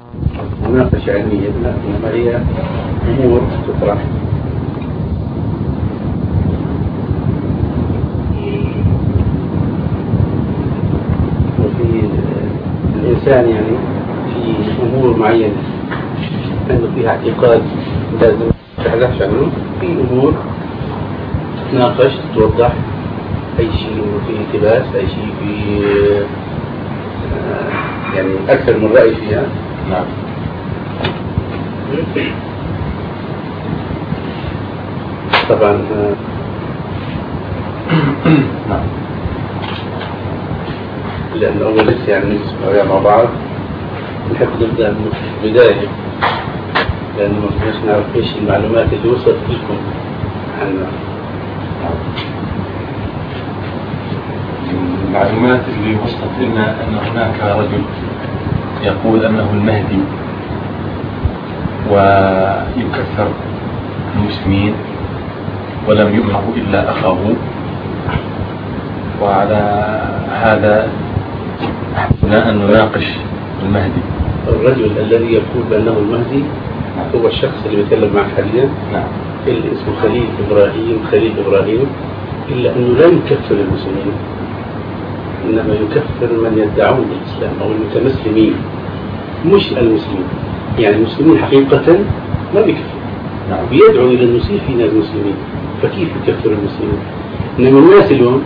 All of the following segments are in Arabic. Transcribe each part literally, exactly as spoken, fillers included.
مناقشة علمية، لا إنما هي أمور تطرح. وفي الإنسان يعني في أمور معينة عنده فيها اعتقاد لازم تحدث عنه، في أمور تناقش توضح، أي شيء فيه التباس، أي شيء فيه يعني أكثر من رأي فيها. نعم. طبعا نعم. لأن أول لسه يعني نسمع مع بعض، نحب نبدأ من البداية، لأنه ما فيناش نعرف إيش المعلومات اللي وصلت لكم عنا. المعلومات اللي وصلت لنا أن هناك رجل يقول أنه المهدي ويكفر المسلمين ولم يؤمنه إلا أخاه، وعلى هذا حبنا أن نناقش المهدي. الرجل الذي يقول بأنه المهدي هو الشخص اللي بيتكلم معه حاليا، نعم، اللي اسمه خليل إبراهيم خليل إبراهيم إلا أنه لا يكفر المسلمين، إنما يكفر من يدعون الإسلام أو المتمسلمين، مش المسلمين. يعني المسلمين حقيقة ما بيكفر، نعم، بيدعو إلى أن يصير في ناس مسلمين، فكيف يكفر المسلمين؟ إنما الناس اليوم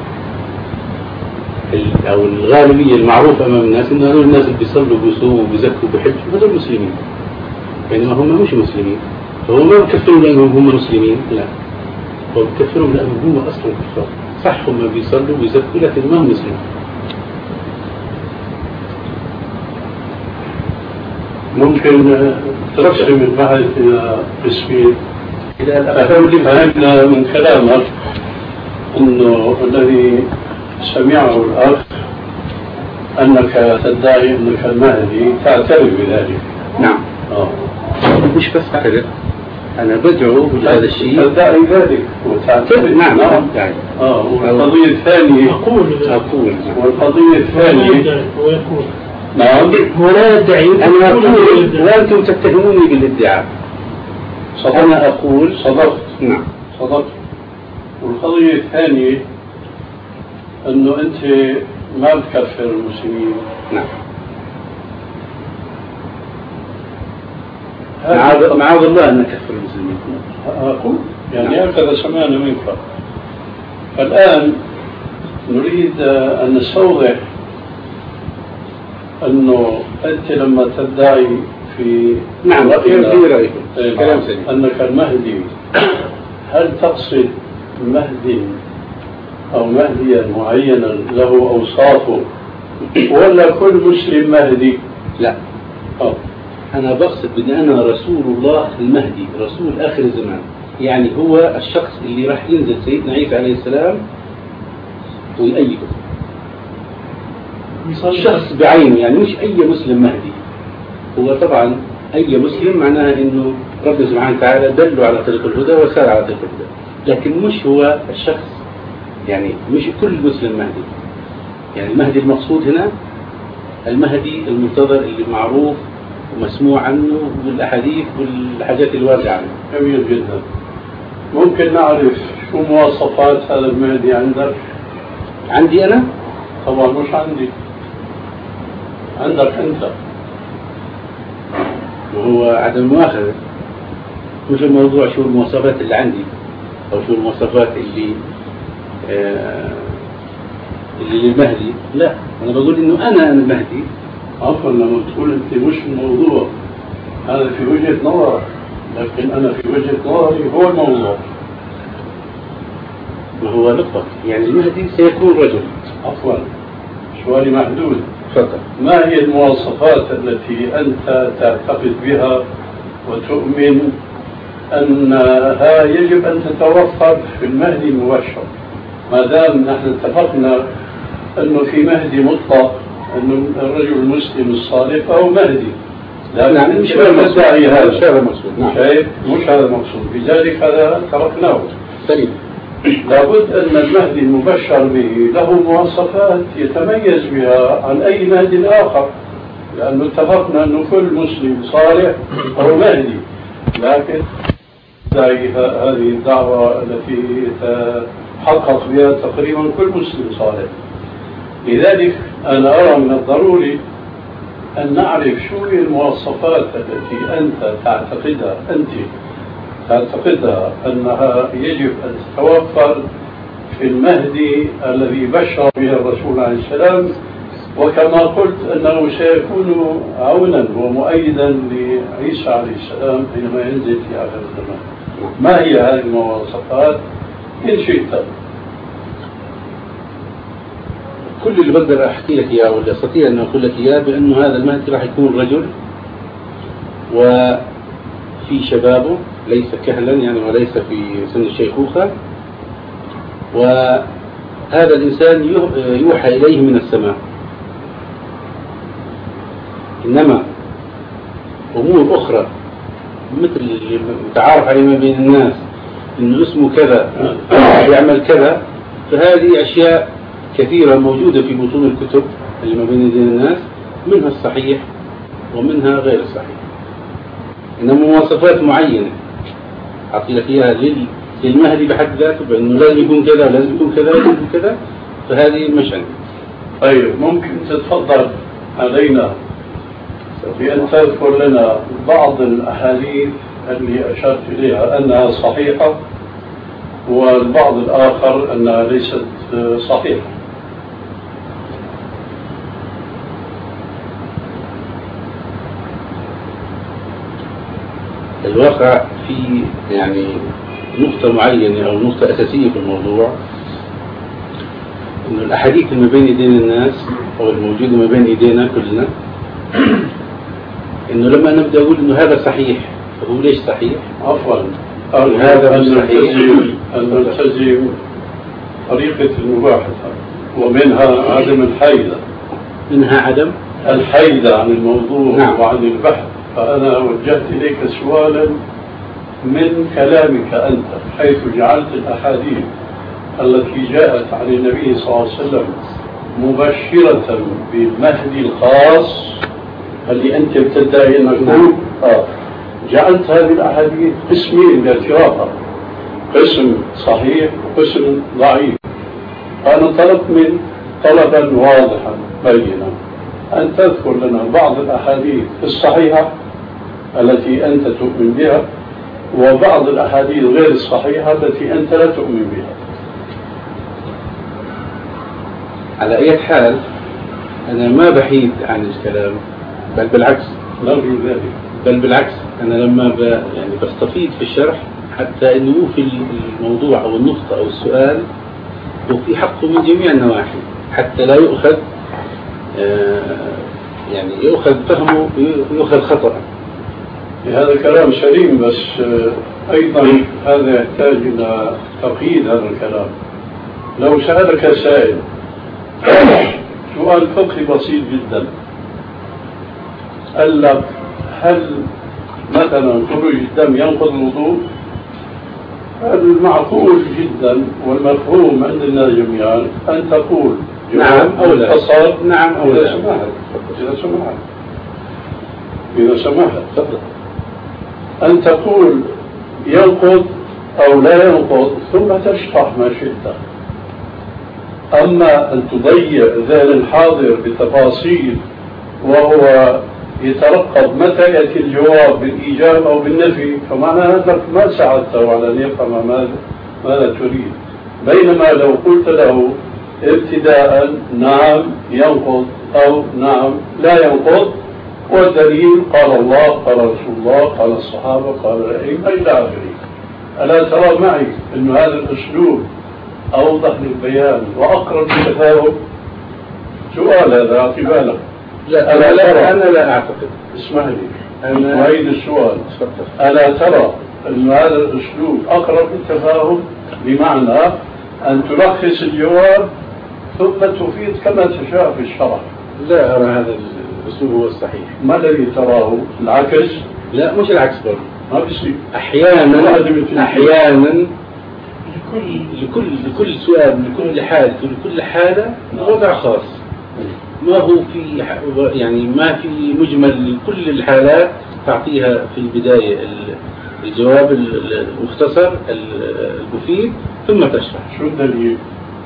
أو الغالبية المعروفة أمام الناس إنه هذول الناس اللي بيصلوا وبيصوموا وبيزكوا وبيحجوا هذول مسلمين، بينما هم مش مسلمين. فهو ما بكفروا لأنهم هم مسلمين، لا، هو بكفرهم لأنهم هم أصلا كفار. صح هم بيصلوا وبيزكوا لكن ما هم مسلمين. ممكن تقسم البحث إلى قسمين. فهمنا من كلامك أنه الذي سمعه الأخ أنك تدعي أنك المهدي، تعترف بذلك. نعم. آه. مش بس أعترف، أنا بدعو بهذا الشيء. تدعي ذلك وتعترف. نعم. نعم. آه. والقضية الثانية أقول أقول والقضية الثانية ويقول نعم ولا يدعي. أنا أقول وأنتم تتهموني بالادعاء. صدقت. أنا أقول صدقت. نعم صدقت. والقضية الثانية أنه أنت ما بتكفر المسلمين. نعم. معاذ الله أن نكفر المسلمين. أقول يعني هكذا سمعنا منك. الآن نريد أن نستوضح أنه أنت لما تدعي في نعم في رأيك كلام سليم أنك المهدي، هل تقصد مهدي أو مهديا معينا له أوصافه ولا كل مسلم مهدي؟ لا. أوه. أنا بقصد بأن أنا رسول الله المهدي، رسول آخر الزمان، يعني هو الشخص اللي راح ينزل سيدنا عيسى عليه السلام ويأيده، شخص بعينه، يعني مش أي مسلم مهدي. هو طبعا أي مسلم معناها إنه رب سبحانه وتعالى دله على طريق الهدى وسار على طريق الهدى، لكن مش هو الشخص، يعني مش كل مسلم مهدي. يعني المهدي المقصود هنا المهدي المنتظر اللي معروف ومسموع عنه بالأحاديث والحاجات اللي واردة عنه. جميل جدا. ممكن نعرف شو مواصفات هذا المهدي عندك؟ عندي أنا؟ طبعا مش عندي، عندك أنت. وهو عدم مؤاخذة، مش الموضوع شو المواصفات اللي عندي أو شو المواصفات اللي آه اللي للمهدي، لا، أنا بقول إنه أنا المهدي. عفوا لما تقول أنت مش الموضوع، هذا في وجهة نظرك، لكن أنا في وجهة نظري هو الموضوع. وهو نقطة، يعني المهدي سيكون رجل. عفوا سؤالي محدود. تفضل. ما هي المواصفات التي أنت تعتقد بها وتؤمن أنها يجب أن تتوفر في المهدي المبشر؟ ما دام نحن اتفقنا أنه في مهدي مطلق، أنه الرجل المسلم الصالح فهو مهدي. لا مش هذا المقصود. نعم. شايف مش هذا المقصود، لذلك هذا تركناه. سليم. لابد أن المهدي المبشر به له مواصفات يتميز بها عن أي مهدي آخر. لأنه اتفقنا أنه كل مسلم صالح هو مهدي، لكن هذه الدعوة التي تحقق بها تقريبا كل مسلم صالح. لذلك أنا أرى من الضروري أن نعرف شو هي المواصفات التي أنت تعتقدها أنت تعتقدها أنها يجب أن تتوفر في المهدي الذي بشر به الرسول عليه السلام، وكما قلت أنه سيكون عونا ومؤيدا لعيسى عليه السلام حينما ينزل في آخر الزمان. ما هي هذه المواصفات إن شئت؟ كل اللي بقدر أحكي لك إياه واللي أستطيع أن أقول لك إياه بأنه هذا المهدي راح يكون رجل وفي شبابه، ليس كهلا يعني وليس في سن الشيخوخة، وهذا الإنسان يوحى إليه من السماء. إنما أمور أخرى مثل المتعارف عليه ما بين الناس إنه اسمه كذا يعمل كذا، فهذه أشياء كثيرة موجودة في بطون الكتب اللي ما بين يدين الناس، منها الصحيح ومنها غير الصحيح. إنما مواصفات معينة أعطي لك إياها للمهدي بحد ذاته بأنه لازم يكون كذا لازم يكون كذا لازم يكون كذا، فهذه مش عندي. طيب ممكن تتفضل علينا بأن تذكر لنا بعض الأحاديث اللي أشرت إليها أنها صحيحة والبعض الآخر أنها ليست صحيحة. الواقع في يعني نقطة معينة أو نقطة أساسية في الموضوع، إنه الأحاديث اللي ما بين يدين الناس أو الموجودة ما بين يدينا كلنا، إنه لما نبدأ أقول إنه هذا صحيح، فهو ليش صحيح؟ عفوا هذا أن نلتزم أن نلتزم طريقة المباحثة، ومنها عدم الحيدة منها عدم الحيدة عن الموضوع. نعم. وعن البحث. فأنا وجهت إليك سؤالا من كلامك أنت، حيث جعلت الأحاديث التي جاءت عن النبي صلى الله عليه وسلم مبشرة بالمهدي الخاص اللي أنت بتدعي أنك نعم. آه. جعلت هذه الأحاديث قسمين باعترافها، قسم صحيح وقسم ضعيف. أنا طلبت من طلبا واضحا بينا أن تذكر لنا بعض الأحاديث الصحيحة التي أنت تؤمن بها وبعض الأحاديث غير الصحيحة التي أنت لا تؤمن بها. على أي حال أنا ما بحيد عن الكلام، بل بالعكس نرجو ذلك. بل بالعكس أنا لما ب... يعني بستفيد في الشرح حتى إنه يوفي الموضوع أو النقطة أو السؤال وفي حقه من جميع النواحي، حتى لا يؤخذ آه يعني يؤخذ فهمه يؤخذ خطأ. هذا كلام سليم، بس أيضا هذا يحتاج إلى تقييد هذا الكلام. لو سألك سائل سؤال فقهي بسيط جدا، قال لك هل مثلا خروج الدم ينقض الوضوء؟ المعقول جدا والمفهوم عند الناس جميعا أن تقول نعم أو لا. نعم أو لا. إذا سمحت إذا سمحت إذا سمحت تفضل أن تقول ينقض أو لا ينقض ثم تشرح ما شئت. أما أن تضيع ذهن الحاضر بتفاصيل وهو يترقب متى يأتي الجواب بالإيجاب أو بالنفي، فمعنى أنك ما ساعدته على أن يفهم ماذا ماذا تريد. بينما لو قلت له ابتداء نعم ينقض أو نعم لا ينقض، والدليل قال الله قال رسول الله قال الصحابة قال الأئمة إلى آخره، ألا ترى معي أن هذا الأسلوب أوضح للبيان وأقرب للتفاهم؟ سؤال هذا أعطي بالك. لا أنا لا, أنا لا أعتقد. اسمح لي أنا أعيد السؤال. ألا ترى أن هذا الأسلوب أقرب للتفاهم، بمعنى أن تلخص الجواب ثم تفيد كما تشاء في الشرح؟ لا أرى هذا الأسلوب هو الصحيح. ما الذي تراه؟ العكس؟ لا مش العكس برضه. ما بيصير. أحيانا أحيانا لكل لكل لكل سؤال لكل حادث ولكل حالة وضع خاص. ما هو في يعني ما في مجمل لكل الحالات تعطيها في البداية الجواب المختصر المفيد ثم تشرح. شو الدليل؟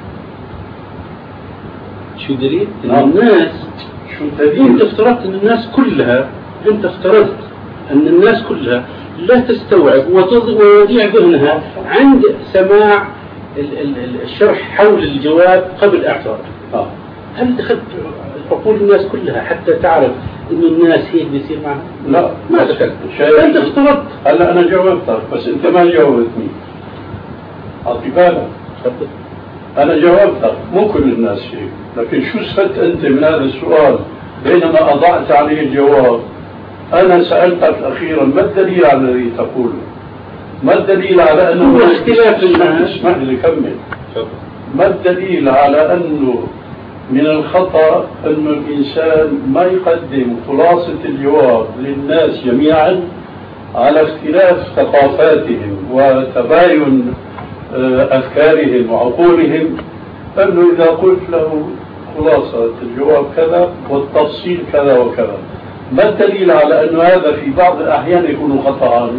شو الدليل؟ نعم. الناس شو الدليل؟ أنت افترضت أن الناس كلها أنت افترضت أن الناس كلها لا تستوعب ويضيع ذهنها عند سماع الشرح حول الجواب قبل إعطائه. آه. هل دخلت عقول الناس كلها حتى تعرف إن الناس هيك بيصير معها؟ لا ما دخلت. أنت افترضت. هلا أنا جاوبتك بس أنت ما جاوبتني. أعطي بالك. أنا جاوبتك مو كل الناس هيك، لكن شو استفدت أنت من هذا السؤال بينما أضعت عليه الجواب؟ أنا سألتك أخيرا ما الدليل على الذي تقوله؟ ما الدليل على أنه هو اختلاف الناس؟ اسمح لي كمل. ما الدليل على أنه من الخطأ أن الإنسان ما يقدم خلاصة الجواب للناس جميعا على اختلاف ثقافاتهم وتباين أفكارهم وعقولهم، أنه إذا قلت له خلاصة الجواب كذا والتفصيل كذا وكذا، ما الدليل على أن هذا في بعض الأحيان يكون خطأ؟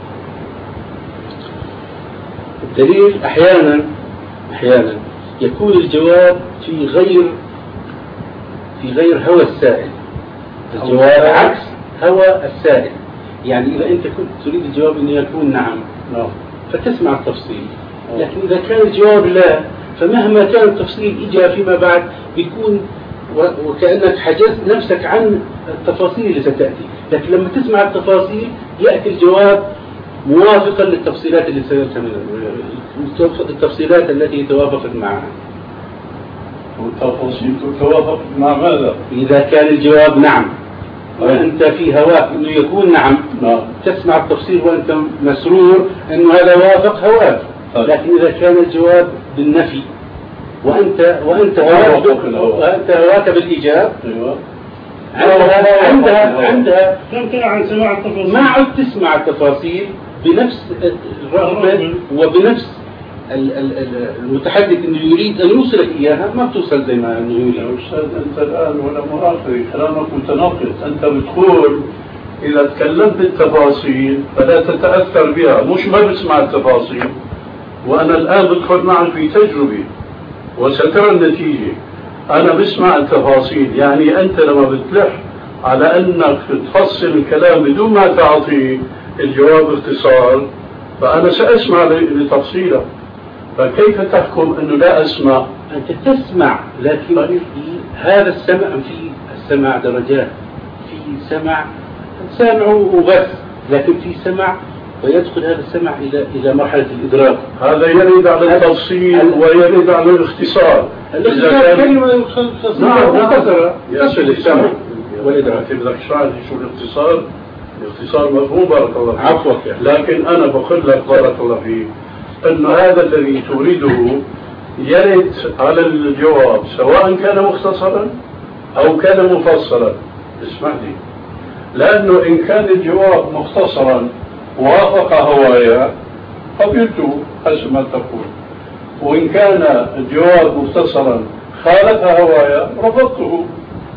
الدليل أحيانا أحيانا يكون الجواب في غير في غير هوى السائل. الجواب عكس هوى السائل. يعني إذا أنت كنت تريد الجواب أن يكون نعم نعم فتسمع التفصيل، لكن إذا كان الجواب لا فمهما كان التفصيل إجا فيما بعد بيكون وكأنك حجزت نفسك عن التفاصيل اللي ستأتي. لكن لما تسمع التفاصيل يأتي الجواب موافقا للتفصيلات اللي ستأتي التفصيلات التي توافقت معها. والتفاصيل تتوافق مع ماذا؟ إذا كان الجواب نعم وأنت في هواك أنه يكون نعم، نعم تسمع التفصيل وأنت مسرور أنه هذا وافق هواك. لكن إذا كان الجواب بالنفي وأنت وأنت وأنت هواك بالإيجاب، أيوة. عندها عندها عندها تمتنع عن سماع التفاصيل، ما عد تسمع التفاصيل بنفس الرغبة وبنفس المتحدث انه يريد ان يوصلك اياها، ما بتوصل زي ما انه يريد. يا استاذ انت الان ولا مؤاخذه كلامك متناقض. انت بتقول اذا تكلمت بالتفاصيل فلا تتاثر بها، مش ما بسمع التفاصيل. وانا الان بدخل معك في تجربه وسترى النتيجه. انا بسمع التفاصيل، يعني انت لما بتلح على انك تفصل الكلام بدون ما تعطي الجواب اختصار فانا ساسمع لتفصيله. فكيف تحكم انه لا اسمع؟ انت تسمع، لكن طيب. هذا السمع في السمع درجات. في سمع سامع وبس، لكن في سمع ويدخل هذا السمع الى الى مرحله الادراك. هذا يرد على التفصيل ويرد على الاختصار. الاختصار كلمه مختصره تصل السمع والادراك. بدك تشرح لي شو الاختصار؟ الاختصار مفهوم بارك الله فيك. عفوك. لكن انا بقول لك بارك الله فيك أن هذا الذي تريده يرد على الجواب سواء كان مختصرا أو كان مفصلا. اسمح لي، لأنه إن كان الجواب مختصرا وافق هوايا قبلته حسب ما تقول، وإن كان الجواب مختصرا خالف هوايا رفضته.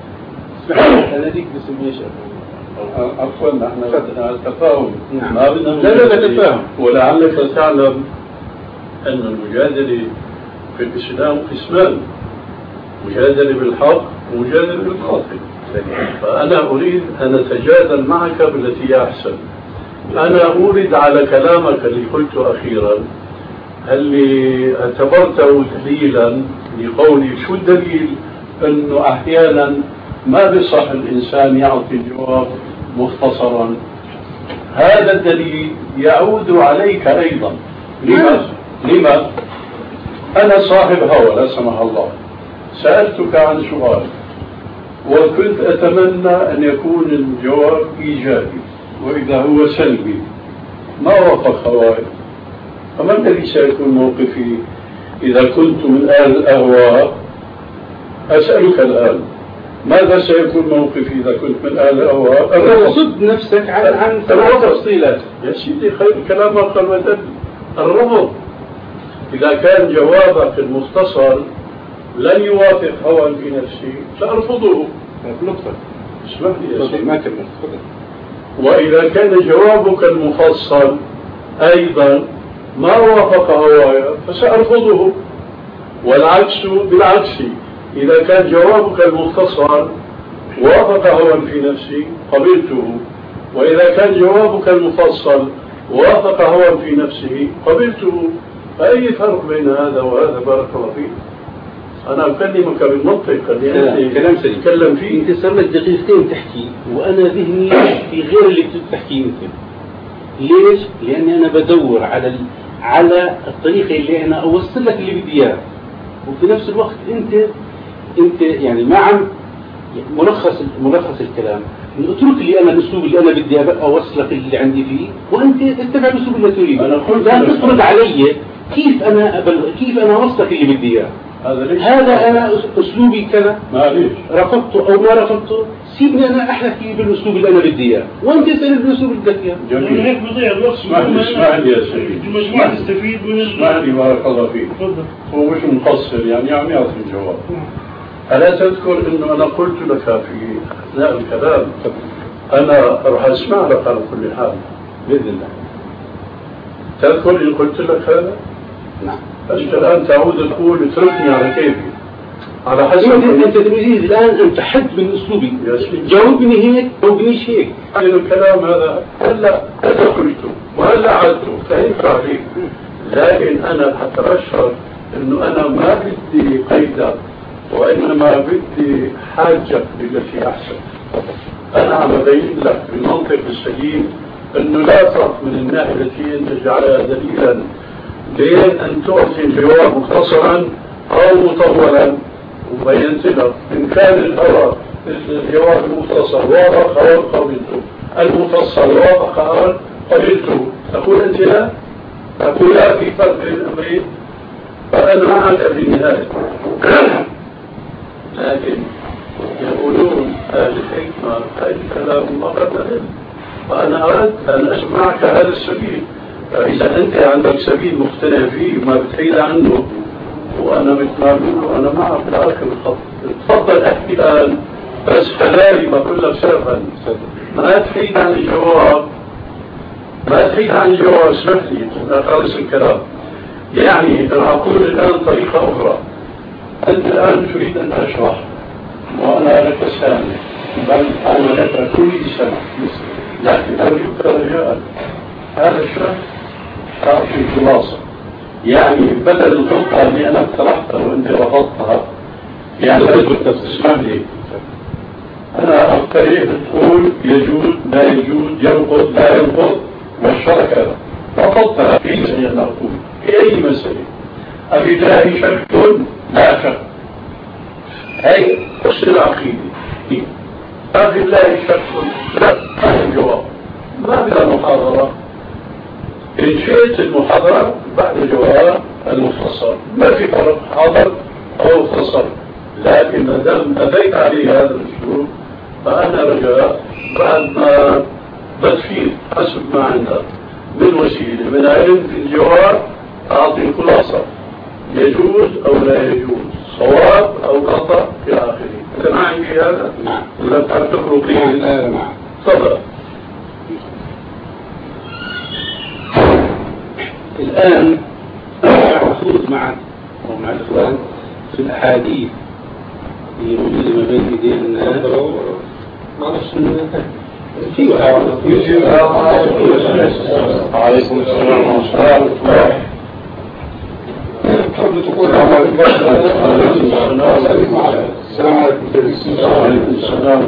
أنا ديك بسميه عفوا نحن بدنا التفاهم. نعم. ما بدنا لا لا نتفاهم. ولعلك تعلم أن المجادلة في الإسلام قسمان: مجادلة بالحق ومجادلة بالباطل. فأنا أريد أن أتجادل معك بالتي هي أحسن. أنا أورد على كلامك اللي قلته أخيرا اللي اعتبرته دليلا لقولي شو الدليل أنه أحيانا ما بصح الإنسان يعطي الجواب مختصرا. هذا الدليل يعود عليك أيضا. لماذا؟ لما؟ أنا صاحب هوى لا سمح الله، سألتك عن سؤال وكنت أتمنى أن يكون الجواب إيجابي، وإذا هو سلبي ما وافق هواي، فما الذي سيكون موقفي إذا كنت من أهل الأهواء؟ أسألك الآن ماذا سيكون موقفي إذا كنت من أهل الأهواء؟ صد نفسك عن عن تفصيلات. يا سيدي خير كلامك قال الرفض. إذا كان جوابك المختصر لن يوافق هوى في نفسي سأرفضه. نقطة. اسمح لي يا سيدي. ما كملت. وإذا كان جوابك المفصل أيضا ما وافق هواي فسأرفضه. والعكس بالعكس، إذا كان جوابك المختصر وافق هوى في نفسي قبلته، وإذا كان جوابك المفصل وافق هوى في نفسه قبلته. فأي فرق بين هذا وهذا؟ بارك الله فيك. أنا أكلمك بالمنطق اللي كلام سليم تتكلم فيه. أنت صار لك دقيقتين تحكي وأنا ذهني في غير اللي بتحكيه أنت. ليش؟ لأني أنا بدور على ال... على الطريقة اللي أنا أوصل لك اللي بدي إياه، وفي نفس الوقت أنت أنت يعني ما عم ملخص ملخص الكلام إنه اترك لي أنا الأسلوب اللي أنا بدي أوصلك اللي عندي فيه، وأنت اتبع الأسلوب اللي تريده. أنا قلت لا تفرض علي كيف أنا أبل... كيف أنا أوصلك اللي بدي إياه. هذا ليش؟ هذا أنا أسلوبي كذا، معليش رفضته أو ما رفضته، سيبني أنا أحكي بالأسلوب اللي أنا بدي إياه، وأنت اسأل بالأسلوب اللي بدك إياه. جميل. هيك بضيع الوقت. اسمح لي يا سيدي. المجموعة تستفيد من اسمح لي بارك الله فيك. تفضل. هو مش مقصر يعني عم يعطي الجواب. ألا تذكر أنه أنا قلت لك في أثناء الكلام أنا راح أسمع لك على كل حال بإذن الله. تذكر إن قلت لك هذا؟ نعم. أنت الآن تعود تقول اتركني على كيفي على حسب أنت أنت تريد الآن أن تحد من أسلوبي. جاوبني هيك جاوبنيش هيك. يعني الكلام هذا هلا هلا قلته وهلا عدته فهمت عليك، لكن أنا أتبشر إنه أنا ما بدي قيدك وإنما بدي حاجك بالتي أحسن. أنا عم أبين لك بالمنطق السليم أنه لا فرق من الناحية التي أنت جعلها دليلا بين أن تعطي الجواب مختصرا أو مطولا. وبينت لك إن كان الأول الجواب المختصر وافق أول قبلته، المفصل وافق أول قبلته. تقول أنت لا؟ تقول لا، في فرق بين الأمرين. فأنا معك في النهاية. لكن يقولون أهل الحكمة هذا الكلام فقط العلم، وأنا أردت أن أسمعك هذا السبيل. فإذا أنت عندك سبيل مقتنع فيه وما بتحيد عنه وأنا مثل ما أقول أنا معك في آخر الخط. تفضل أحكي الآن بس حلالي ما أقول لك سرفا، ما تحيد عن الجواب، ما تحيد عن الجواب. اسمح لي أخلص الكلام. يعني أنا أقول الآن طريقة أخرى. أنت الآن تريد أن تشرح وأنا لك سامع، بل أنا لك كل سنة، لكن أرجوك رجاء هذا الشرح تعطي خلاصة. يعني بدل الخطة اللي أنا اقترحتها وأنت رفضتها، يعني اسمع لي، أنا أقترح تقول يجوز لا يجوز، ينقض لا ينقض، والشركة رفضتها في شيء نقول في أي مسألة. أبي الله شك لا شك، هي أصل العقيدة. أبي الله شك لا، هذا الجواب. ما بدأ محاضرة، إن شئت المحاضرة بعد جواب المختصر، ما في فرق حاضر أو مختصر. لكن ما دام أبيت عليه هذا الأسلوب فأنا رجاء بعد ما بتفيد حسب ما عندك من وسيلة من علم في الجواب أعطي خلاصة، يجوز أو لا يجوز، صواب أو خطأ إلى آخره. أنت معي في هذا؟ نعم. ولا تخرج فيه؟ نعم. نعم. تفضل. الآن أخوض معك ومع الإخوان في الأحاديث اللي موجودة ما بين إيدين الناس. في عليكم السلام ورحمة الله. تحب تقول السلام عليكم. السلام عليكم. السلام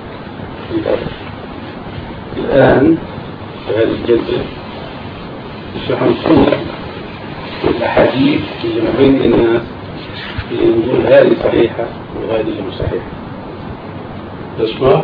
الآن في هذه الجلسة الشيخ السنة الأحاديث اللي ما بين الناس اللي نقول هذه صحيحة وهذه مش صحيحة. تسمع؟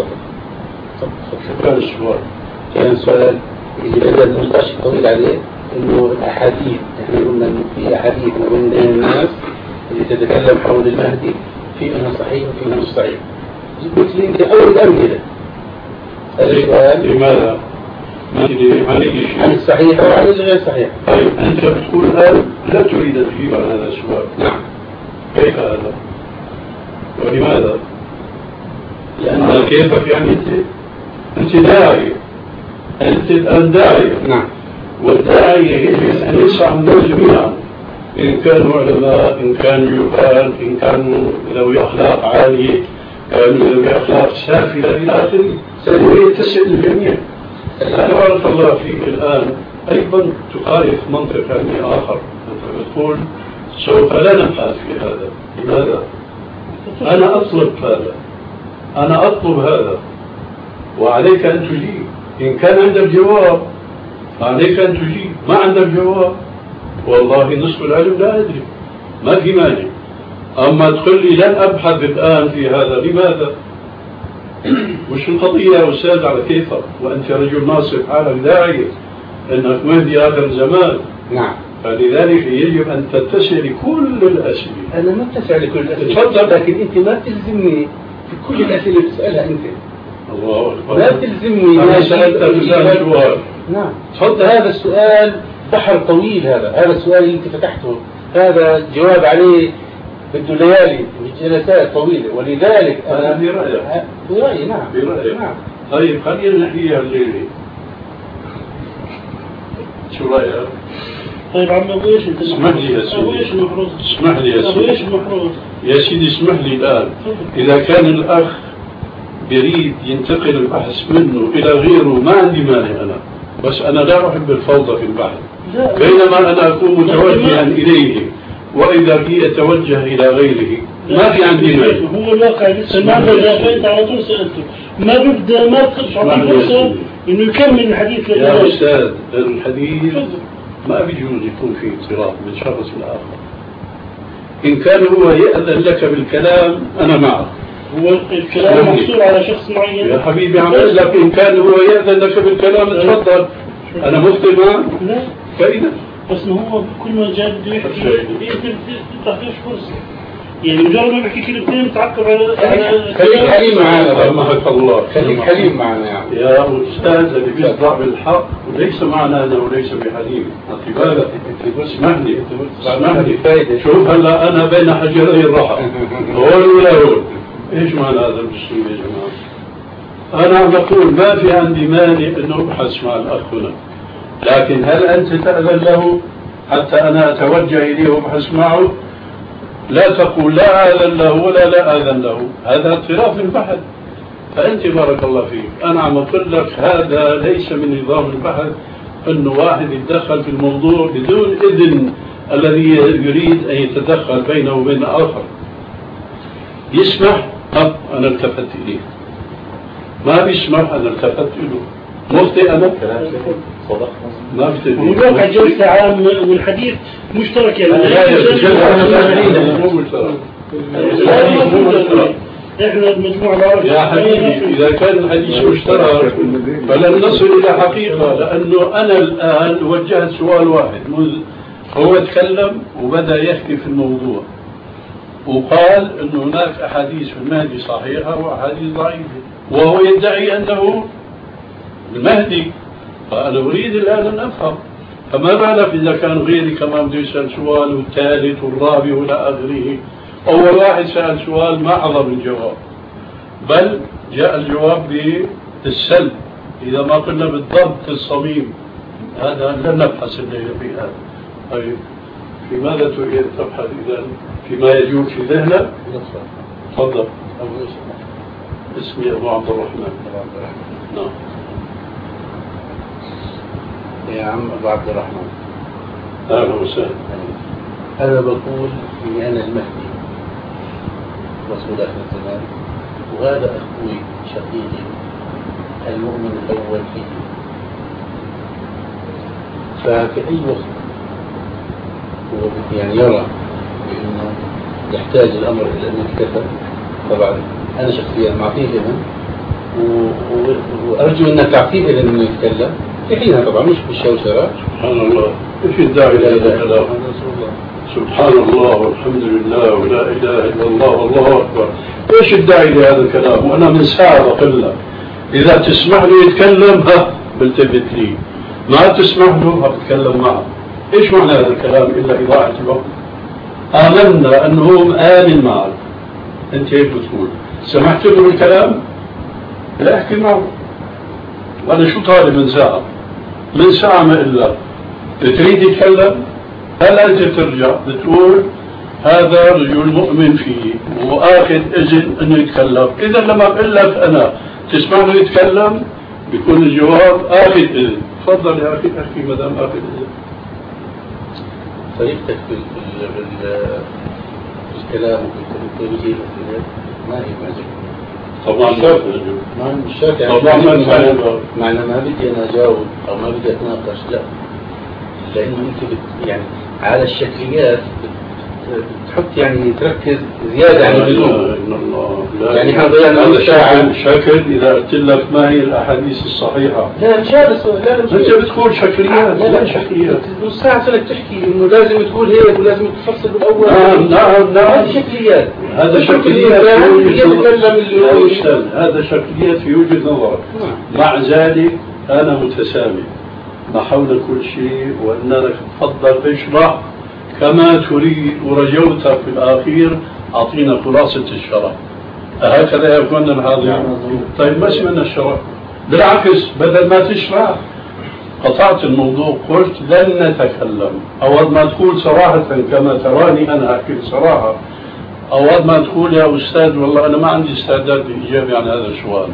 كان السؤال كان السؤال اللي بدأ النقاش طويل عليه إنه الأحاديث إحنا قلنا إنه في أحاديث ما بين الناس اللي تتكلم حول المهدي في منها صحيح وفي منها مش صحيح. قلت لي أنت أول أمثلة. هذا السؤال لماذا؟ عن الصحيح وعن الغير صحيح. طيب أنت بتقول الآن لا تريد أن تجيب عن هذا السؤال. نعم. كيف هذا؟ ولماذا؟ لأن كيفك يعني أنت أنت داعي، أنت الآن داعي. نعم. والداعي يجب أن يسعى الناس جميعا، إن كانوا علماء، إن كانوا جهال، إن كانوا ذوي أخلاق عالية، كانوا ذوي أخلاق سافلة إلى آخره، سيريد تسعد الجميع. أنا بارك الله فيك الآن أيضا تخالف منطق علمي آخر، أنت تقول سوف لا نبحث في هذا. لماذا؟ أنا أطلب هذا، أنا أطلب هذا، وعليك أن تجيب. إن كان عندك جواب عليك أن تجيب، ما عندك جواب والله نصف العلم لا أدري، ما في مانع. أما تقول لي لن أبحث الآن في هذا، لماذا؟ مش القضية يا أستاذ على كيفك، وأنت رجل ناصح حالك داعية أنك مهدي آخر الزمان. نعم. فلذلك يجب أن تتسع لكل الأسئلة. أنا ما اتسع لكل الأسئلة. تفضل. لكن أنت ما تلزمني في كل الأسئلة اللي تسألها أنت. الله أكبر. لا تلزمني. أنا سألت سؤال. نعم. تفضل. هذا السؤال بحر طويل، هذا هذا السؤال اللي أنت فتحته، هذا جواب عليه بده ليالي جلسات طويلة، ولذلك أنا في رأيك. في رأيي. نعم. في رأيك. نعم. طيب خلينا نحكيها الليلة. شو رأيك؟ طيب عم ابو ايش انت؟ اسمح لي يا سيدي. ابو ايش المفروض؟ اسمح لي يا ابو سيدي. ايش المفروض؟ يا سيدي اسمح لي الآن، إذا كان الأخ يريد ينتقل البحث منه إلى غيره ما عندي مانع أنا، بس أنا لا أحب الفوضى في البحث. بينما أنا أكون متوجها إليه وإذا في يتوجه إلى غيره ما في عندي مانع. هو الواقع لسه ما بدا، أنت على طول سألته ما ببدأ، ما تعطي فرصة إنه يكمل الحديث. يا أستاذ الحديث ما بيجوز يكون فيه اضطراب من شخص لآخر. إن كان هو يأذن لك بالكلام أنا معك. هو الكلام محصور على شخص معين يا حبيبي عم أقول لك إن كان هو يأذن لك بالكلام تفضل، أنا مفتي معك. لا فإذا بس ما هو كل ما جاب بده يحكي أنت بتعطيش فرصة، يعني مجرد ما بحكي كلمتين تعقب على خليك حليم معنا. رحمك الله. خليك حليم معنا يعني. يا أستاذ اللي بيصدع بالحق وليس معنا أنا وليس بحليم. بالك اسمح لي اسمح لي. شوف هلا أنا بين حجري الرحى هون ولا هون. إيش معنى هذا الأسلوب يا جماعة؟ أنا عم أقول ما في عندي مانع إنه أبحث مع الأخ هنا، لكن هل أنت تأذن له حتى أنا أتوجه إليه وأبحث معه؟ لا تقول لا آذن له ولا لا آذن له، هذا اضطراب في البحث. فأنت بارك الله فيك أنا عم أقول لك هذا ليس من نظام البحث أنه واحد يتدخل في الموضوع بدون إذن الذي يريد أن يتدخل بينه وبين آخر. يسمح أه أنا التفت إليه، ما بيسمح أنا التفت إليه. مخطئ أنا؟ ما بتدري. الواقع جلسة عام والحديث مشترك يعني. لا يا مو مشترك. احنا المجموعة العربية يا حبيبي إذا كان الحديث مشترك فلن نصل إلى حقيقة، لأنه أنا الآن وجهت سؤال واحد. هو تكلم وبدأ يحكي في الموضوع وقال أنه هناك أحاديث في المهدي صحيحة وأحاديث ضعيفة، وهو يدعي أنه المهدي. فأنا أريد الآن أن أفهم، فما بالك إذا كان غيري كمان بده يسأل سؤال والثالث والرابع وإلى آخره. أول واحد سأل سؤال ما حضر الجواب، بل جاء الجواب بالسلب إذا ما قلنا بالضبط الصميم. هذا لن نبحث الليلة في هذا. طيب في ماذا تريد تبحث إذا؟ فيما يجوز في ذهنك؟ تفضل. اسمي أبو عبد الرحمن. نعم يا عم أبو عبد الرحمن. أهلا وسهلا. أنا بقول إني أنا المهدي رسول آخر الزمان، وهذا أخوي شقيقي المؤمن الأول فيه. ففي أي وقت هو يعني يرى بأنه يحتاج الأمر إلى أن يتكلم، طبعا أنا شخصيا معطيه إذن وأرجو أنك تعطيه إذن أنه يتكلم في حينها طبعا، مش بالشوشرة. سبحان الله، ايش الداعي إلى هذا الكلام؟ سبحان الله والحمد لله ولا إله إلا الله والله أكبر. ايش الداعي لهذا الكلام؟ وأنا من ساعة بقول له إذا تسمح له يتكلم ها بلتفت لي، ما تسمح له بتكلم معه. ايش معنى هذا الكلام إلا إضاعة الوقت؟ آمنا أنه آمن معك، أنت هيك بتقول سمحت له بالكلام؟ لا أحكي معه. وأنا شو طالب من ساعة؟ من ساعة ما إلا تريد يتكلم؟ هل أنت ترجع بتقول هذا رجل مؤمن فيه وآخذ إذن أنه يتكلم؟ إذا لما أقول لك أنا تسمع له يتكلم بيكون الجواب آخذ إذن. تفضل يا أخي أحكي ما دام آخذ إذن. طريقتك في الكلام وفي التوجيه ما هي معجبة. طبعا ما مش شرط يعني طبعا ما معنى ما بدي أنا أجاوب أو ما بدي أتناقش، لا، لأنه أنت بت يعني على الشكليات بتحط يعني تركز زيادة عن اللزوم. يعني احنا ضيعنا ساعة. شكل إذا قلت لك ما هي الأحاديث الصحيحة؟ لا مش هذا السؤال، لا لا مش أنت بتقول شكليات. لا لا شكليات. نص ساعة صرت تحكي إنه لازم تقول هيك ولازم تفصل بالأول. نعم نعم نعم. هذه شكليات. هذا شكليات هذا شكليات في وجهة نظرك. مع ذلك أنا متسامح ما حول كل شيء، وأنك تفضل اشرح كما تريد، ورجوتك في الأخير أعطينا خلاصة الشرح. هكذا يكون الحاضر. طيب ما اسمنا الشرح؟ بالعكس بدل ما تشرح قطعت الموضوع، قلت لن نتكلم. أود ما تقول صراحة كما تراني أنا أحكي بصراحة، أود ما تقول يا أستاذ والله أنا ما عندي استعداد للإجابة عن هذا السؤال،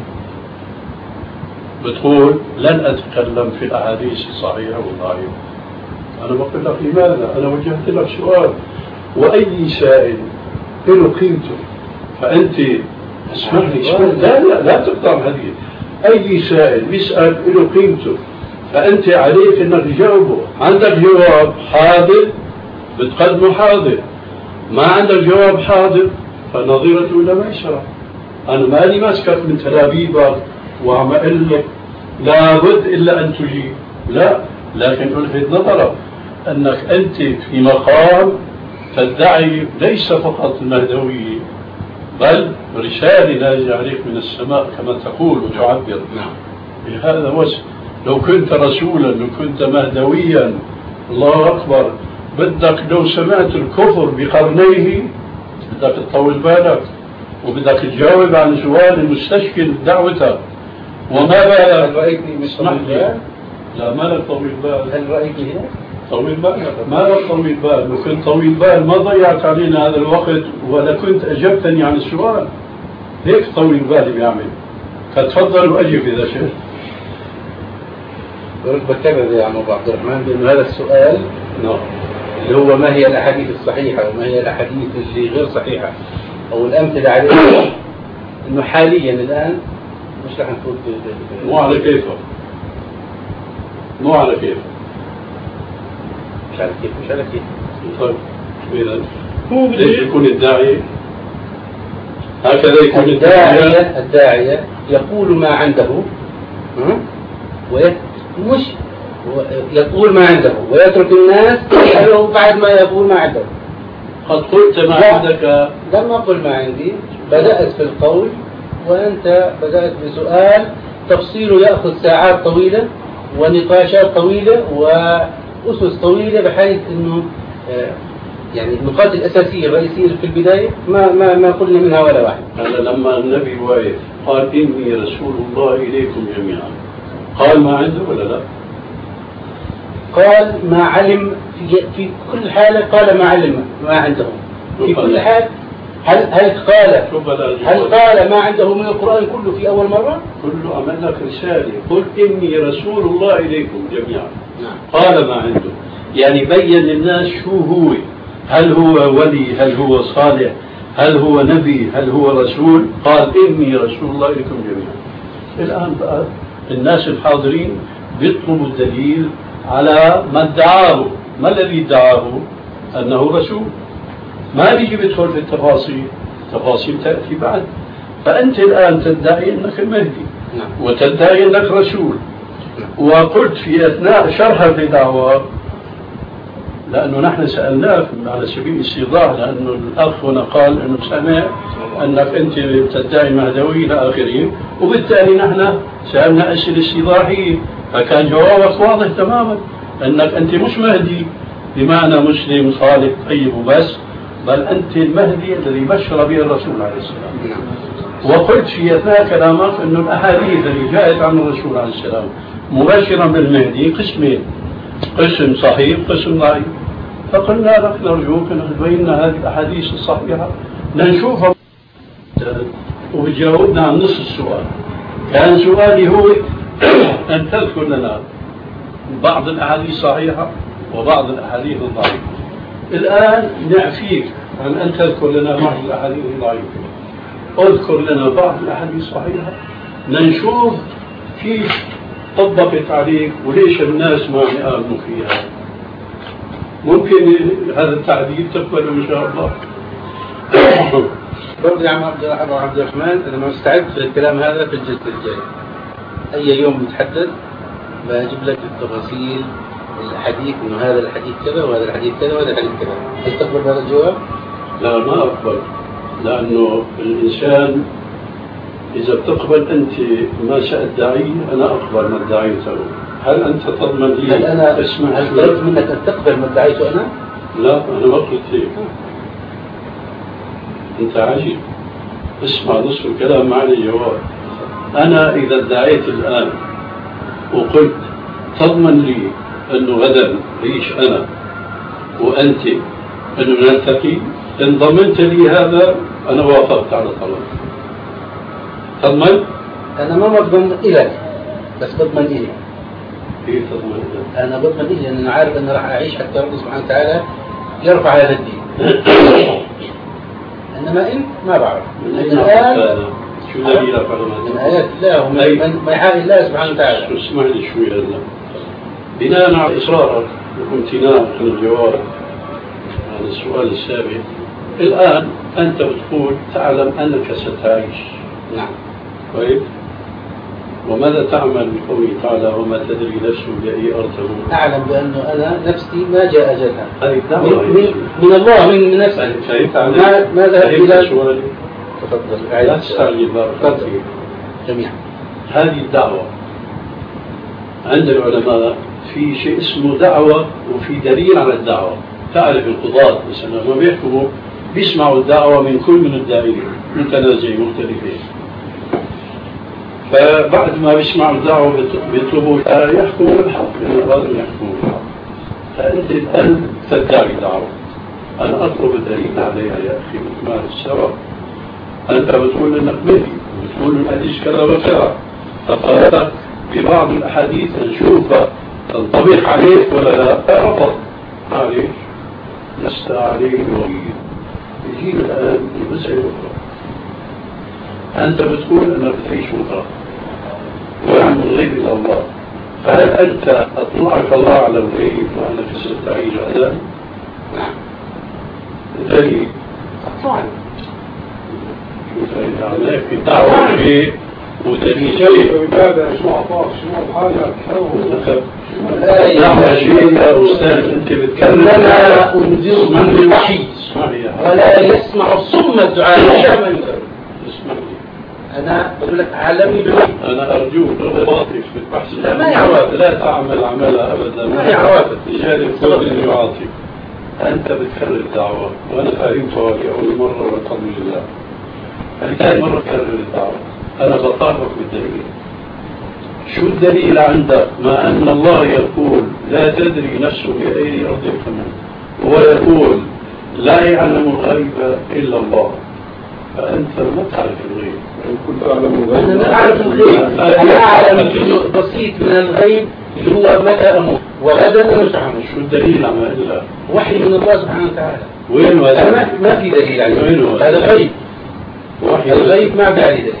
بتقول لن أتكلم في الأحاديث الصحيحة والضعيفة. أنا بقول لك لماذا؟ أنا وجهت لك سؤال، وأي سائل له قيمته، فأنت اسمعني اسمعني لا لا لا تقطع الحديث. أي سائل بيسأل له قيمته، فأنت عليك أنك تجاوبه. عندك جواب حاضر بتقدمه حاضر، ما عندك جواب حاضر فنظيرته إلى ميسرة. أنا مالي ماسكك من تلابيبك وعم أقول لك لابد إلا أن تجيب، لا، لكن ألفت نظرك أنك أنت في مقام تدعي ليس فقط المهدوية بل رسالة نازلة عليك من السماء كما تقول وتعبر. نعم. بهذا وجه لو كنت رسولا، لو كنت مهدويا، الله أكبر، بدك لو سمعت الكفر بقرنيه بدك تطول بالك وبدك تجاوب عن سؤال المستشكل دعوتك. وما بالك؟ هل رأيتني مش طويل بال؟ لا ما لك طويل بال. هل رأيتني هنا؟ طويل بال؟ ما لك طويل بال. لو كنت طويل بال ما ضيعت علينا هذا الوقت ولا كنت أجبتني عن السؤال. هيك طويل بالي بيعمل. فتفضل وأجب إذا شئت. بكرر يا عم أبو عبد الرحمن بأنه هذا السؤال نعم اللي هو ما هي الأحاديث الصحيحة وما هي الأحاديث اللي غير صحيحة أو الأمثلة عليها، إنه حاليا الآن مش رح نفوت مو على كيفه، مو على كيفه، مش على كيف مش على كيف. طيب إذا هو ليش يكون الداعية هكذا؟ يكون الداعية الداعية يقول ما عنده ويت مش يقول ما عنده ويترك الناس يسأله بعد ما يقول ما عنده. قد قلت ما عندك. لما أقول ما عندي بدأت في القول وأنت بدأت بسؤال تفصيله يأخذ ساعات طويلة ونقاشات طويلة وأسس طويلة، بحيث أنه يعني النقاط الأساسية الرئيسية في البداية ما ما ما قلنا منها ولا واحد. أنا لما النبي واقف قال إني رسول الله إليكم جميعا، قال ما عنده ولا لا؟ قال ما علم في, في كل حالة، قال ما علم ما عنده في كل حال. هل هل قال هل قال ما عنده من القرآن كله في أول مرة؟ كله عمل لك رسالة، قل إني رسول الله إليكم جميعا. قال ما عنده، يعني بين للناس شو هو، هل هو ولي، هل هو صالح، هل هو نبي، هل هو رسول. قال إني رسول الله إليكم جميعا. الآن بقى الناس الحاضرين بيطلبوا الدليل على ما ادعاه. ما الذي ادعاه؟ أنه رسول. ما بيجي بيدخل في التفاصيل، التفاصيل تأتي بعد. فأنت الآن تدعي أنك المهدي وتدعي أنك رسول، وقلت في أثناء شرحك لدعوة، لأنه نحن سألناك على سبيل الاستيضاح، لأنه الأخ هنا قال أنه سمع أنك أنت تدعي مهدوي إلى آخره، وبالتالي نحن سألنا أسئلة استيضاحية، فكان جوابك واضح تماما أنك أنت مش مهدي بمعنى مسلم صالح طيب وبس، بل أنت المهدي الذي بشر به الرسول عليه السلام. وقلت في أثناء كلامك أن الأحاديث التي جاءت عن الرسول عليه السلام مبشرا بالمهدي قسمين، قسم صحيح قسم ضعيف. فقلنا لك نرجوك أن تبين هذه الأحاديث الصحيحة نشوفها، وبتجاوبنا عن نصف السؤال. كان سؤالي هو أن تذكر لنا بعض الأحاديث الصحيحة وبعض الأحاديث الضعيفة. الآن نعفيك عن أن تذكر لنا بعض الأحاديث الضعيفة، اذكر لنا بعض الأحاديث الصحيحة نشوف كيف طبقت عليك وليش الناس ما يآمنوا فيها. ممكن هذا التعديل تقبله إن شاء الله؟ برضه يا عم عبد عبد الرحمن، أنا مستعد في الكلام هذا في الجلسة الجاية. أي يوم متحدد بجيب لك التفاصيل الحديث، إنه هذا الحديث كذا وهذا الحديث كذا وهذا الحديث كذا. هل تقبل هذا الجواب؟ لا ما أقبل، لأنه الإنسان إذا بتقبل أنت ما سأدعيه أنا أقبل ما ادعيته. هل أنت تضمن لي؟ هل أنا اسمع هل طلبت منك أن تقبل ما ادعيته أنا؟ لا أنا ما قلت هيك. أنت عجيب. اسمع نصف الكلام معني جواب. أنا إذا ادعيت الآن وقلت تضمن لي أنه غدا ليش أنا وأنت أنه نلتقي، إن ضمنت لي هذا أنا وافقت على طلب. تضمن؟ أنا ما بضمن إلك، بس بضمن إلي. كيف تضمن إلك؟ أنا بضمن إلي لأن أنا عارف أن راح أعيش حتى ربنا سبحانه وتعالى يرفع هذا الدين. إنما أنت ما بعرف. من أين الآن شو دليلك على ما من آيات الله ومن محال الله سبحانه وتعالى. اسمح لي شوي هذا. بناء على إصرارك وامتناعك عن الجواب عن السؤال السابق، الآن أنت بتقول تعلم أنك ستعيش. نعم. طيب. وماذا تعمل بقوله تعالى وما تدري نفس بأي أرض تموت؟ أعلم بأنه أنا نفسي ما جاء أجلها. هذه الدعوة من, من الله من نفسي. فهمت علي؟ ما ذهب إلى سؤالي؟ تفضل. لا تستعجل بارك فيك. جميعا. هذه الدعوة عند العلماء في شيء اسمه دعوة وفي دليل على الدعوة. تعرف القضاة مثلا ما بيحكموا بيسمعوا الدعوة من كل من الداعين متنازعين مختلفين، فبعد ما بيسمعوا الدعوة بيطلبوا يحكموا بالحق، لأنه لازم يحكموا بالحق. فأنت الآن تدعي دعوة، أنا أطلب الدليل عليها يا أخي ما السبب. أنت بتقول إنك مهدي وبتقول الحديث كذا وكذا، فقالت ببعض الأحاديث نشوفها تنطبق عليك ولا لا؟ رفض. معليش لست عليه وكيل. يجي الآن المسألة أخرى، أنت بتقول أنك تعيش بكرة وعن الغيب إلى الله، فهل أنت أطلعك الله على الغيب وأنك ستعيش غدا؟ نعم. دليل. طبعا. هناك في دعوة شيء ودليل شيء. عبادة شو عطاء شو حاجة دعوة شيء يا أستاذ أنت بتكلم. إنما أنذر من الوحي ولا يسمع الصم الدعاء ولا ما يكرر. اسمع لي. أنا بقول لك علمني بالوحي. أنا أرجوك عواطف في البحث. لا ما هي عواطف. لا تعمل عملها أبدا. ما هي عواطف. رجال كل يعاطف. أنت بتكرر الدعوة وأنا فهمتها لأول مرة والحمد لله. ثاني مرة كرر الدعوة. أنا بطالبك بالدليل. شو الدليل عندك ما أن الله يقول لا تدري نفس بأي أرض تموت، ويقول لا يعلم الغيب إلا الله، فأنت ما تعرف الغيب. كنت أعلم الغيب. أنا أعرف الغيب. أنا أعلم جزء بسيط من الغيب اللي هو متى أموت وغدا مش عمل. شو الدليل على إلا؟ وحي من الله سبحانه وتعالى. وين ما, ما في دليل عليه. هذا غيب. وحي الغيب ما في عليه دليل.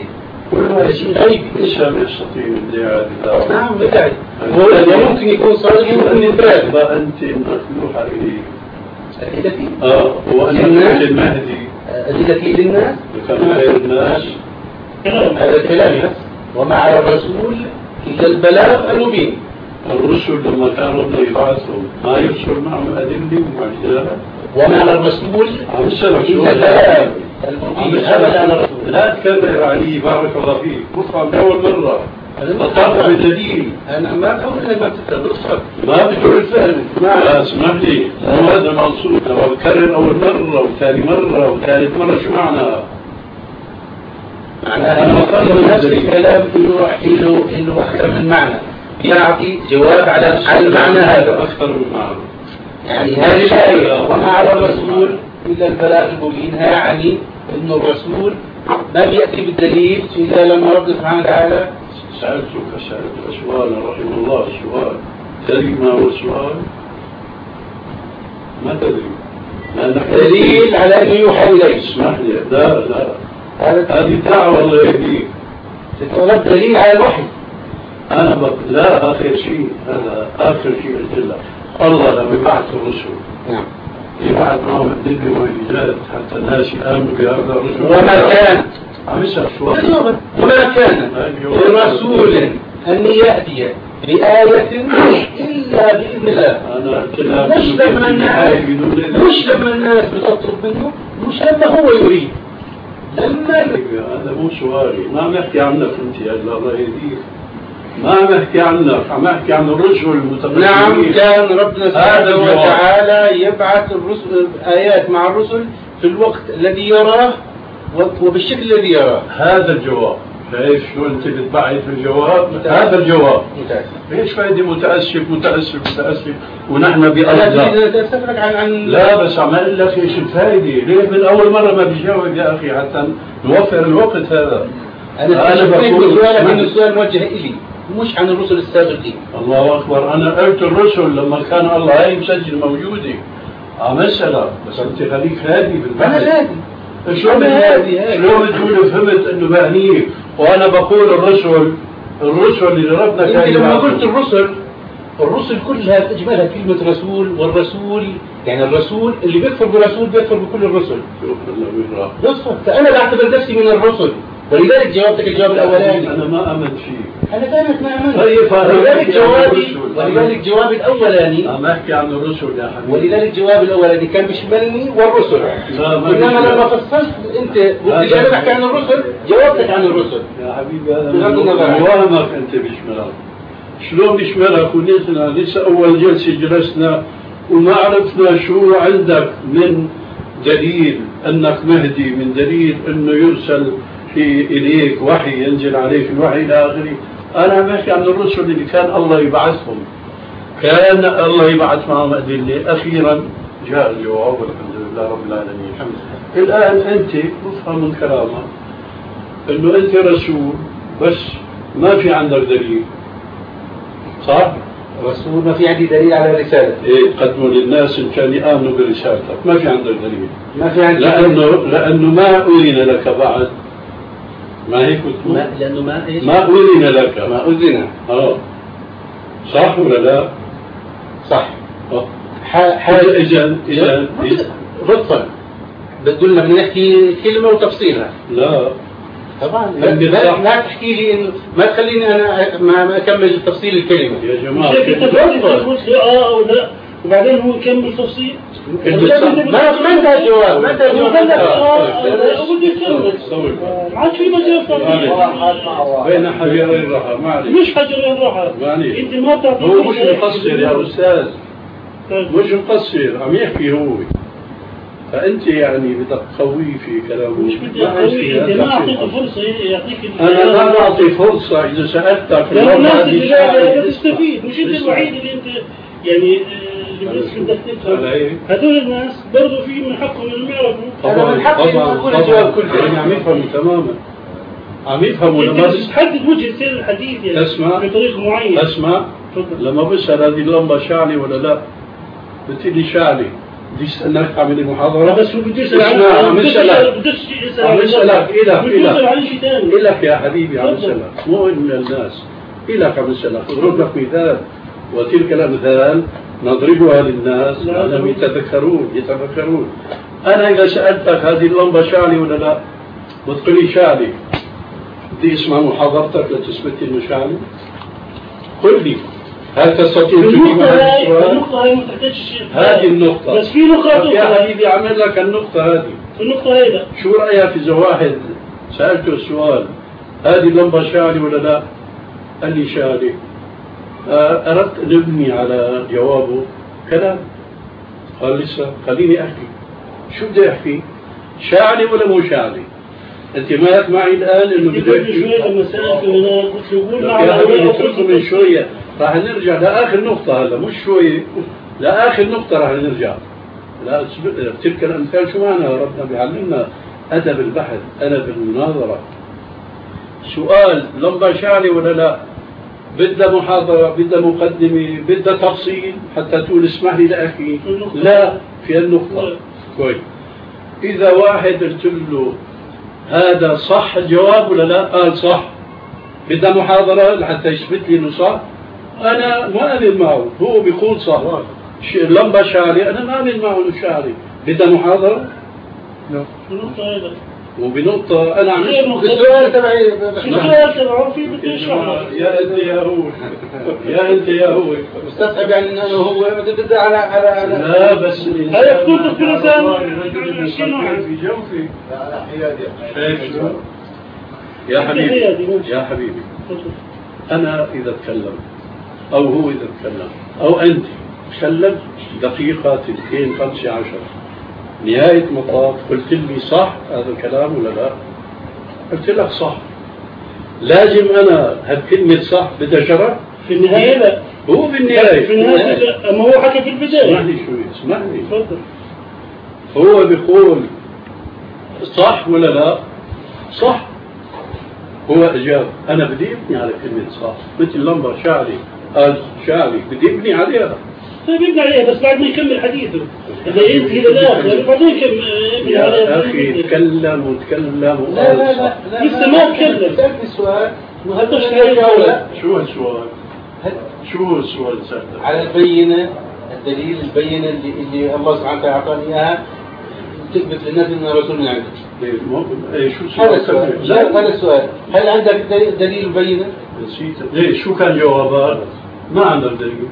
كل هذا شيء غيبي. ليس يستطيع الادعاء بالله. نعم بدعي. وممكن يكون صادق من الباب. فأنت مخلوقة إليه. أدلتي. آه وأنا المهدي. أدلتي للناس. كان خير الناس. هذا كلامي. وما على الرسول إلا البلاغ المبين. الرسل لما كانوا يبعثوا ما يرسل معهم أدلة ومعجزات. وما على الرسول إلا البلاغ المبين. لا تكرر علي بارك الله فيك. بفهم أول مرة. الطاقة بدليل. أنا ما أقول إنك ما تتدرسك. ما بتقول الفهم. لا اسمح لي. هذا مقصود. لما بكرر أول مرة وثاني مرة وثالث مرة شو معنى؟ معناها أنه قال نفس الكلام له له له أكثر من معنى. يعطي جواب على على المعنى هذا. أكثر من معنى. يعني هذه الآية وما على الرسول إلا البلاغ المبين يعني إنه الرسول ما بيأتي بالدليل إلا لما رب سبحانه وتعالى. سألتك سألتك سؤالا رحمه الله سؤال. تدري ما هو السؤال؟ ما تدري. دليل على أنه يوحى إليه. اسمح لي. لا لا. هذه دعوة الله يهديك. تطلب دليل على الوحي. أنا بق... لا آخر شيء هذا آخر شيء قلت لك الله لما يبعث الرسل نعم يبعث معهم الدنيا والإيجاد حتى الناس يآمنوا بهذا الرسل. وما كان عم يسأل سؤال. وما كان لرسول أن يأتي بآية إلا بإذن الله. أنا مش لما الناس مش لما الناس بتطلب منه مش لما هو يريد. لما هذا مو سؤالي. ما عم نحكي عنك أنت يا الله يهديك. ما عم نحكي عنك. عم نحكي عن الرسل المتقدمين. نعم كان ربنا سبحانه وتعالى يبعث الرسل آيات مع الرسل في الوقت الذي يراه وبالشكل الذي يراه. هذا الجواب. شايف شو انت بتبعث في الجواب؟ هذا الجواب. متأسف. ايش فايدة متأسف متأسف متأسف ونحن بأرضنا. عن عن لا بس عم اقول لك ايش الفايدة؟ ليه من اول مرة ما بيجاوب يا اخي حتى نوفر الوقت هذا. انا انا بقول سؤالك عن السؤال موجه الي مش عن الرسل السابقين. الله اكبر. انا قلت الرسل لما كان الله هاي مسجل موجودة. اه مسألة بس انت خليك هادي بالبحث. انا هادي. شلون شلون تقول فهمت انه بهنيه وانا بقول الرسل الرسل اللي ربنا كان. انت لما قلت الرسل الرسل كلها تجملها كلمة رسول والرسول يعني الرسول اللي بيكفر برسول بيكفر بكل الرسل. بيكفر. فأنا بعتبر نفسي من الرسل ولذلك جاوبتك الجواب الأولاني. أنا ما أمنت فيه. أنا كانت ما أمنت. طيب ولذلك جوابي ولذلك جوابي الأولاني. ما أحكي عن الرسل يا حبيبي. ولذلك جوابي الأولاني كان بيشملني والرسل. إنما لما فصلت أنت قلت لي أنا بحكي عن الرسل جاوبتك عن الرسل. يا حبيبي هذا موامك أنت بيشملك. شلون بيشملك ونحن لسه أول جلسة جلسنا وما عرفنا شو عندك من دليل أنك مهدي من دليل أنه يرسل في إليك وحي ينزل عليك الوحي إلى آخره. أنا بحكي عن الرسل اللي كان الله يبعثهم كان الله يبعث معهم أدلة. أخيرا جاء الجواب والحمد لله رب العالمين. الآن أنت تفهم من كلامك أنه أنت رسول بس ما في عندك دليل صح؟ رسول ما في عندي دليل على الرسالة. إيه قدموا للناس إن كان يآمنوا برسالتك ما في عندك دليل. ما في عندي لأنه لأنه ما أذن لك بعد. ما هيك ما لأنه ما إيش؟ ما أذن لك. ما أذن. آه صح ولا لا؟ صح. آه. حاجة إذا إذا رطفا بدنا بدنا نحكي كلمة وتفصيلها. لا طبعا لا, لا, لا تحكي لي إنه ما تخليني أنا ما أكمل تفصيل الكلمة. يا جماعة اه أو لا وبعدين هو يكمل تفصيل. ما ما انتهى الجواب ما انتهى الجواب. أقول لك كمل. ما عاد في مجال ثاني. بين حجرين الراحة معلش. مش حجرين الراحة. أنت ما تعطي. هو مش مقصر يا أستاذ. مش مقصر عم يحكي هو. فأنت يعني بدك تقويه في كلامه. مش بدي أقويه. أنت ما أعطيك فرصة يعطيك. أنا ما بعطي فرصة إذا سألتك. لا الناس اللي تستفيد مش أنت الوحيد اللي أنت يعني اللي بس بدك تفهم. هذول الناس برضو في من حقهم إنهم يعرفوا. طبعا من حقهم يقول الجواب كله. يعني عم يفهموا تماما. عم يفهموا لما تحدد وجه سير الحديث يعني. اسمع. بطريقة معينة. اسمع. لما بسأل هذه اللمبة شعلي ولا لا؟ قلت لي شعلي. بدي استناك تعمل لي محاضرة. بس هو بده يسأل اسمع عم اسألك بدوش يسأل عم اسألك إلك يسأل عن شيء ثاني. إلك يا حبيبي عم اسألك مو من الناس إلك عم اسألك اضرب لك مثال وتلك الأمثال نضربها للناس لأنهم يتذكرون يتفكرون. أنا إذا سألتك هذه اللمبة شعلي ولا لا بتقول لي شعلي، بدي اسمع محاضرتك لتثبت لي إنه شعلي. قل لي هل تستطيع تجيب هذا السؤال؟ النقطة هاي ما تحتاجش شيء. هذه النقطة. بس في نقاط يا حبيبي أعمل لك النقطة هذه. النقطة هذا. شو رأيك إذا واحد سألته السؤال هذه اللمبة شعلي ولا لا؟ قال لي شعلي. أردت أن أبني على جوابه كلام. قال لسه خليني أحكي. شو بدي أحكي؟ شعلي ولا مو شعلي؟ أنت مالك معي الآن إنه بدي أحكي. شوية لما سألت أنا قلت له قول يا حبيبي اتركه من شوية. راح نرجع لآخر نقطة هذا مش شوية لآخر نقطة راح نرجع. لا تلك الأمثال شو معنى ربنا بيعلمنا أدب البحث أدب المناظرة. سؤال لمبة شعلي ولا لا بدها محاضرة بدها مقدمة بدها تفصيل حتى تقول اسمح لي لأخي لا في النقطة كويس. إذا واحد قلت له هذا صح الجواب ولا لا قال صح بدها محاضرة لحتى يثبت لي إنه صح أنا ما أمن معه هو بيقول صح لمبة شعلي أنا ما أمن معه إنه شعلي بدها محاضرة. النقطة هذا وبنقطة أنا عم بالسؤال تبعي بالسؤال تبعه في بده يشرح يا أنت يا هو يا أنت يا هو مستسحب يعني إنه هو بدي على على على لا بس هي خطوط في لسان في جوفي شايف شو يا حبيبي يا حبيبي أنا إذا تكلم أو هو إذا تكلم أو أنت تكلم دقيقة تلتين خمسة عشر نهاية مطاف قلت لي صح هذا الكلام ولا لا؟ قلت لك صح. لازم أنا هالكلمة صح بدها شرح؟ في النهاية لا. هو بالنهاية. في النهاية لا. أما هو حكى في البداية. اسمعني شوي اسمعني. تفضل. هو بيقول صح ولا لا؟ صح. هو أجاب أنا بدي أبني على كلمة صح مثل لمبة شعلي قال شعلي بدي أبني عليها. طيب ابني عليها بس بعد ما يكمل حديثه إذا ينتهي للآخر بعدين يكمل يا أخي تكلم وتكلم لا لا لا لسه ما تكلم. سألت السؤال هدوش لا. شو هالسؤال؟ شو السؤال سألته؟ على البينة الدليل البينة اللي, اللي الله سبحانه وتعالى أعطاني إياها تثبت للناس أن رسول من عندك. إيه شو هذا السؤال. لا هذا السؤال هل عندك دليل بينة؟ نسيت. ليه شو كان جوابات؟ ما عندك دليل.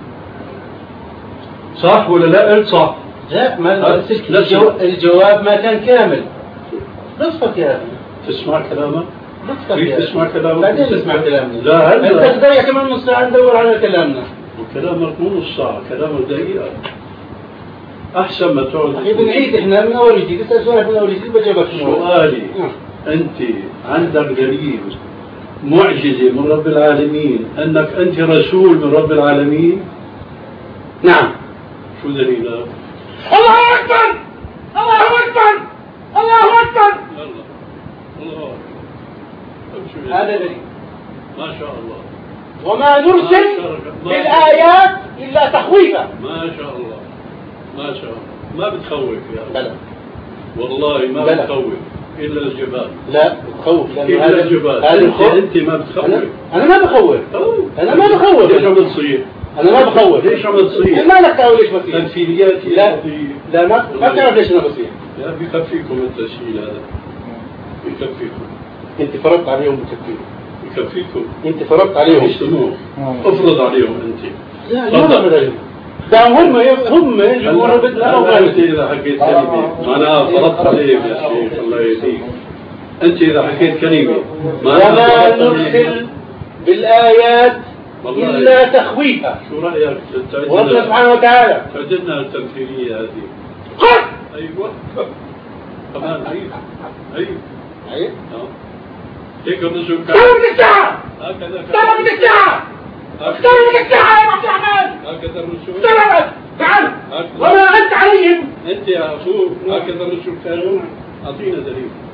صح ولا لا؟ قلت صح. لا ما الجواب, الجواب ما كان كامل. لطفك يا أخي. تسمع كلامه؟ لطفك يا أخي. تسمع كلامه؟ بعدين تسمع كلامنا. لا هلا. أنت تضيع كمان نص ساعة ندور على كلامنا. وكلامك مو نص ساعة، كلامك دقيقة. أحسن ما تقعد. أخي بنعيد إحنا من أول جديد، تسأل سؤال من أول جديد بجاوبك. سؤالي أنت عندك دليل معجزة من رب العالمين أنك أنت رسول من رب العالمين؟ نعم. شو دليلك؟ الله أكبر الله أكبر الله أكبر. الله هذا دليل. ما شاء الله. وما نرسل بالآيات إلا تخويفا. ما شاء الله ما شاء الله. ما بتخوف يا أخي. بلى. والله ما بلى. بتخوف إلا الجبال. لا بتخوف. إلا الجبال. أنت, أنت ما بتخوف. أنا, أنا ما بخوف. أنا ما بخوف. ليش عم تصيح؟ أنا ما بخوف. ليش عم تصيح؟ ما لك تعرف ليش بصيح. تمثيليات لا لا ما ما بتعرف ليش أنا بصيح. لا بكفيكم التسهيل هذا. بكفيكم. أنت فرضت عليهم بكفيكم. بكفيكم. أنت فرضت عليهم. يسلموه. افرض عليهم أنت. لا لا افرض عليهم. دعهم هم هم جمهور بدنا أو أنت إذا حكيت كلمة أنا فرضت عليك يا شيخ الله يهديك. أنت إذا حكيت كلمة وما نرسل بالآيات إلا تخويفا. شو رأيك؟ ربنا سبحانه وتعالى تعدلنا التمثيلية هذه. قل. أيوة. كمان أيوة. أيوة. أيوة. هيك الرسول كان. اختاروا من الساعة. هكذا. اختاروا من الساعة. اختاروا من الساعة يا عبد الرحمن. هكذا الرسول. اختاروا. تعال. وما أنت عليهم. أنت يا أخوه هكذا الرسول كانوا. أعطينا دليل.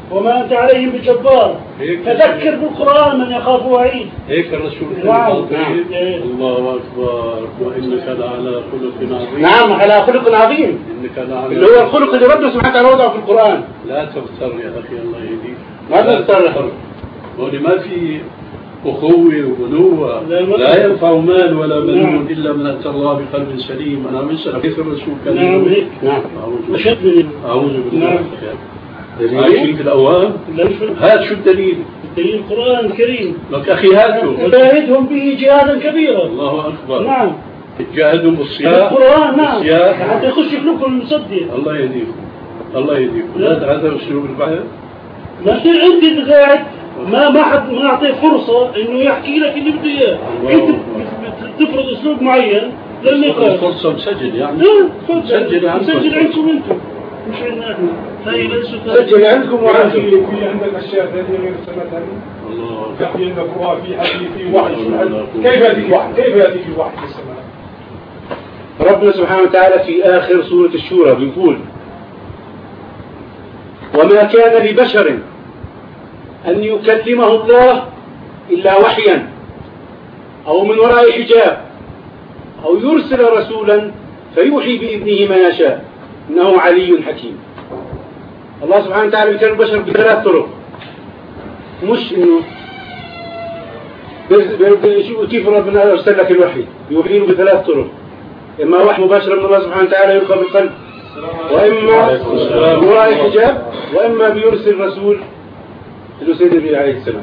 وما أنت عليهم بجبار فذكر بالقرآن من يخاف وعيد. هيك الرسول نعم. نعم. الله أكبر وإنك لعلى خلق عظيم. نعم على خلق عظيم إنك لعلى اللي هو الخلق اللي ربنا سبحانه وتعالى وضعه في القرآن. لا تغتر يا أخي الله يهديك. ما تغتر. هون ما في أخوة وبنوة. لا, لا ينفع مال ولا بنون إلا من أتى الله بقلب سليم. أنا مسألة كيف الرسول كان نعم هيك. نعم. أعوذ بالله. نعم. عايشين في الأوهام. هات شو الدليل؟ الدليل القرآن الكريم. لك أخي هاته. وجاهدهم به جهادا كبيرا. الله أكبر. نعم. جاهدهم بالصيام. القرآن نعم. بالصيام. حتى يخش قلوبكم المصدق. الله يهديكم. الله يهديكم. لا هذا أسلوب البحث. ما أنت قاعد ما ما حد ما أعطيه فرصة إنه يحكي لك اللي بده إياه. أنت تفرض أسلوب معين للنقاش. فرصة مسجل يعني. مسجل عندكم. مسجل عندكم أنتم. مش عندنا إحنا. هاي ليست. سجل عندكم وعندكم. في عندك أشياء ثانية غير السنة ثانية. الله. في عندك قرآن في حديث في وحي. كيف يأتي وحي؟ كيف يأتي في وحي في السماء؟ ربنا سبحانه وتعالى في آخر سورة الشورى بيقول: وما كان لبشر أن يكلمه الله إلا وحيا أو من وراء حجاب أو يرسل رسولا فيوحي بإذنه ما يشاء إنه علي حكيم. الله سبحانه وتعالى بيكلم البشر بثلاث طرق، مش إنه كيف ربنا أرسل لك الوحي، يوحي له بثلاث طرق: إما وحي مباشر من الله سبحانه وتعالى يلقى بالقلب، وإما من وراء حجاب، وإما بيرسل رسول اللي سيدنا النبي عليه السلام.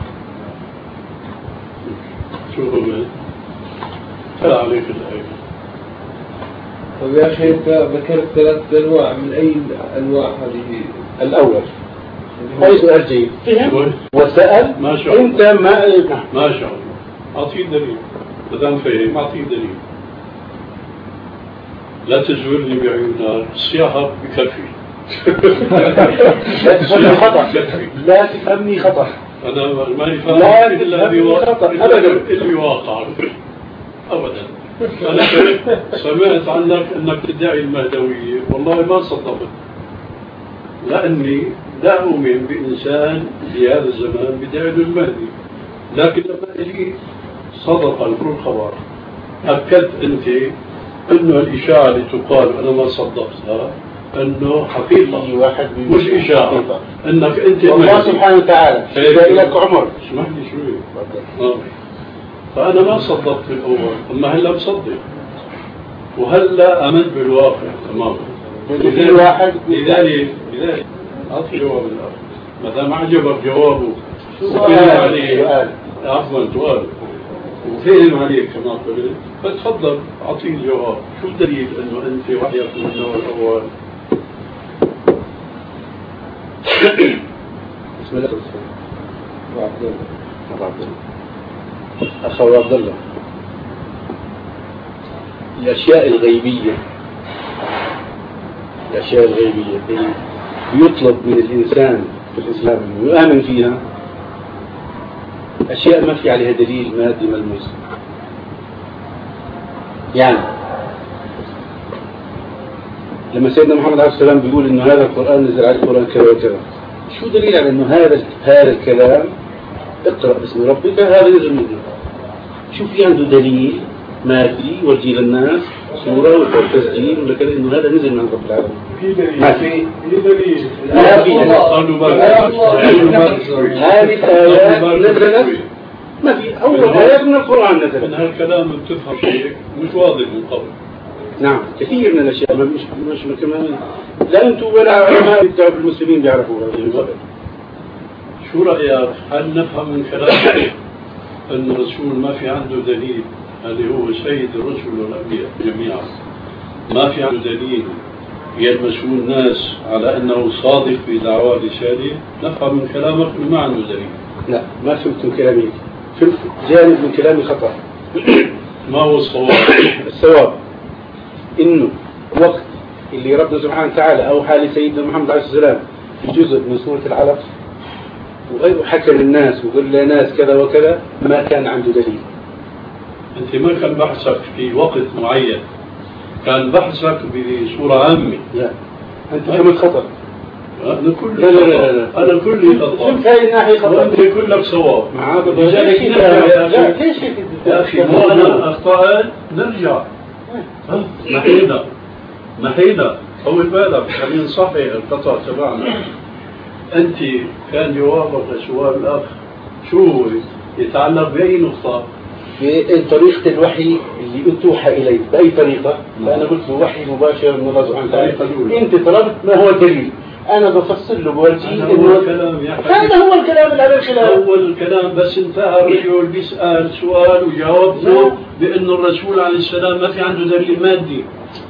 شو هو؟ فلا عليك الآية. طيب يا أخي أنت ذكرت ثلاث أنواع، من أي أنواع هذه؟ الأول أي سؤال جيد، فهم وسأل. ما شاء الله. أنت ما ما شاء الله. أعطيه دليل. بدل فهم أعطيه دليل. لا تزورني بعيونك، السياحة بكفي. لا تفهمني خطأ. لا تفهمني خطأ. أنا ماني فاهم إلا اللي واقع أبدا. أنا سمعت عنك أنك تدعي المهدوية، والله ما صدقت، لأني لا أؤمن بإنسان في هذا الزمان بدعي المهدي. لكن لما أجي صدق الخبر أكدت أنت أنه الإشاعة اللي تقال أنا ما صدقتها، أنه حقيقة واحد مش إشاعة، أنك أنت الله سبحانه وتعالى إذا لك عمر. اسمح لي شوي. آه. فأنا ما صدقت في الأول، أما هلا بصدق، وهلا آمنت بالواقع تماما. الواحد لذلك لذلك أعطي جواب الآخر ما دام عجبك جوابه وفهم عليه. عفوا سؤال وفهم عليك كما قلت، فتفضل أعطيه الجواب. شو الدليل أنه أنت وحيك من النوع الأول؟ بسم الله أخو عبد الله. الأشياء الغيبية الأشياء الغيبية اللي يطلب من الإنسان في الإسلام أنه يؤمن فيها أشياء ما في عليها دليل مادي ملموس. يعني لما سيدنا محمد عليه السلام بيقول إنه هذا القرآن نزل عليه القرآن كذا وكذا، شو دليل على إنه هذا هذا الكلام اقرأ باسم ربك هذا نزل منه؟ شو في عنده دليل مادي يوجه للناس صورة وتسجيل ولا كذا إنه هذا نزل من رب العالمين؟ في دليل. ما في. في دليل. ما في. هذه الآيات نزلت ما في. أول آيات من القرآن نزلت. من هالكلام بتفهم شيء مش واضح من قبل. نعم كثير من الأشياء مش مش كمان لا أنتم ولا علماء المسلمين بيعرفوا هذا. شو رأيك؟ هل نفهم من كلامك أن الرسول ما في عنده دليل اللي هو سيد الرسل والأنبياء جميعا، ما في عنده دليل يلمسه الناس على أنه صادق في دعوة رسالة؟ نفهم من كلامك أنه ما عنده دليل. لا ما فهمت من كلامي، فهمت جانب من كلامي خطأ. ما هو الصواب؟ الصواب إنه وقت اللي ربنا سبحانه وتعالى أوحى لسيدنا محمد عليه السلام في جزء من سورة العلق وحكى للناس وقال للناس كذا وكذا، ما كان عنده دليل. أنت ما كان بحثك في وقت معين، كان بحثك بصورة عامة. لا أنت فهمت خطأ. أنا كل لا لا لا لا أنا كلي خطأ شوف هاي الناحية خطأ وأنت كلك صواب. لذلك ليش نرجع يا لا أخي ليش يا أخي مو أنا أخطأت نرجع محينا محينا طول بالك خلينا نصحح الخطأ تبعنا. أنت كان جوابك لسؤال الأخ شو يتعلق بأي نقطة؟ بطريقة الوحي اللي أتوحى إليك بأي طريقة؟ فأنا قلت له وحي مباشر من الله سبحانه وتعالى. أنت طلبت ما هو الدليل؟ أنا بفسر له بورجيه إنه الكلام يا حبيبي هذا هو الكلام اللي على الخلاف. أول الكلام بس انتهى الرجل بيسأل سؤال وجاوبته بأنه الرسول عليه السلام ما في عنده دليل مادي.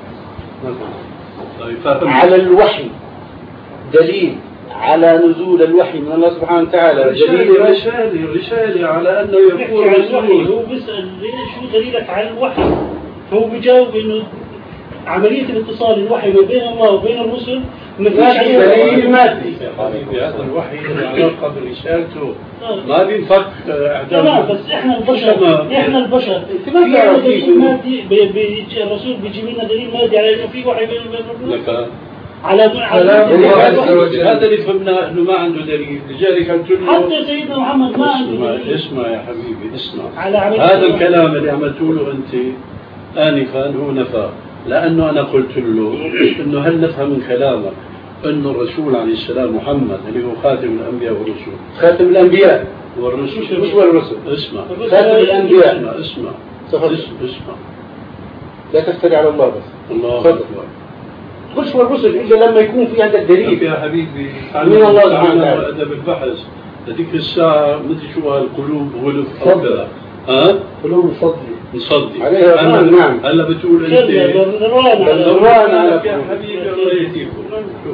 طيب فهم. على الوحي دليل على نزول الوحي من الله سبحانه وتعالى. رسالة رسالة رسالة على أنه يقول الوحي. هو بيسأل شو دليلك على الوحي؟ فهو بيجاوب إنه عملية الاتصال الوحي ما بين الله وبين الرسل ما فيش دليل مادي. حبيبي هذا الوحي له علاقة برسالته ما بينفك إعدام. تمام بس إحنا البشر إحنا البشر في عندنا دليل مادي بيجي الرسول بيجيب لنا دليل مادي على إنه في وحي بين الرسل. على على هذا اللي فهمناه انه ما عنده دليل. لذلك قلت له حتى سيدنا محمد ما عنده دليل. اسمع يا حبيبي اسمع. على هذا الكلام اللي عملته له انت انفا هو نفى. لانه انا قلت له انه هل نفهم من كلامك انه الرسول عليه السلام محمد اللي هو خاتم الانبياء والرسل. خاتم الأنبياء والرسل مش هو الرسل. اسمع خاتم الأنبياء. اسمع اسمع تفضل. اسمع لا تفتري على الله بس. الله تفضل. أكبر. قلش هو الرسل إلا لما يكون في عندك دليل. يا حبيبي من الله سبحانه وتعالى. أدب البحث هذيك الساعة مثل شو القلوب غلف أو كذا. ها؟ قلوب الفضل نصدي عليها هلا نعم. هلا بتقول انت الران يا حبيبي الله يهديكم.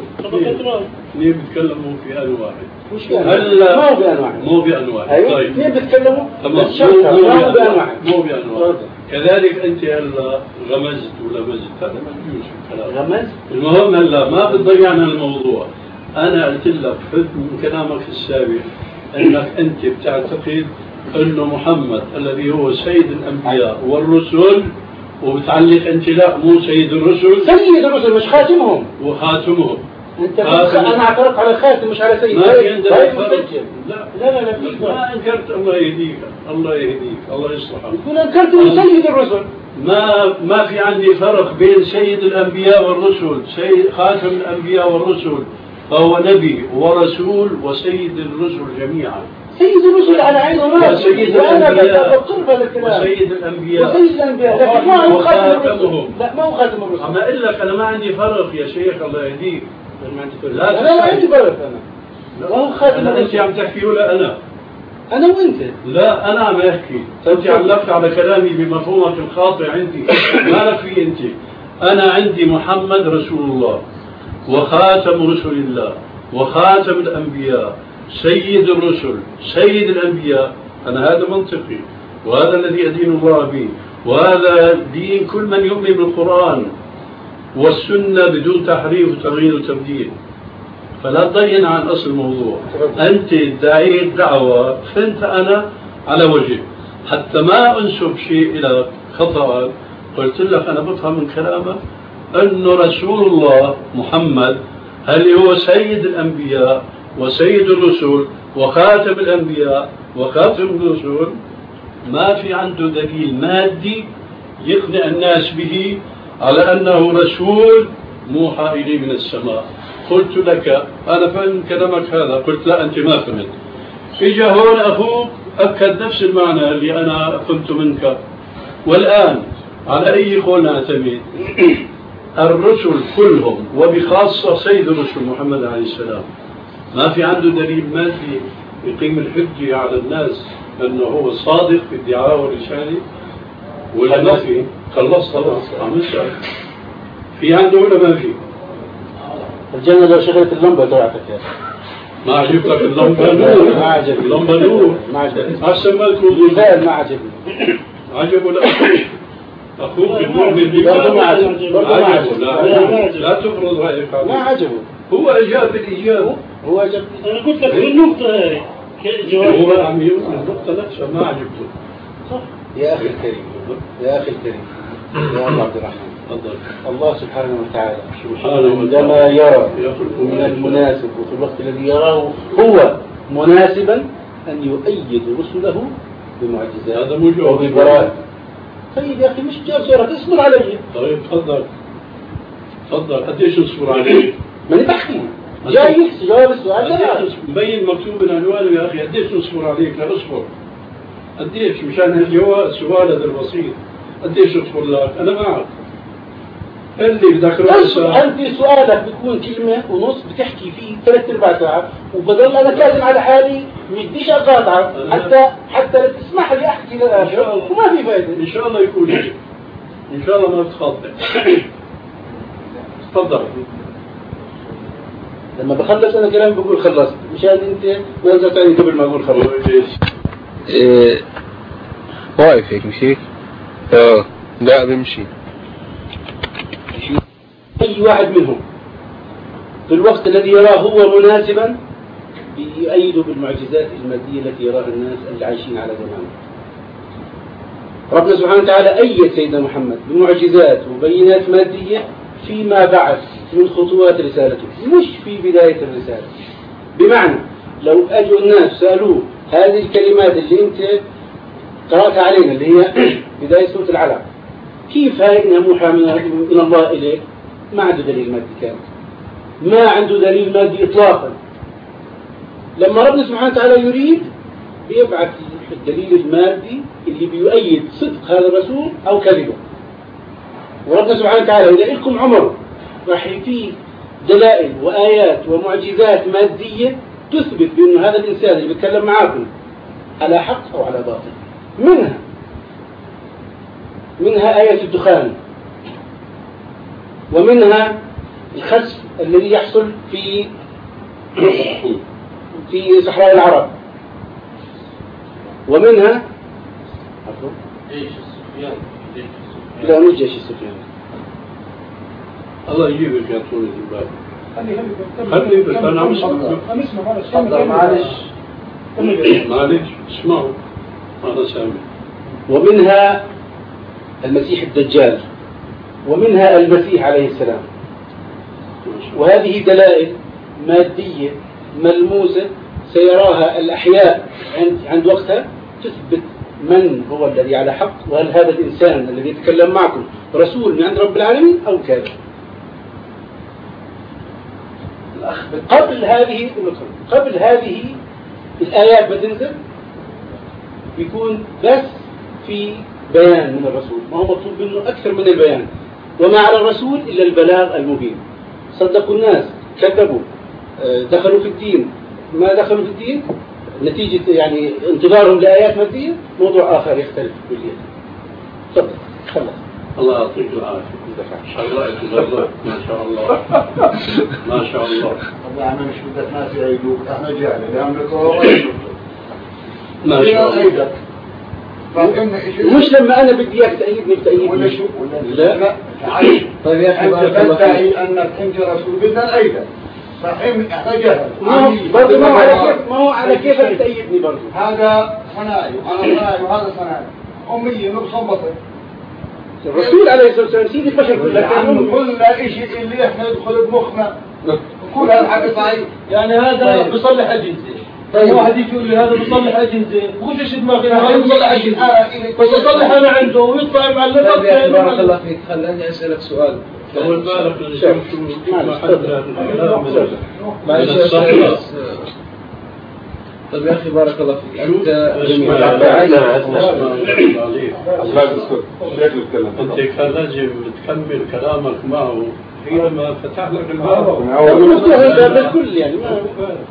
اثنين بيتكلموا في آن واحد. مش بأن هلا ما هو بأن واحد. مو بأن واحد. أيوة طيب اثنين بيتكلموا تمام بس شرطة مو ما هو بأن واحد. مو بأن واحد. كذلك انت هلا غمزت ولمزت هذا ما بيجوز في الكلام. غمز. المهم هلا ما بتضيعنا الموضوع. انا قلت لك من كلامك السابق انك انت بتعتقد انه محمد الذي هو سيد الانبياء والرسل وبتعلق انت لا مو سيد الرسل. سيد الرسل مش خاتمهم. وخاتمهم. انت انا اعترضت على خاتم مش على سيد. ما في عندنا فرق. لا لا لا لا في ما انكرت. الله يهديك الله يهديك الله يصلحك. يقول انكرت من سيد الرسل. ما ما في عندي فرق بين سيد الانبياء والرسل. سيد خاتم الانبياء والرسل فهو نبي ورسول وسيد الرسل جميعا. سيد الرسل على عين وراسي. وسيد وانا الانبياء بطلب هذا الكلام. وسيد الانبياء وسيد الانبياء لكن ما هو خاتم الرسل. وخاتمهم. لا ما هو خاتم الرسل. عم اقول لك انا ما عندي فرق يا شيخ الله يهديك. ما عندي فرق. لا لا ما عندي فرق انا. ما هو خاتم انا انت الرسل. عم تحكي ولا انا؟ انا وانت. لا انا عم احكي. انت علقت على كلامي بمفهومك الخاطئ عندي. ما لك في انت. انا عندي محمد رسول الله وخاتم رسل الله وخاتم الانبياء سيد الرسل سيد الانبياء. انا هذا منطقي وهذا الذي ادين الله به وهذا دين كل من يؤمن بالقران والسنه بدون تحريف وتغيير وتبديل. فلا تضين عن اصل الموضوع. انت داعي الدعوه فانت انا على وجه حتى ما انسب شيء الى خطا. قلت لك انا بفهم من كلامك انه رسول الله محمد هل هو سيد الانبياء وسيد الرسل وخاتم الانبياء وخاتم الرسل. ما في عنده دليل مادي يقنع الناس به على انه رسول موحى اليه من السماء. قلت لك انا فهم كلامك هذا. قلت لا انت ما فهمت. اجا هون اخوك اكد نفس المعنى اللي انا فهمته منك. والان على اي قول نعتمد؟ الرسل كلهم وبخاصه سيد الرسل محمد عليه السلام ما في عنده دليل مادي يقيم الحجه على الناس انه هو صادق في الدعاء والرساله ولا ما في؟ خلصت خلاص عم اسال في عنده ولا ما في؟ الجنة لو شغلت اللمبة تبعتك يا ما عجبتك اللمبه نور؟ ما عجبني. اللمبه نور ما عجبني. احسن ما تكون البال ما عجبني. عجبه لا اخوك المؤمن برضه ما عجبه. برضه ما عجبه. عجبه. لا لا تفرض رايك ما عليه. عجبه. هو اجاب بالاجابه. هو عجبني. انا قلت لك في النقطة هاي هو عم يقول النقطه نفسها ما عجبته. يا اخي الكريم يا اخي الكريم يا ابو عبد الرحمن الله سبحانه وتعالى سبحانه عندما يرى من المناسب وفي الوقت الذي يراه هو مناسبا أن يؤيد رسله بمعجزات هذا موجود وببراءة. طيب يا أخي مش جاب سيرك اصبر علي. طيب تفضل تفضل قديش نصبر عليك؟ ماني بحكي جاي يحكي جواب السؤال ده مبين مكتوب بالعنوان يا أخي قديش نصبر عليك؟ لا اصبر قديش مشان الجواب السؤال هذا البسيط قديش اصبر لك؟ أنا معك اللي بدك أنت سؤالك بتكون كلمة ونص بتحكي فيه ثلاث أرباع ساعة وبضل أنا كاظم على حالي مش بديش أقاطعك حتى حتى تسمح لي أحكي للآخر وما في فايدة. إن شاء الله يكون هيك إن شاء الله ما بتخاطب. تفضل. لما بخلص أنا كلام بقول خلصت مشان أنت ما تزعلني قبل ما أقول خلصت. إيه واقف هيك مش هيك؟ اه لا بمشي. أي واحد منهم في الوقت الذي يراه هو مناسبا يؤيد بالمعجزات المادية التي يراها الناس اللي عايشين على زمانه. ربنا سبحانه وتعالى أيد سيدنا محمد بمعجزات وبينات مادية فيما بعد من خطوات رسالته مش في بداية الرسالة. بمعنى لو أجوا الناس سألوه هذه الكلمات اللي أنت قرأتها علينا اللي هي بداية سورة العلق كيف هاي إنها موحى من الله إليك؟ ما عنده دليل مادي كامل ما عنده دليل مادي إطلاقا. لما ربنا سبحانه وتعالى يريد بيبعث الدليل المادي اللي بيؤيد صدق هذا الرسول أو كذبه. وربنا سبحانه وتعالى إذا لكم عمر راح فيه دلائل وآيات ومعجزات مادية تثبت بأن هذا الإنسان اللي بيتكلم معاكم على حق أو على باطل. منها منها آية الدخان ومنها الخسف الذي يحصل في في صحراء العرب ومنها جيش السفيان لا مش جيش السفيان الله يجيبك يا طول الباب خلي بس أنا عم أسمع معلش معلش اسمعوا أنا سامع. ومنها المسيح الدجال ومنها المسيح عليه السلام. وهذه دلائل مادية ملموسة سيراها الأحياء عند عند وقتها تثبت من هو الذي على حق وهل هذا الإنسان الذي يتكلم معكم رسول من عند رب العالمين أو كاذب. قبل هذه قبل هذه الآيات بتنزل يكون بس في بيان من الرسول ما هو مطلوب منه أكثر من البيان وما على الرسول إلا البلاغ المبين. صدقوا الناس كذبوا دخلوا في الدين ما دخلوا في الدين نتيجة يعني انتظارهم لآيات مادية موضوع آخر يختلف كليا. تفضل خلص. الله يعطيك العافية. الله ما شاء الله ما شاء الله. طبعا احنا مش بدك ناس يعيدوك احنا جاهلين لأنك ما شاء الله. مش لما أنا بدي إياك تأيدني بتأيدني لا لا طيب يا أخي أنت تدعي أنك أنت رسول بدنا نأيدك صحيح احنا جاهل برضه ما هو على كيف ما هو على كيفك تأيدني برضه. هذا صناعي وأنا صناعي وهذا صناعي أمي نقص بسيط. الرسول عليه الصلاة والسلام سيد البشر كلها كل شيء اللي احنا يدخل بمخنا كل هالحاجة صحيح. يعني هذا بيصلح أجهزة. طيب واحد يجي يقول لي هذا بيصلح أجهزة وش ايش دماغي هذا بيصلح أجهزة بس يصلح أنا عنده ويطلع مع اللي طيب يا أخي بارك الله فيك خلاني أسألك سؤال. أول بالك نشوف ما حدا معلش أسألك. طيب يا أخي بارك الله فيك أنت جميل أنت كان لازم تكمل كلامك معه حينما فتح لك الباب. مفتوح الباب الكل يعني ما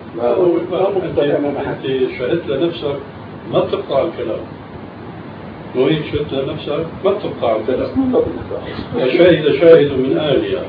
أنت شهدت لنفسك ما تقطع الكلام وهيك شهدت لنفسك ما تقطع الكلام. شاهد شاهد من آلية.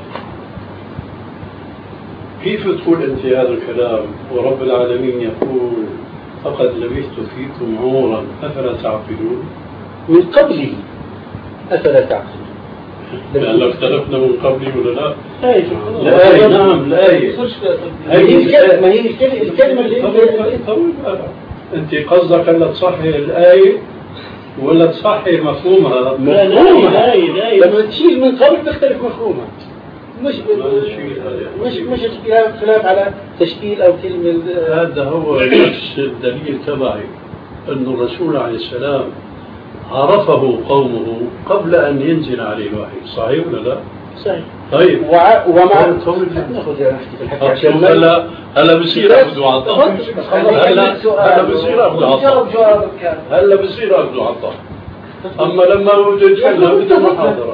كيف تقول أنت هذا الكلام ورب العالمين يقول فقد لبثت فيكم عمرا أفلا تعقلون؟ من قبله أفلا تعقلون. لأن اختلفنا من قبلي ولا لا؟ لا لا نعم لا هي ما هي الكلمة اللي أنت قصدك أن تصحح الآية ولا تصحي مفهومها؟ لا لا لا لا لما تشيل من قبل تختلف مفهومها. مش مش مش خلاف خلاف على تشكيل او كلمه. هذا هو نفس الدليل تبعي أن الرسول عليه السلام عرفه قومه قبل أن ينزل عليه الوحي. صحيح ولا لا؟ صحيح. طيب وع... ومع ناخذ هلا هلا بصير اخذ وعطاء. هلا هلا بصير اخذ وعطاء. هلا بصير اخذ وعطاء. اما لما بده يتكلم بده محاضره.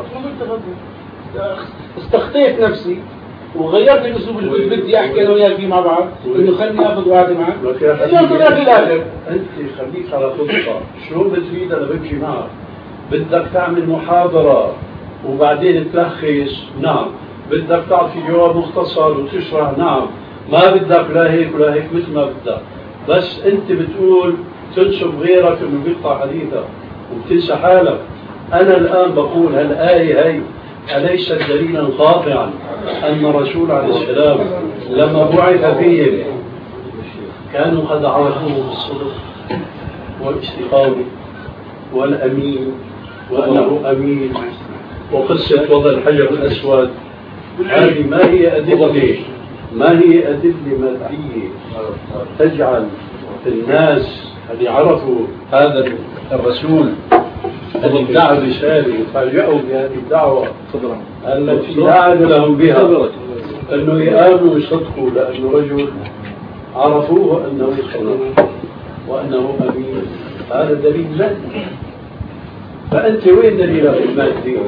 استخطيت نفسي وغيرت الاسلوب اللي بدي احكي انا وياك فيه مع بعض انه خليني اخذ وعدي معك. يلا في الاخر انت خليك على خطه. شو بتريد انا بمشي معك. بدك تعمل محاضره وبعدين تلخص. نعم. بدك تعطي جواب مختصر وتشرح. نعم. ما بدك لا هيك ولا هيك مثل ما بدك. بس انت بتقول تنسب غيرك انه بيقطع حديثك وبتنسى حالك. انا الان بقول هالايه هي أليست دليلا قاطعا أن الرسول عليه السلام لما بعث فيهم كانوا قد عرفوه بالصدق والاستقامة والأمين وأنه أمين وقصة وضع الحجر الأسود. هذه ما هي أدلة ما هي أدلة مادية تجعل الناس اللي عرفوا هذا الرسول الذي ادعى الرسالة وفاجأوا بهذه الدعوة التي دعا لهم بها أنه يآمنوا ويصدقوا لأنه رجل عرفوه أنه صدق وأنه أمين. هذا دليل مادي. فأنت وين دليلك المادي؟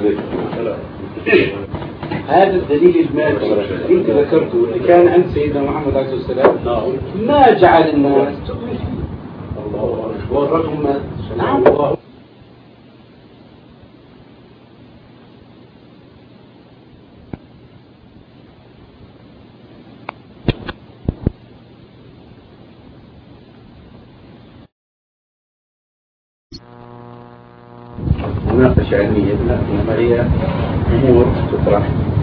هذا الدليل المادي انت ذكرته اللي كان عند سيدنا محمد عليه الصلاه والسلام ما جعل الناس الله والرقم نعم. مناقشة علمية إنما هي أمور تطرح.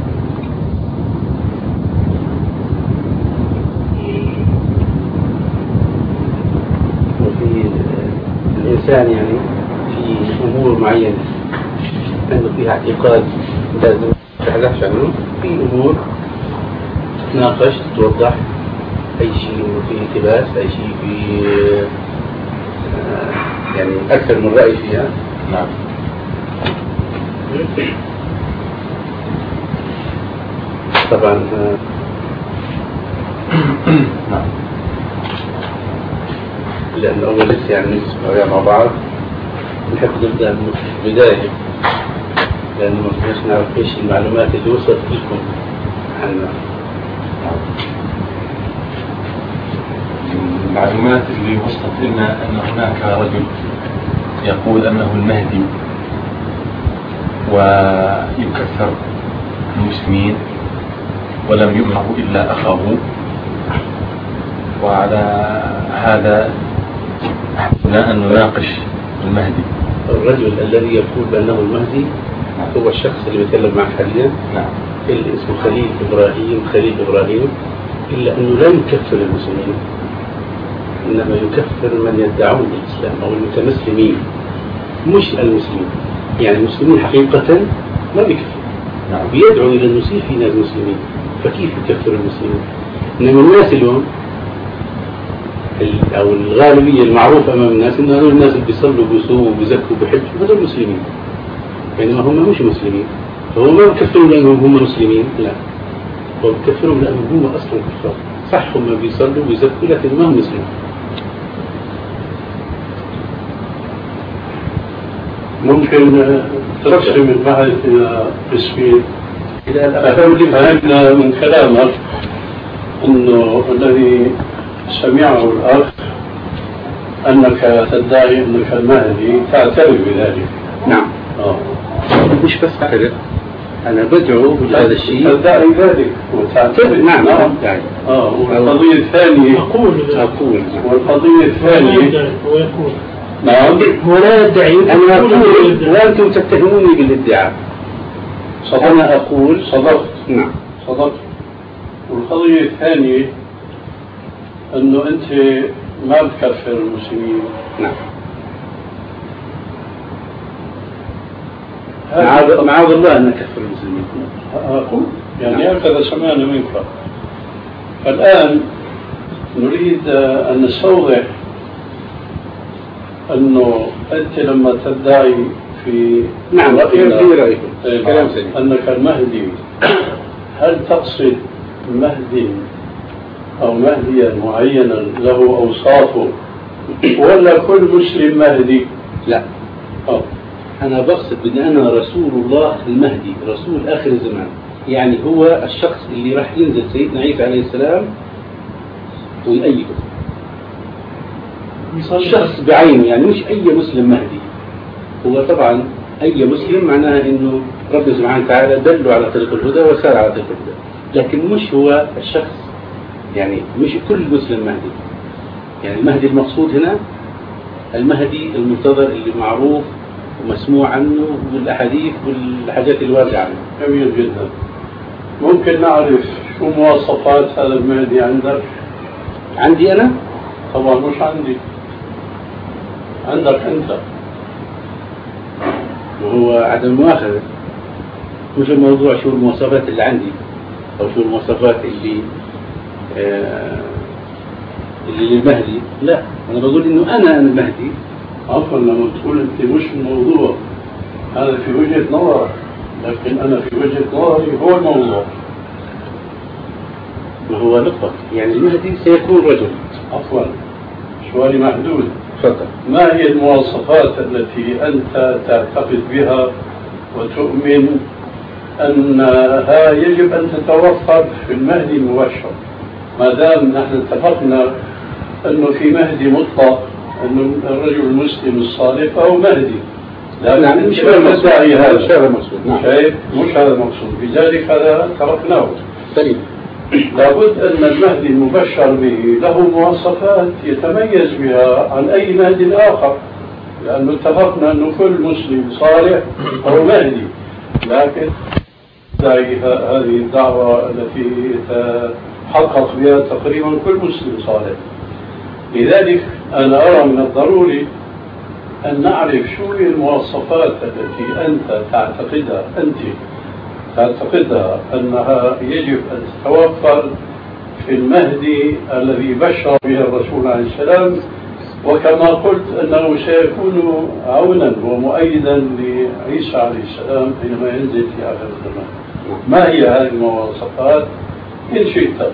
وفي الإنسان يعني في أمور معينة عنده فيها اعتقاد لازم تحدث عنه. في أمور تتناقش تتوضح. أي شيء في التباس أي شيء في يعني أكثر من رأي فيها. نعم. طبعا نعم. لأن أول لسه يعني نسمع مع بعض نحب نبدأ من البداية لأنه ما فيش نعرف إيش المعلومات اللي وصلت لكم عنا. المعلومات اللي وصلت لنا أن هناك رجل يقول أنه المهدي ويكفر المسلمين ولم يؤمنه إلا أخاه. وعلى هذا حبنا أن نناقش المهدي. الرجل الذي يقول بأنه المهدي هو الشخص اللي بيتكلم معك حاليا. نعم. اللي اسمه خليل إبراهيم خليل إبراهيم إلا أنه لا يكفر المسلمين إنما يكفر من يدعون الإسلام أو المتمسلمين مش المسلمين. يعني المسلمين حقيقة ما بيكفر. نعم. بيدعو إلى المسيح في ناس مسلمين فكيف يكفر المسلمين؟ إنما الناس اليوم أو الغالبية المعروفة أمام الناس إن هذول الناس اللي بيصلوا بيصوموا بيزكوا بيحجوا هذول مسلمين بينما هم مش مسلمين. فهو ما بكفرهم لأنهم هم مسلمين لا هو بكفرهم لأنهم هم أصلا كفار. صح هم بيصلوا وبيزكوا لكن ما هم مسلمين. ممكن تقسم البحث إلى قسمين. فهمنا من كلامك أنه الذي سمعه الأخ أنك تدعي أنك المهدي تعترف بذلك. نعم. آه. مش بس أعترف أنا بدعو بهذا الشيء. تدعي ذلك وتعترف. نعم. نعم. آه. والقضية الثانية أقول أقول والقضية الثانية ويقول نعم. ولا يدعي أنا أقول وأنتم تتهموني بالادعاء. أنا أقول صدقت. نعم صدقت. والقضية الثانية أنه أنت ما بتكفر المسلمين. نعم. معاذ معاذ الله أن نكفر المسلمين. أقول يعني هكذا سمعنا منك. الآن نريد أن نستوضح أنه أنت لما تدعي في نعم في رأيكم كلام سليم أنك المهدي، هل تقصد مهدي أو مهديا معينا له أوصافه ولا كل مسلم مهدي؟ لا أوه. أنا بقصد بأن أنا رسول الله المهدي، رسول آخر الزمان، يعني هو الشخص اللي راح ينزل سيدنا عيسى عليه السلام ويأيده، شخص بعينه، يعني مش أي مسلم مهدي. هو طبعا أي مسلم معناها إنه رب سبحانه وتعالى دله على طريق الهدى وسار على طريق الهدى، لكن مش هو الشخص، يعني مش كل مسلم مهدي. يعني المهدي المقصود هنا المهدي المنتظر اللي معروف ومسموع عنه بالأحاديث والحاجات الواردة عنه. جميل جدا. ممكن نعرف شو مواصفات هذا المهدي عندك؟ عندي أنا؟ طبعا مش عندي، عندك أنت. وهو عدم مؤاخذة، مش الموضوع شو المواصفات اللي عندي أو شو المواصفات اللي آه اللي للمهدي. لا، أنا بقول إنه أنا المهدي. عفوا لما تقول أنت مش الموضوع، هذا في وجهة نظرك، لكن أنا في وجهة نظري هو الموضوع. ما هو نقطة، يعني المهدي سيكون رجل. عفوا سؤالي محدود. تفضل. ما هي المواصفات التي أنت تعتقد بها وتؤمن أنها يجب أن تتوفر في المهدي المبشر؟ ما دام نحن اتفقنا أنه في مهدي مطلق، أنه الرجل المسلم الصالح فهو مهدي، لا مش هذا المقصود. نعم. شايف مش هذا المقصود، لذلك هذا تركناه. سليم. لابد أن المهدي المبشر به له مواصفات يتميز بها عن أي مهدي آخر، لأنه اتفقنا أنه كل مسلم صالح هو مهدي، لكن هذه الدعوة التي تحقق بها تقريبا كل مسلم صالح. لذلك أنا أرى من الضروري أن نعرف شو هي المواصفات التي أنت تعتقدها أنت تعتقدها أنها يجب أن تتوفر في المهدي الذي بشر به الرسول عليه السلام، وكما قلت أنه سيكون عونا ومؤيدا لعيسى عليه السلام حينما ينزل في آخر الزمان. ما هي هذه المواصفات إن شئت؟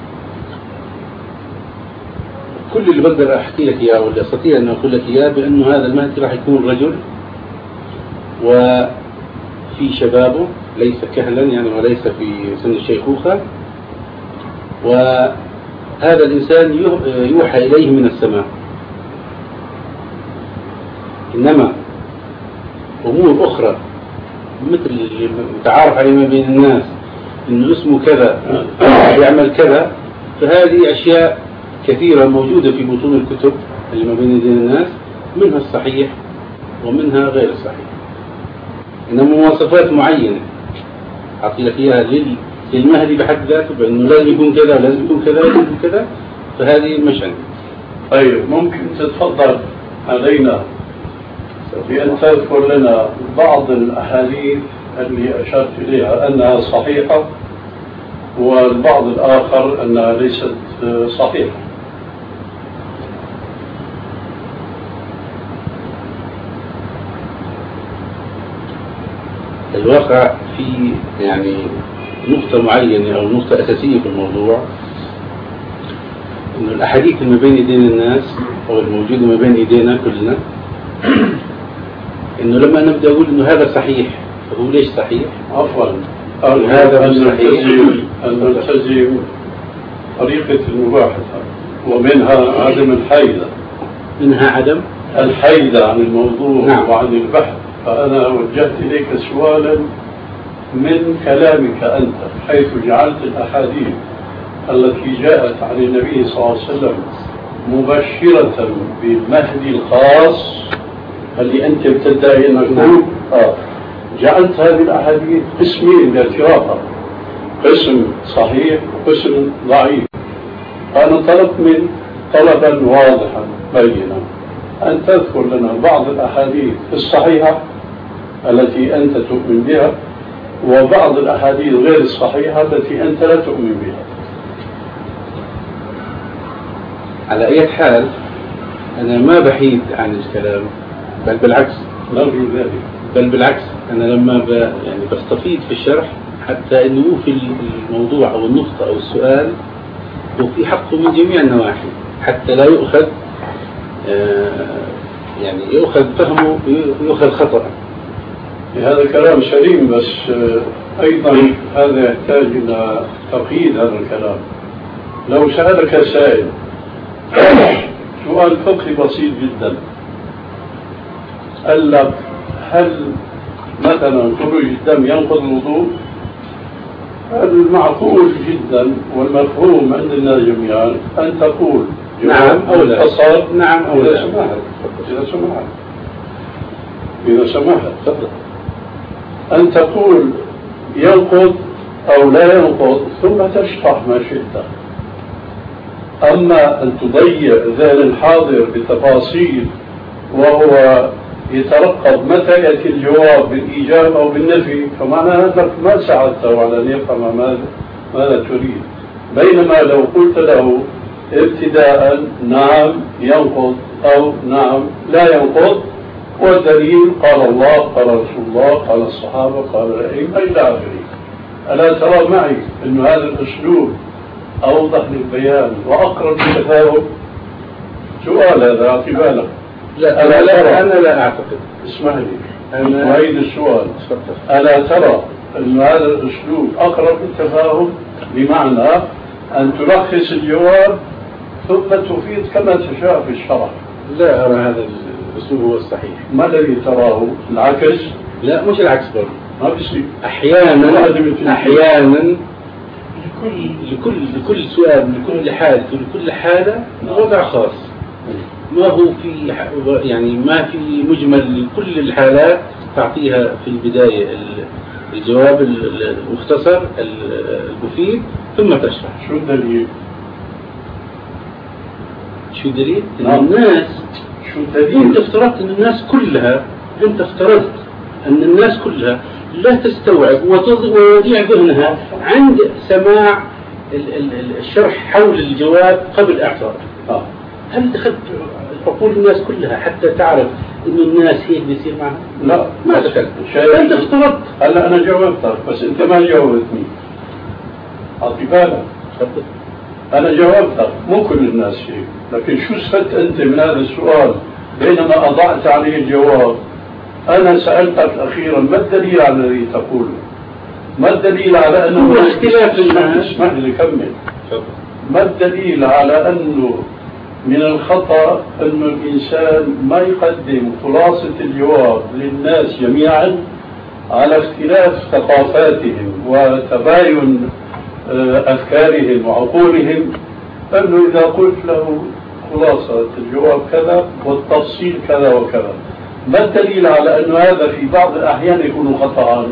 كل اللي بقدر أحكي لك إياه واللي أستطيع أن أقول لك إياه بأنه هذا المهدي راح يكون رجل وفي شبابه، ليس كهلا يعني وليس في سن الشيخوخة، وهذا الإنسان يوحى إليه من السماء. إنما أمور أخرى مثل المتعارف عليه ما بين الناس إنه اسمه كذا يعمل كذا، فهذه أشياء كثيرة موجودة في بطون الكتب اللي ما بين يدين الناس، منها الصحيح ومنها غير الصحيح. إنما مواصفات معينة أعطي لك إياها للمهدي بحد ذاته بأنه لازم يكون كذا لازم يكون كذا لازم يكون كذا، فهذه مش عندي. طيب ممكن تتفضل علينا بأن تذكر لنا بعض الأحاديث اللي أشرت إليها أنها صحيحة والبعض الآخر أنها ليست صحيحة. الواقع في يعني نقطة معينة أو نقطة أساسية في الموضوع، إنه الأحاديث ما بين يدين الناس أو الموجودة ما بين يدينا كلنا، إنه لما نبدأ أقول إنه هذا صحيح، فهو ليش صحيح؟ عفوا هذا صحيح أن نلتزم طريقة المباحثة، ومنها عدم الحيدة منها عدم الحيدة عن الموضوع. نعم. وعن البحث. فأنا وجهت إليك سؤالا من كلامك أنت، حيث جعلت الأحاديث التي جاءت عن النبي صلى الله عليه وسلم مبشرة بالمهدي الخاص اللي أنت بتدعي أنه نعم. آه. جعلت هذه الأحاديث قسمين باعترافها، قسم صحيح وقسم ضعيف. فأنا طلبت من طلبا واضحا بينا أن تذكر لنا بعض الأحاديث الصحيحة التي أنت تؤمن بها، وبعض الأحاديث غير الصحيحة التي أنت لا تؤمن بها. على أي حال أنا ما بحيد عن الكلام، بل بالعكس، نرجو ذلك. بل بالعكس أنا لما ب... يعني بستفيد في الشرح حتى أنه في الموضوع أو النقطة أو السؤال وفي حقه من جميع النواحي، حتى لا يؤخذ يعني يؤخذ فهمه يؤخذ خطأ. هذا كلام سليم، بس أيضا هذا يحتاج إلى تقييد هذا الكلام. لو سألك سائل سؤال فقهي بسيط جدا، قال لك هل مثلا خروج الدم ينقض الوضوء؟ المعقول جدا والمفهوم عند الناس جميعا أن تقول نعم أو لا، نعم أو لا. إذا سمحت إذا سمحت إذا سمحت تفضل أن تقول ينقض أو لا ينقض ثم تشرح ما شئت. أما أن تضيع ذهن الحاضر بتفاصيل وهو يترقب متى يأتي الجواب بالإيجاب أو بالنفي، فمعنى أنك ما ساعدته على أن يفهم ماذا ماذا تريد. بينما لو قلت له ابتداء نعم ينقض أو نعم لا ينقض، والدليل قال الله قال رسول الله قال الصحابة قال الأئمة إلى آخره. ألا ترى معي أن هذا الأسلوب أوضح للبيان وأقرب للتفاهم؟ سؤال هذا أعطي بالك. لا أنا لا أنا لا أعتقد. اسمح لي أنا أعيد السؤال. ألا ترى أن هذا الأسلوب أقرب للتفاهم، بمعنى أن تلخص الجواب ثم تفيد كما تشاء في الشرح؟ لا أرى هذا الأسلوب هو الصحيح. ما الذي تراه؟ العكس؟ لا مش العكس برضه. ما بيصير. أحيانا أحيانا لكل لكل لكل سؤال لكل حادث ولكل حالة وضع خاص، ما هو في يعني ما في مجمل لكل الحالات تعطيها في البداية الجواب المختصر المفيد ثم تشرح. شو الدليل؟ شو الدليل؟ نعم. الناس شو الدليل؟ أنت افترضت أن الناس كلها أنت افترضت أن الناس كلها لا تستوعب وتضيع ذهنها عند سماع الشرح حول الجواب قبل إعطائه. آه. هل دخلت عقول الناس كلها حتى تعرف إن الناس هيك بيصير معها؟ لا ما دخلت. أنت افترضت. هلا أنا جاوبتك بس أنت ما جاوبتني. أعطي بالك. أنا جاوبتك مو كل الناس هيك، لكن شو استفدت أنت من هذا السؤال بينما أضعت عليه الجواب؟ أنا سألتك أخيرا ما الدليل على الذي تقوله؟ ما الدليل على أنه هو اختلاف الناس؟ اسمح لي أكمل. ما الدليل على أنه من الخطأ أن الإنسان ما يقدم خلاصة الجواب للناس جميعا على اختلاف ثقافاتهم وتباين أفكارهم وعقولهم؟ أنه إذا قلت له خلاصة الجواب كذا والتفصيل كذا وكذا، ما الدليل على أن هذا في بعض الأحيان يكون خطأ؟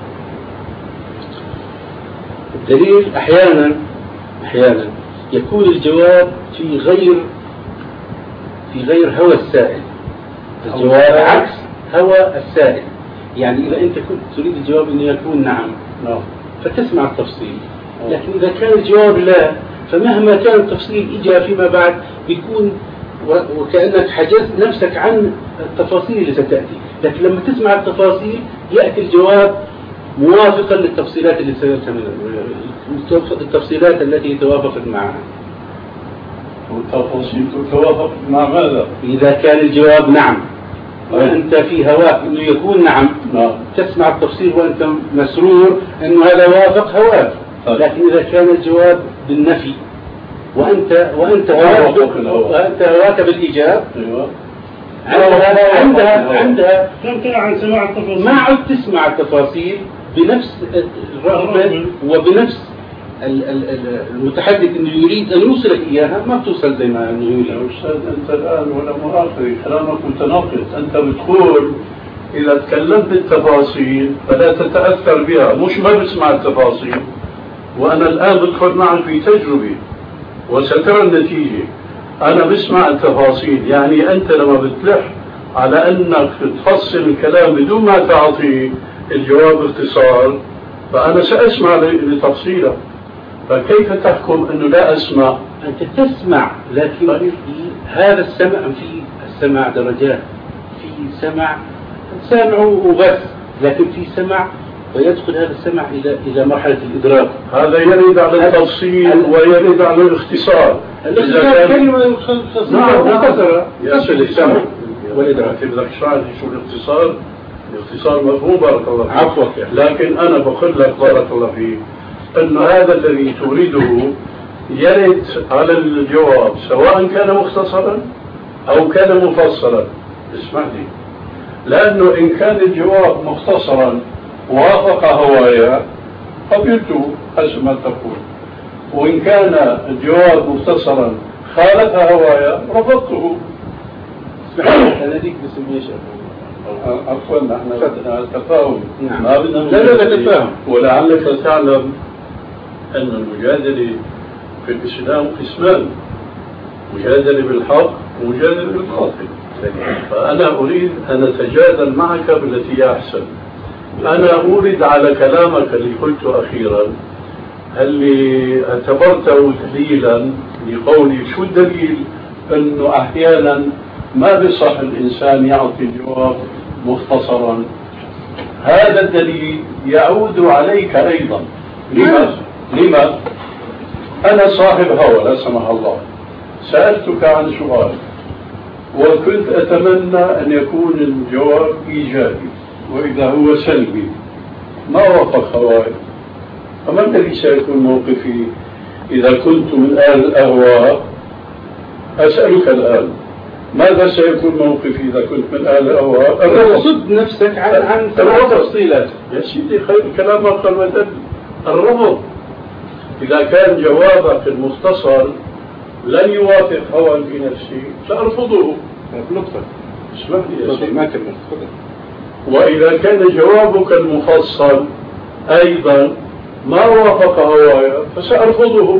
الدليل أحيانا أحيانا يكون الجواب في غير في غير هوى السائل. الجواب عكس هوى السائل. يعني إذا أنت كنت تريد الجواب أنه يكون نعم نعم فتسمع التفصيل، لكن إذا كان الجواب لا فمهما كان التفصيل إجا فيما بعد بيكون وكأنك حجزت نفسك عن التفاصيل اللي ستأتي. لكن لما تسمع التفاصيل يأتي الجواب موافقا للتفصيلات اللي سيأتي التفصيلات التي توافقت معها. والتفاصيل تتوافق مع ماذا؟ إذا كان الجواب نعم وأنت في هواك أنه يكون نعم، نعم. تسمع التفصيل وأنت مسرور أنه هذا وافق هواك. لكن إذا كان الجواب بالنفي وأنت وأنت هواك وأنت هواك بالإيجاب، أيوة. عندها عندها عندها تمتنع عن سماع التفاصيل، ما عد تسمع التفاصيل بنفس الرغبة وبنفس المتحدث انه يريد ان يوصلك اياها، ما بتوصل زي ما انه يريد. يا استاذ انت الان ولا مؤاخذة كلامك متناقض. انت بتقول اذا تكلمت بالتفاصيل فلا تتاثر بها، مش ما بسمع التفاصيل. وانا الان بدخل معك في تجربه وسترى النتيجه. انا بسمع التفاصيل، يعني انت لما بتلح على أنك تفصل الكلام بدون ما تعطي الجواب باختصار، فأنا سأسمع لتفصيله. فكيف تحكم أنه لا أسمع؟ أنت تسمع، لكن هذا السمع في السمع درجات، في سمع سامع وبس، لكن في سمع ويدخل هذا السمع إلى إلى مرحلة الإدراك. هذا يرد على التفصيل ويرد على الاختصار. الاختصار كلمة نعم مختصرة يصل السمع والإدراك. بدك تشرح لي شو الاختصار؟ الاختصار مفهوم بارك الله فيك. عفوا. لكن أنا بقول لك بارك الله فيك أن هذا الذي تريده يرد على الجواب سواء كان مختصرا أو كان مفصلا. اسمح لي، لأنه إن كان الجواب مختصرا وافق هوايا قبلته حسب ما تقول، وإن كان الجواب مختصرا خالف هوايا رفضته. أنا ديك بسميه شيء. عفوا نحن بدنا تفاهم. نعم. ما بدنا لا لا لا تفاهم. ولعلك تعلم أن المجادلة في الإسلام قسمان: مجادلة بالحق ومجادلة بالباطل. فأنا أريد أن أتجادل معك بالتي هي أحسن. أنا أورد على كلامك اللي قلته أخيرا، اللي اعتبرته دليلا لقولي. شو الدليل؟ أنه أحيانا ما بصح الإنسان يعطي الجواب مختصرا. هذا الدليل يعود عليك أيضا. لما؟ لما؟ أنا صاحب هوى لا سمح الله، سألتك عن سؤال وكنت أتمنى أن يكون الجواب إيجابي، وإذا هو سلبي ما وافق هواي، فما الذي سيكون موقفي إذا كنت من أهل الأهواء؟ أسألك الآن ماذا سيكون موقفي إذا كنت من أهل الأهواء؟ الرفض. صد نفسك عن عن سماع تفصيلات. يا سيدي خير كلام أقل ودل. الرفض إذا كان جوابك المختصر لن يوافق هوى في نفسي سأرفضه. نقطة. اسمح لي يا سيدي. ما كملت. وإذا كان جوابك المفصل أيضا ما وافق هوايا فسأرفضه.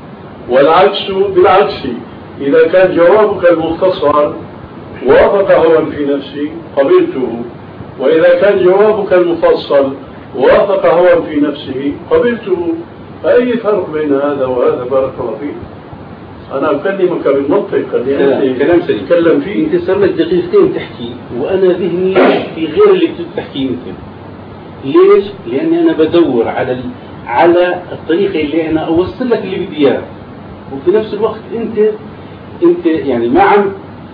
والعكس بالعكس، إذا كان جوابك المختصر وافق هوى في نفسي قبلته، وإذا كان جوابك المفصل وافق هوى في نفسه قبلته. فأي فرق بين هذا وهذا؟ بارك الله فيك. أنا أكلمك بالمنطق اللي أنت كلام سليم تتكلم فيه. أنت صار لك دقيقتين تحكي وأنا ذهني في غير اللي بتحكيه أنت. ليش؟ لأني أنا بدور على ال... على الطريقة اللي أنا أوصل لك اللي بدي إياه، وفي نفس الوقت أنت أنت يعني ما عم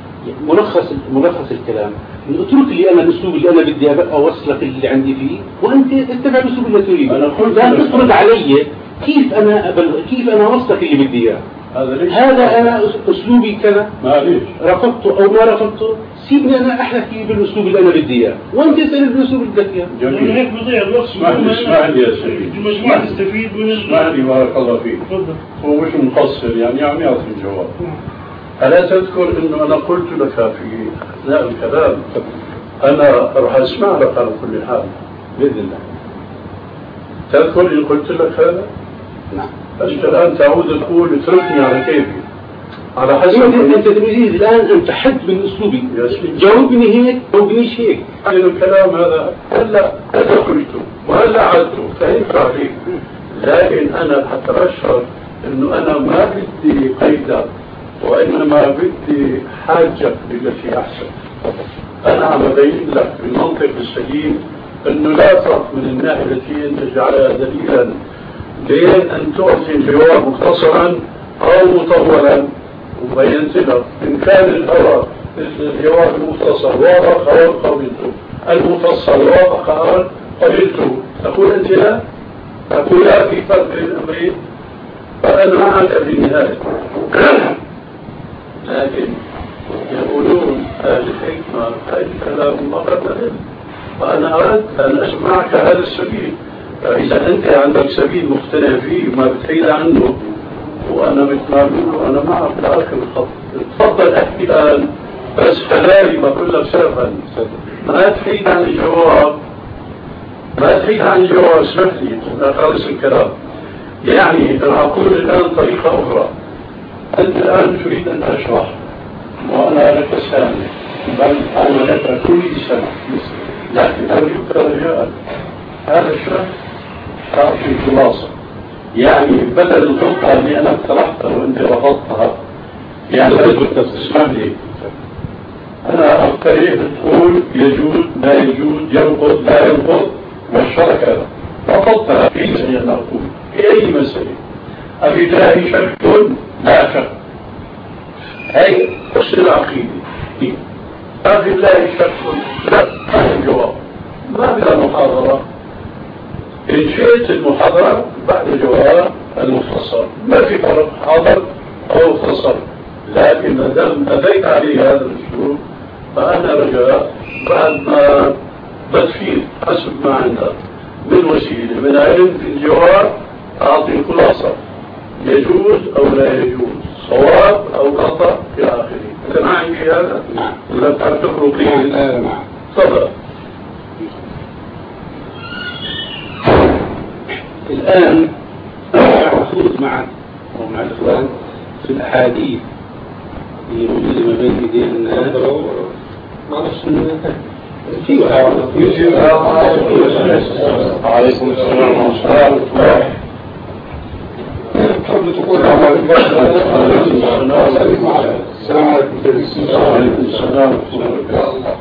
ملخص ملخص الكلام. اترك لي أنا الأسلوب اللي أنا بدي أوصلك اللي عندي فيه، وأنت اتبع الأسلوب اللي تريده. أنا قلت لا تفرض علي كيف أنا أبل... كيف أنا أوصلك اللي بدي إياه. هذا, هذا أنا أسلوبي كذا، معليش رفضته أو ما رفضته، سيبني أنا أحكي بالأسلوب اللي أنا بدي إياه، وأنت اسأل بالأسلوب اللي بدك إياه. جميل. هيك بضيع الوقت. اسمح لي اسمح لي يا سيدي، المجموعة تستفيد من اسمح لي بارك الله فيك. تفضل. هو مش مقصر يعني عم يعطي الجواب. ألا تذكر إنه أنا قلت لك في أثناء الكلام أنا راح أسمع لك على كل حال بإذن الله. تذكر إن قلت لك هذا؟ نعم. أنت الآن تعود تقول اتركني على كيفي على حسب. أنت تريد الآن أن تحد من أسلوبي، جاوبني هيك جاوبنيش هيك. يعني الكلام هذا هلا هلا قلته وهلا عدته فهمت عليك، لكن أنا حتى أشعر إنه أنا ما بدي قيدك وإنما بدي حاجة بالتي أحسن. أنا عم أبين لك بالمنطق السليم أنه لا فرق من الناحية التي أنت جعلها دليلا بين أن تعطي الجواب مختصرا أو مطولا. وبينت لك إن كان الهوى الجواب المختصر وافق هوى قبلته، المفصل وافق هوى قبلته. تقول أنت لا؟ تقول لا، في فرق بين الأمرين. فأنا معك في النهاية. لكن يقولون أهل الحكمة هذا الكلام ما قد نزل، فأنا أردت أن أسمعك هذا السبيل. فإذا أنت عندك سبيل مقتنع فيه وما بتحيد عنه وأنا بتمامل وأنا معك لآخر الخط، تفضل أحكي الآن بس حلالي بقول لك سرفا، ما تحيد عن الجواب، ما تحيد عن الجواب. اسمح لي خلص الكلام. يعني راح أقول الآن طريقة أخرى. أنت الآن تريد أن تشرح وأنا لك السامع، بل أنا لك كل سنة، لكن أرجوك رجاء هذا الشرح شرح في خلاصة، يعني بدل الخطة اللي أنا اقترحتها وأنت رفضتها، يعني اسمح لي، أنا أقترح تقول يجوز لا يجوز، ينقض لا ينقض، والشرك هذا رفضتها في سنة أقول في أي مسألة. أفي الله شك؟ لا شك، هي أصل العقيدة. أفي الله شك؟ لا، هذا الجواب ما بلا محاضرة. إن شئت المحاضرة بعد جواب المختصر، ما في فرق حاضر أو مختصر، لكن ما دام أتيت عليه هذا الأسلوب فأنا رجاء بعد ما بتفيد حسب ما عندك من وسيلة من علم في الجواب أعطي خلاصة، يجوز أو لا يجوز، صواب أو خطأ إلى آخره. أنت معي في هذا؟ نعم. ولا بتعرف تخرج فيه؟ لا نعم. تفضل. الآن أخوض معك ومع الإخوان في الأحاديث اللي موجودة ما بين ايدينا الناس. في عليكم السلام ورحمة الله. تحب تقول السلام عليكم. وعليكم السلام ورحمة الله.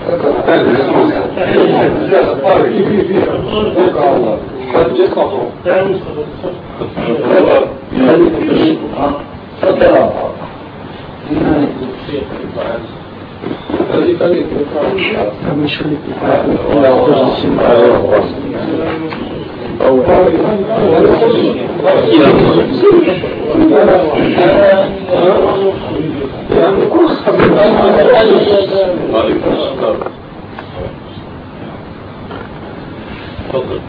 تفضل.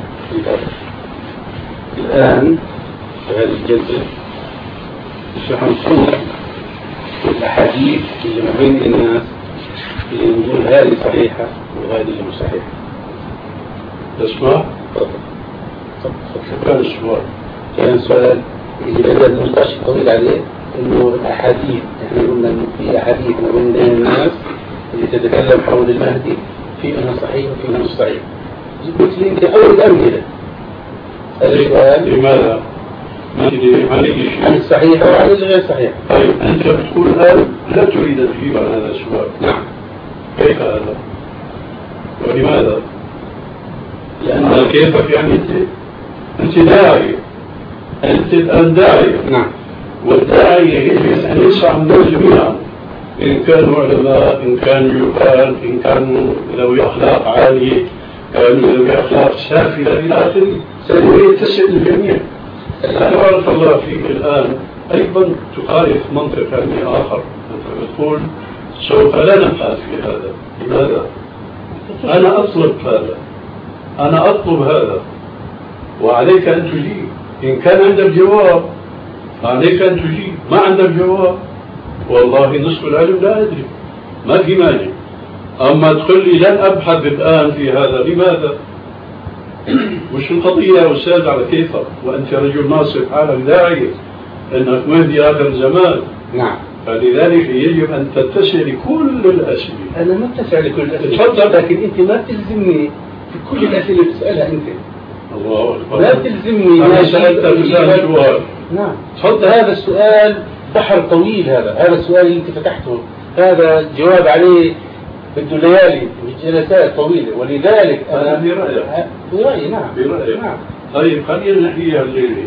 الآن في هذه الجلسة نحن نشوف الأحاديث اللي ما بين الناس اللي نقول هذه صحيحة وهذه مش صحيحة. تسمع؟ كان السؤال كان سؤال اللي بدأ النقاش الطويل عليه إنه الأحاديث، إحنا قلنا إنه في أحاديث ما بين الناس اللي تتكلم حول المهدي في منها صحيح وفي منها مش صحيح. قلت لي أنت أول الأمثلة. هذا السؤال لماذا؟ عن الصحيح وعن الغير صحيح. طيب أنت بتقول الآن لا تريد الإجابة عن هذا السؤال. نعم. كيف هذا؟ ولماذا؟ لأن كيف يعني أنت أنت داعي، أنت الآن داعي. نعم. والداعي يجب أن يسعى الناس جميعا، إن كانوا علماء، إن كانوا جهال، إن كانوا ذوي أخلاق عالية، كانوا ذوي أخلاق سافلة إلى آخره، سيريد تسأل الجميع. تبارك الله فيك الآن أيضا تخالف منطق علمي آخر، أنت بتقول سوف لا نبحث في هذا. لماذا؟ أنا أطلب هذا، أنا أطلب هذا، وعليك أن تجيب. إن كان عندك جواب عليك أن تجيب، ما عندك جواب والله نصف العلم لا أدري، ما في مانع. أما تقول لي لن أبحث الآن في هذا، لماذا؟ مش القضية يا أستاذ على كيفك، وأنت رجل ناصف حالك داعي أنك مهدي آخر الزمان. نعم. فلذلك يجب أن تتسع لكل الأسئلة. أنا ما أتسع لكل الأسئلة. تفضل. لكن أنت ما تلزمني في كل الأسئلة اللي بتسألها أنت. الله أكبر. لا تلزمني. أنا سألت بلسان سؤال. نعم. تفضل. هذا السؤال بحر طويل، هذا هذا السؤال اللي أنت فتحته، هذا جواب عليه بده ليالي جلسات طويلة، ولذلك أنا برأيك. برأيي. نعم. برأيك. نعم. طيب خلينا نحكيها الليلة.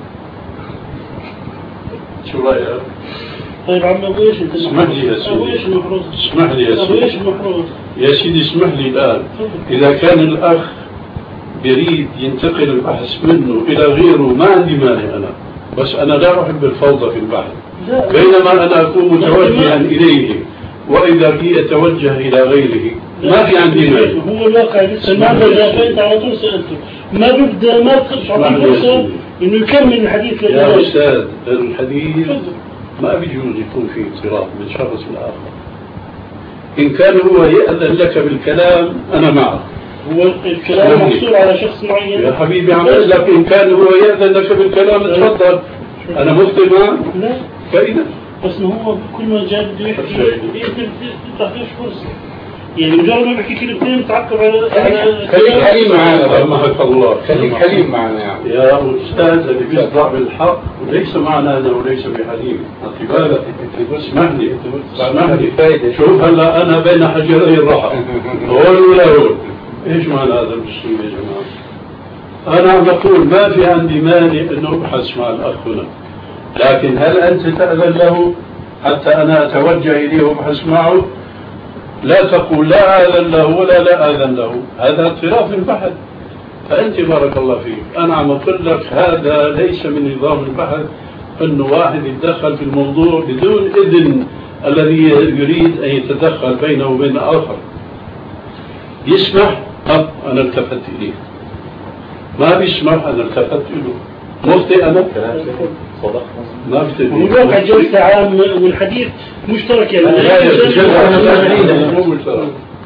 شو رأيك؟ طيب عم ابو ايش انت؟ اسمح لي يا سيدي. ابو ايش المفروض؟ اسمح لي يا ابو سيدي. ايش المفروض؟ يا سيدي اسمح لي الآن، إذا كان الأخ يريد ينتقل البحث منه إلى غيره ما عندي مانع أنا، بس أنا لا أحب الفوضى في البحث. بينما أنا أكون متوجها إليه وإذا في أتوجه إلى غيره ما في عندي مانع. هو الواقع لسه ما بدا، فأنت على طول سألته ما ببدأ، ما تخش على فرصة إنه يكمل الحديث. يا أستاذ الحديث ما بيجوز يكون فيه اضطراب من شخص لآخر. إن كان هو يأذن لك بالكلام أنا معك. هو الكلام محصور على شخص معين يا حبيبي عم أقول لك إن كان هو يأذن لك بالكلام تفضل، أنا مخطئ معك؟ لا. فإذا بس ما هو كل ما جاء بده يحكي انت بتعطيش فرصه، يعني مجرد ما بحكي كلمتين تعقب على خليك حليم معنا سامحك الله، خليك حليم معنا يعني. يا أستاذ اللي بيصدع بالحق وليس معنا أنا وليس بحليم، أعطي بالك، اسمح لي اسمح لي، شوف هلا أنا بين حجري الرحى هون ولا هون، إيش معنى هذا الأسلوب يا جماعة؟ أنا عم بقول ما في عندي مانع إنه أبحث مع الأخ هنا، لكن هل أنت تأذن له حتى أنا أتوجه إليه وأبحث معه؟ لا تقول لا آذن له ولا لا آذن له، هذا اضطراب في البحث. فأنت بارك الله فيك أنا عم أقول لك هذا ليس من نظام البحث أنه واحد يتدخل في الموضوع بدون إذن الذي يريد أن يتدخل بينه وبين آخر. يسمح أه أنا التفت إليه، ما بيسمح أنا التفت له، مخطئ أنا ما بتدري والواقع جلسة عام والحديث مشترك يعني لا يا مو مشترك.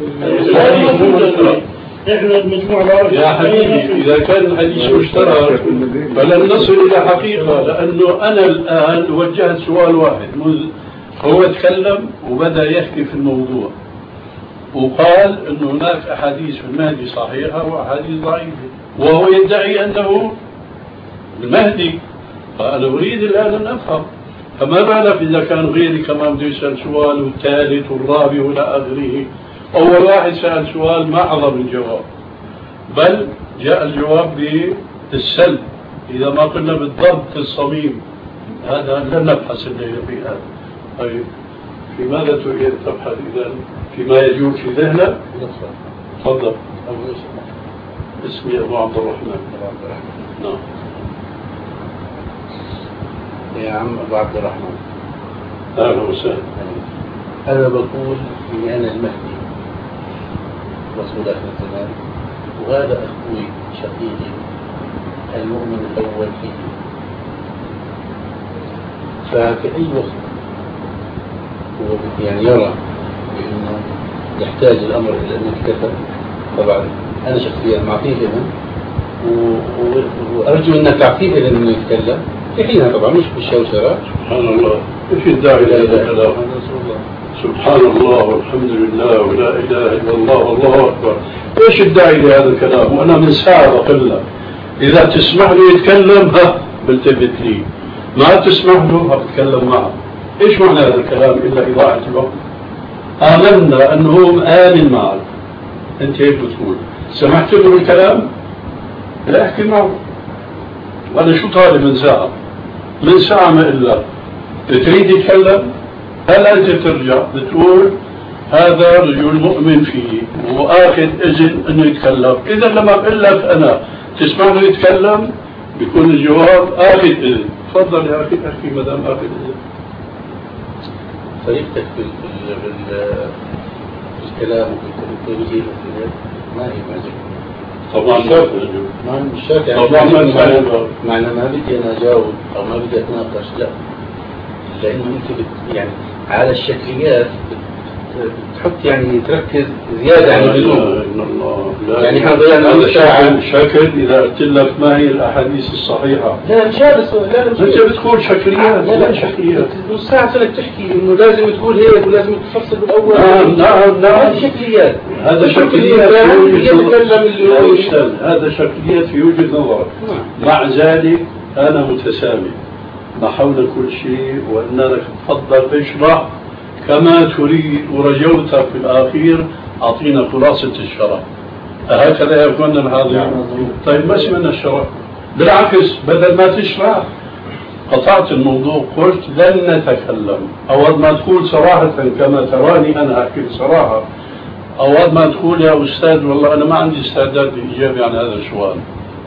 احنا المجموعة يا حبيبي إذا كان الحديث مشترك فلن نصل إلى حقيقة، لأنه أنا الآن وجهت سؤال واحد، هو تكلم وبدأ يحكي في الموضوع وقال أنه هناك أحاديث في المهدي صحيحة وأحاديث ضعيفة، وهو يدعي أنه المهدي. فأنا أريد الآن أن أفهم، فما بالك إذا كان غيري كمان بده يسأل سؤال والثالث والرابع وإلى آخره. أول واحد سأل سؤال ما حضر الجواب، بل جاء الجواب بالسلب، إذا ما قلنا بالضبط الصميم، هذا لن نبحث الليلة في هذا. طيب في ماذا تريد تبحث إذا؟ فيما يجول في ذهنك؟ تفضل. اسمي أبو عبد الرحمن. نعم يا عم أبو عبد الرحمن، أهلا وسهلا. أنا بقول إني أنا المهدي رسول آخر الزمان، وهذا أخوي شقيقي المؤمن الأول فيه. ففي أي وقت هو يعني يرى بأنه يحتاج الأمر إلى أن يتكفل، طبعا أنا شخصيا معطيه إذن وأرجو أنك تعطيه إذن أنه يتكلم في حينها، طبعا مش بالشوشرة. سبحان الله، ايش الداعي لهذا الكلام؟ سبحان الله والحمد لله ولا اله الا الله والله اكبر. ايش الداعي لهذا الكلام؟ وانا من ساعه بقول لك اذا تسمح له يتكلم ها بلتفت لي، ما تسمح له بتكلم معه. ايش معنى هذا الكلام الا اضاعه الوقت؟ امنا انه هو امن معك، انت هيك بتقول سمحت له بالكلام؟ لا احكي معه. وانا شو طالب من ساعه؟ من ساعة ما إلا تريد يتكلم، هل أنت ترجع بتقول هذا رجل مؤمن فيه وآخذ إذن أنه يتكلم؟ إذا لما بقول لك أنا تسمع له يتكلم بيكون الجواب آخذ إذن. تفضل يا أخي أحكي مدام آخذ إذن. طريقتك في الكلام وفي التوجيه ما هي معجبة طبعا ما مش شاك يعني طبعا ما معنى ما بدي انا اجاوب او ما بدي اتناقش، لا، لانه انت بت يعني على الشكليات بتحط يعني تركز زياده عن اللزوم. يعني هذا شكل شكل اذا قلت لك ما هي الاحاديث الصحيحه. لا مش هذا السؤال، لا انت بتقول شكليات. لا لا شكليات، نص ساعه صرت تحكي انه لازم تقول هيك ولازم تفصل بالاول. نعم نعم نعم هذه شكليات، هذا شكليات هذا شكليات في وجهة نظرك. مع ذلك أنا متسامح، نحول كل شيء وأنك تفضل اشرح كما تريد، ورجوتك في الأخير أعطينا خلاصة الشرح. هكذا يكون الحاضر. طيب ما اسمنا الشرح؟ بالعكس بدل ما تشرح قطعت الموضوع، قلت لن نتكلم. أول ما تقول صراحة كما تراني أنا أحكي بصراحة، أول ما تقول يا أستاذ والله أنا ما عندي استعداد للإجابة عن هذا السؤال،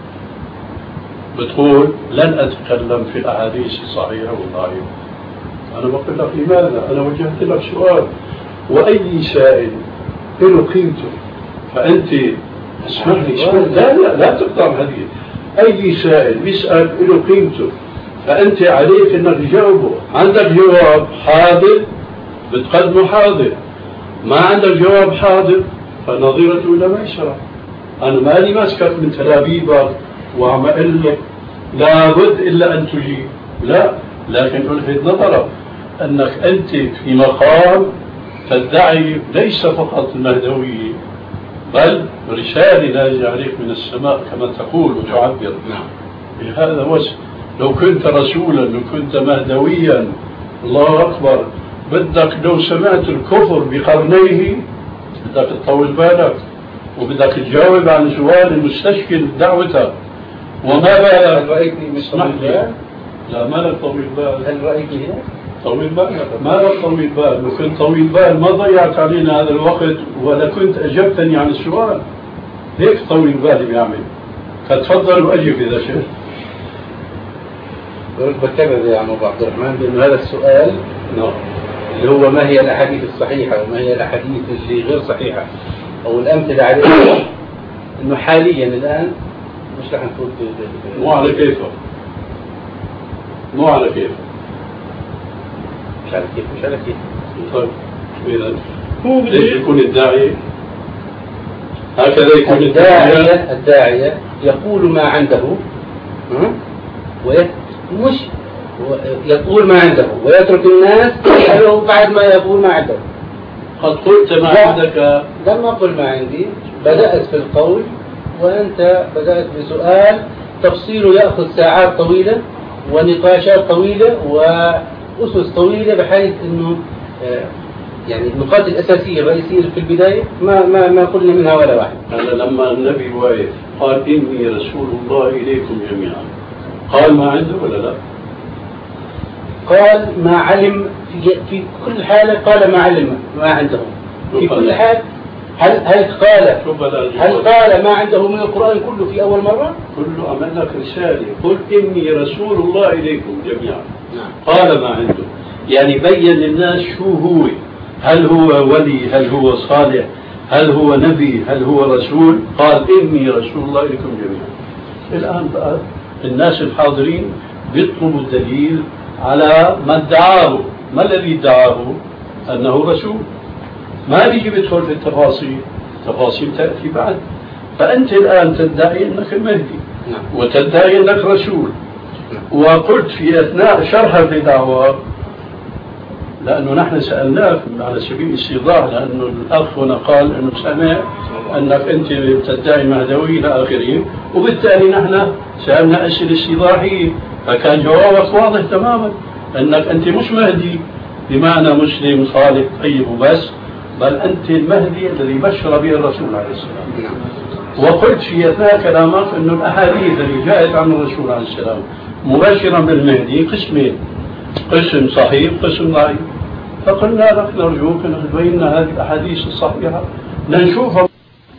بتقول لن أتكلم في الأحاديث الصحيحة والضعيفة. أنا بقول لك لماذا؟ أنا وجهت لك سؤال، وأي سائل له قيمته، فأنت اسمح لي لا لا لا تقطع الحديث. أي سائل بيسأل له قيمته، فأنت عليك أنك تجاوبه. عندك جواب حاضر بتقدمه حاضر، ما عندك جواب حاضر فنظيرة إلى ميسرة. أنا مالي ماسكك من تلابيبك وعم أقول لك لابد إلا أن تجيب، لا، لكن ألفت نظرك أنك أنت في مقام تدعي ليس فقط المهدوية بل رسالة نازلة عليك من السماء كما تقول وتعبر. نعم. بهذا وجه لو كنت رسولا لو كنت مهدويا الله أكبر بدك لو سمعت الكفر بقرنيه بدك تطول بالك وبدك تجاوب عن سؤال المستشكل دعوته. وما بالك؟ هل رأيتني مش طويل بال؟ لا ما لك طويل بال. هل رأيتني هيك؟ طويل بال؟ ما لك طويل بال. لو كنت طويل بال ما ضيعت علينا هذا الوقت ولا كنت أجبتني عن السؤال. هيك طويل بالي بيعمل. فتفضل وأجب إذا شئت. بكرر يا عم أبو عبد الرحمن بأن هذا السؤال نعم اللي هو ما هي الأحاديث الصحيحة وما هي الأحاديث اللي غير صحيحة أو الأمثلة عليها إنه حاليا الآن مش رح نفوت مو على كيفه مو على كيفه مش على كيف مش على كيف. طيب إذا هو ليش بده يكون الداعي هكذا يكون الداعية الداعية يقول ما عنده ها؟ ويت مش يقول ما عنده ويترك الناس يسأله بعد ما يقول ما عنده. قد قلت ما عندك. لم أقل ما عندي بدأت في القول وأنت بدأت بسؤال تفصيله يأخذ ساعات طويلة ونقاشات طويلة وأسس طويلة بحيث أنه يعني النقاط الأساسية الرئيسية في البداية ما ما ما قلنا منها ولا واحد. أنا لما النبي واقف قال إني رسول الله إليكم جميعا قال ما عنده ولا لا؟ قال ما علم في, في كل حالة قال ما علم ما عنده في كل حال. هل هل قال هل قال ما عنده من القرآن كله في أول مرة؟ كله عمل لك رسالة قل إني رسول الله إليكم جميعا. قال ما عنده يعني بين للناس شو هو. هل هو ولي هل هو صالح هل هو نبي هل هو رسول. قال إني رسول الله إليكم جميعا. الآن بقى الناس الحاضرين بيطلبوا الدليل على ما ادعاه. ما الذي ادعاه؟ أنه رسول. ما بيجي بيدخل في التفاصيل. التفاصيل تأتي بعد. فأنت الآن تدعي أنك المهدي وتدعي أنك رسول. وقلت في أثناء شرح لدعوة لأنه نحن سألناك على سبيل الاستيضاح لأنه الأخ هنا قال أنه سمع أنك أنت تدعي مهدوي إلى آخره وبالتالي نحن سألنا أسئلة استيضاحية فكان جوابك واضح تماما أنك أنت مش مهدي بمعنى مسلم صالح طيب وبس بل أنت المهدي الذي بشر به الرسول عليه السلام. وقلت في أثناء كلامك أن الأحاديث التي جاءت عن الرسول عليه السلام مبشرا بالمهدي قسمين قسم صحيح قسم ضعيف. فقلنا لك نرجوك أن تبين هذه الأحاديث الصحيحة لنشوفها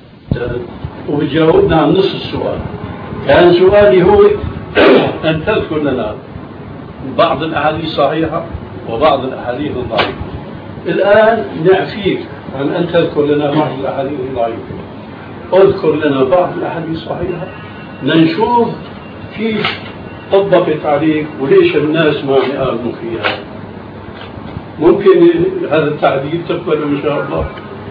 وجاوبنا عن نصف السؤال. كان سؤالي هو أن تذكر لنا بعض الأحاديث الصحيحة وبعض الأحاديث الضعيفة. الآن نعفيك عن أن تذكر لنا بعض الأحاديث الضعيفة. اذكر لنا بعض الأحاديث الصحيحة لنشوف كيف طبقت عليك وليش الناس ما يآمنوا فيها. ممكن هذا التعديل تقبله إن شاء الله.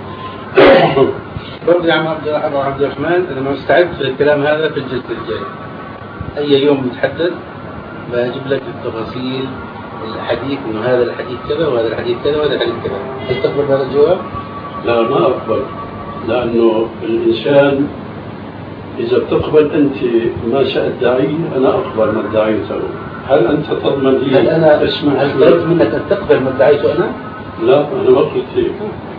برضه يا عم عبد الرحمن أنا مستعد للكلام هذا في الجلسة الجاية. أي يوم نتحدث بجيب لك التفاصيل الحديث إنه هذا الحديث كذا وهذا الحديث كذا وهذا الحديث كذا. هل تقبل هذا الجواب؟ لا ما أقبل لأنه الإنسان إذا بتقبل أنت ما سأدعيه أنا أقبل ما ادعيته. هل أنت تضمن لي؟ هل أنا اسمع هل طلبت منك أن تقبل ما ادعيته أنا؟ لا أنا ما قلت هيك.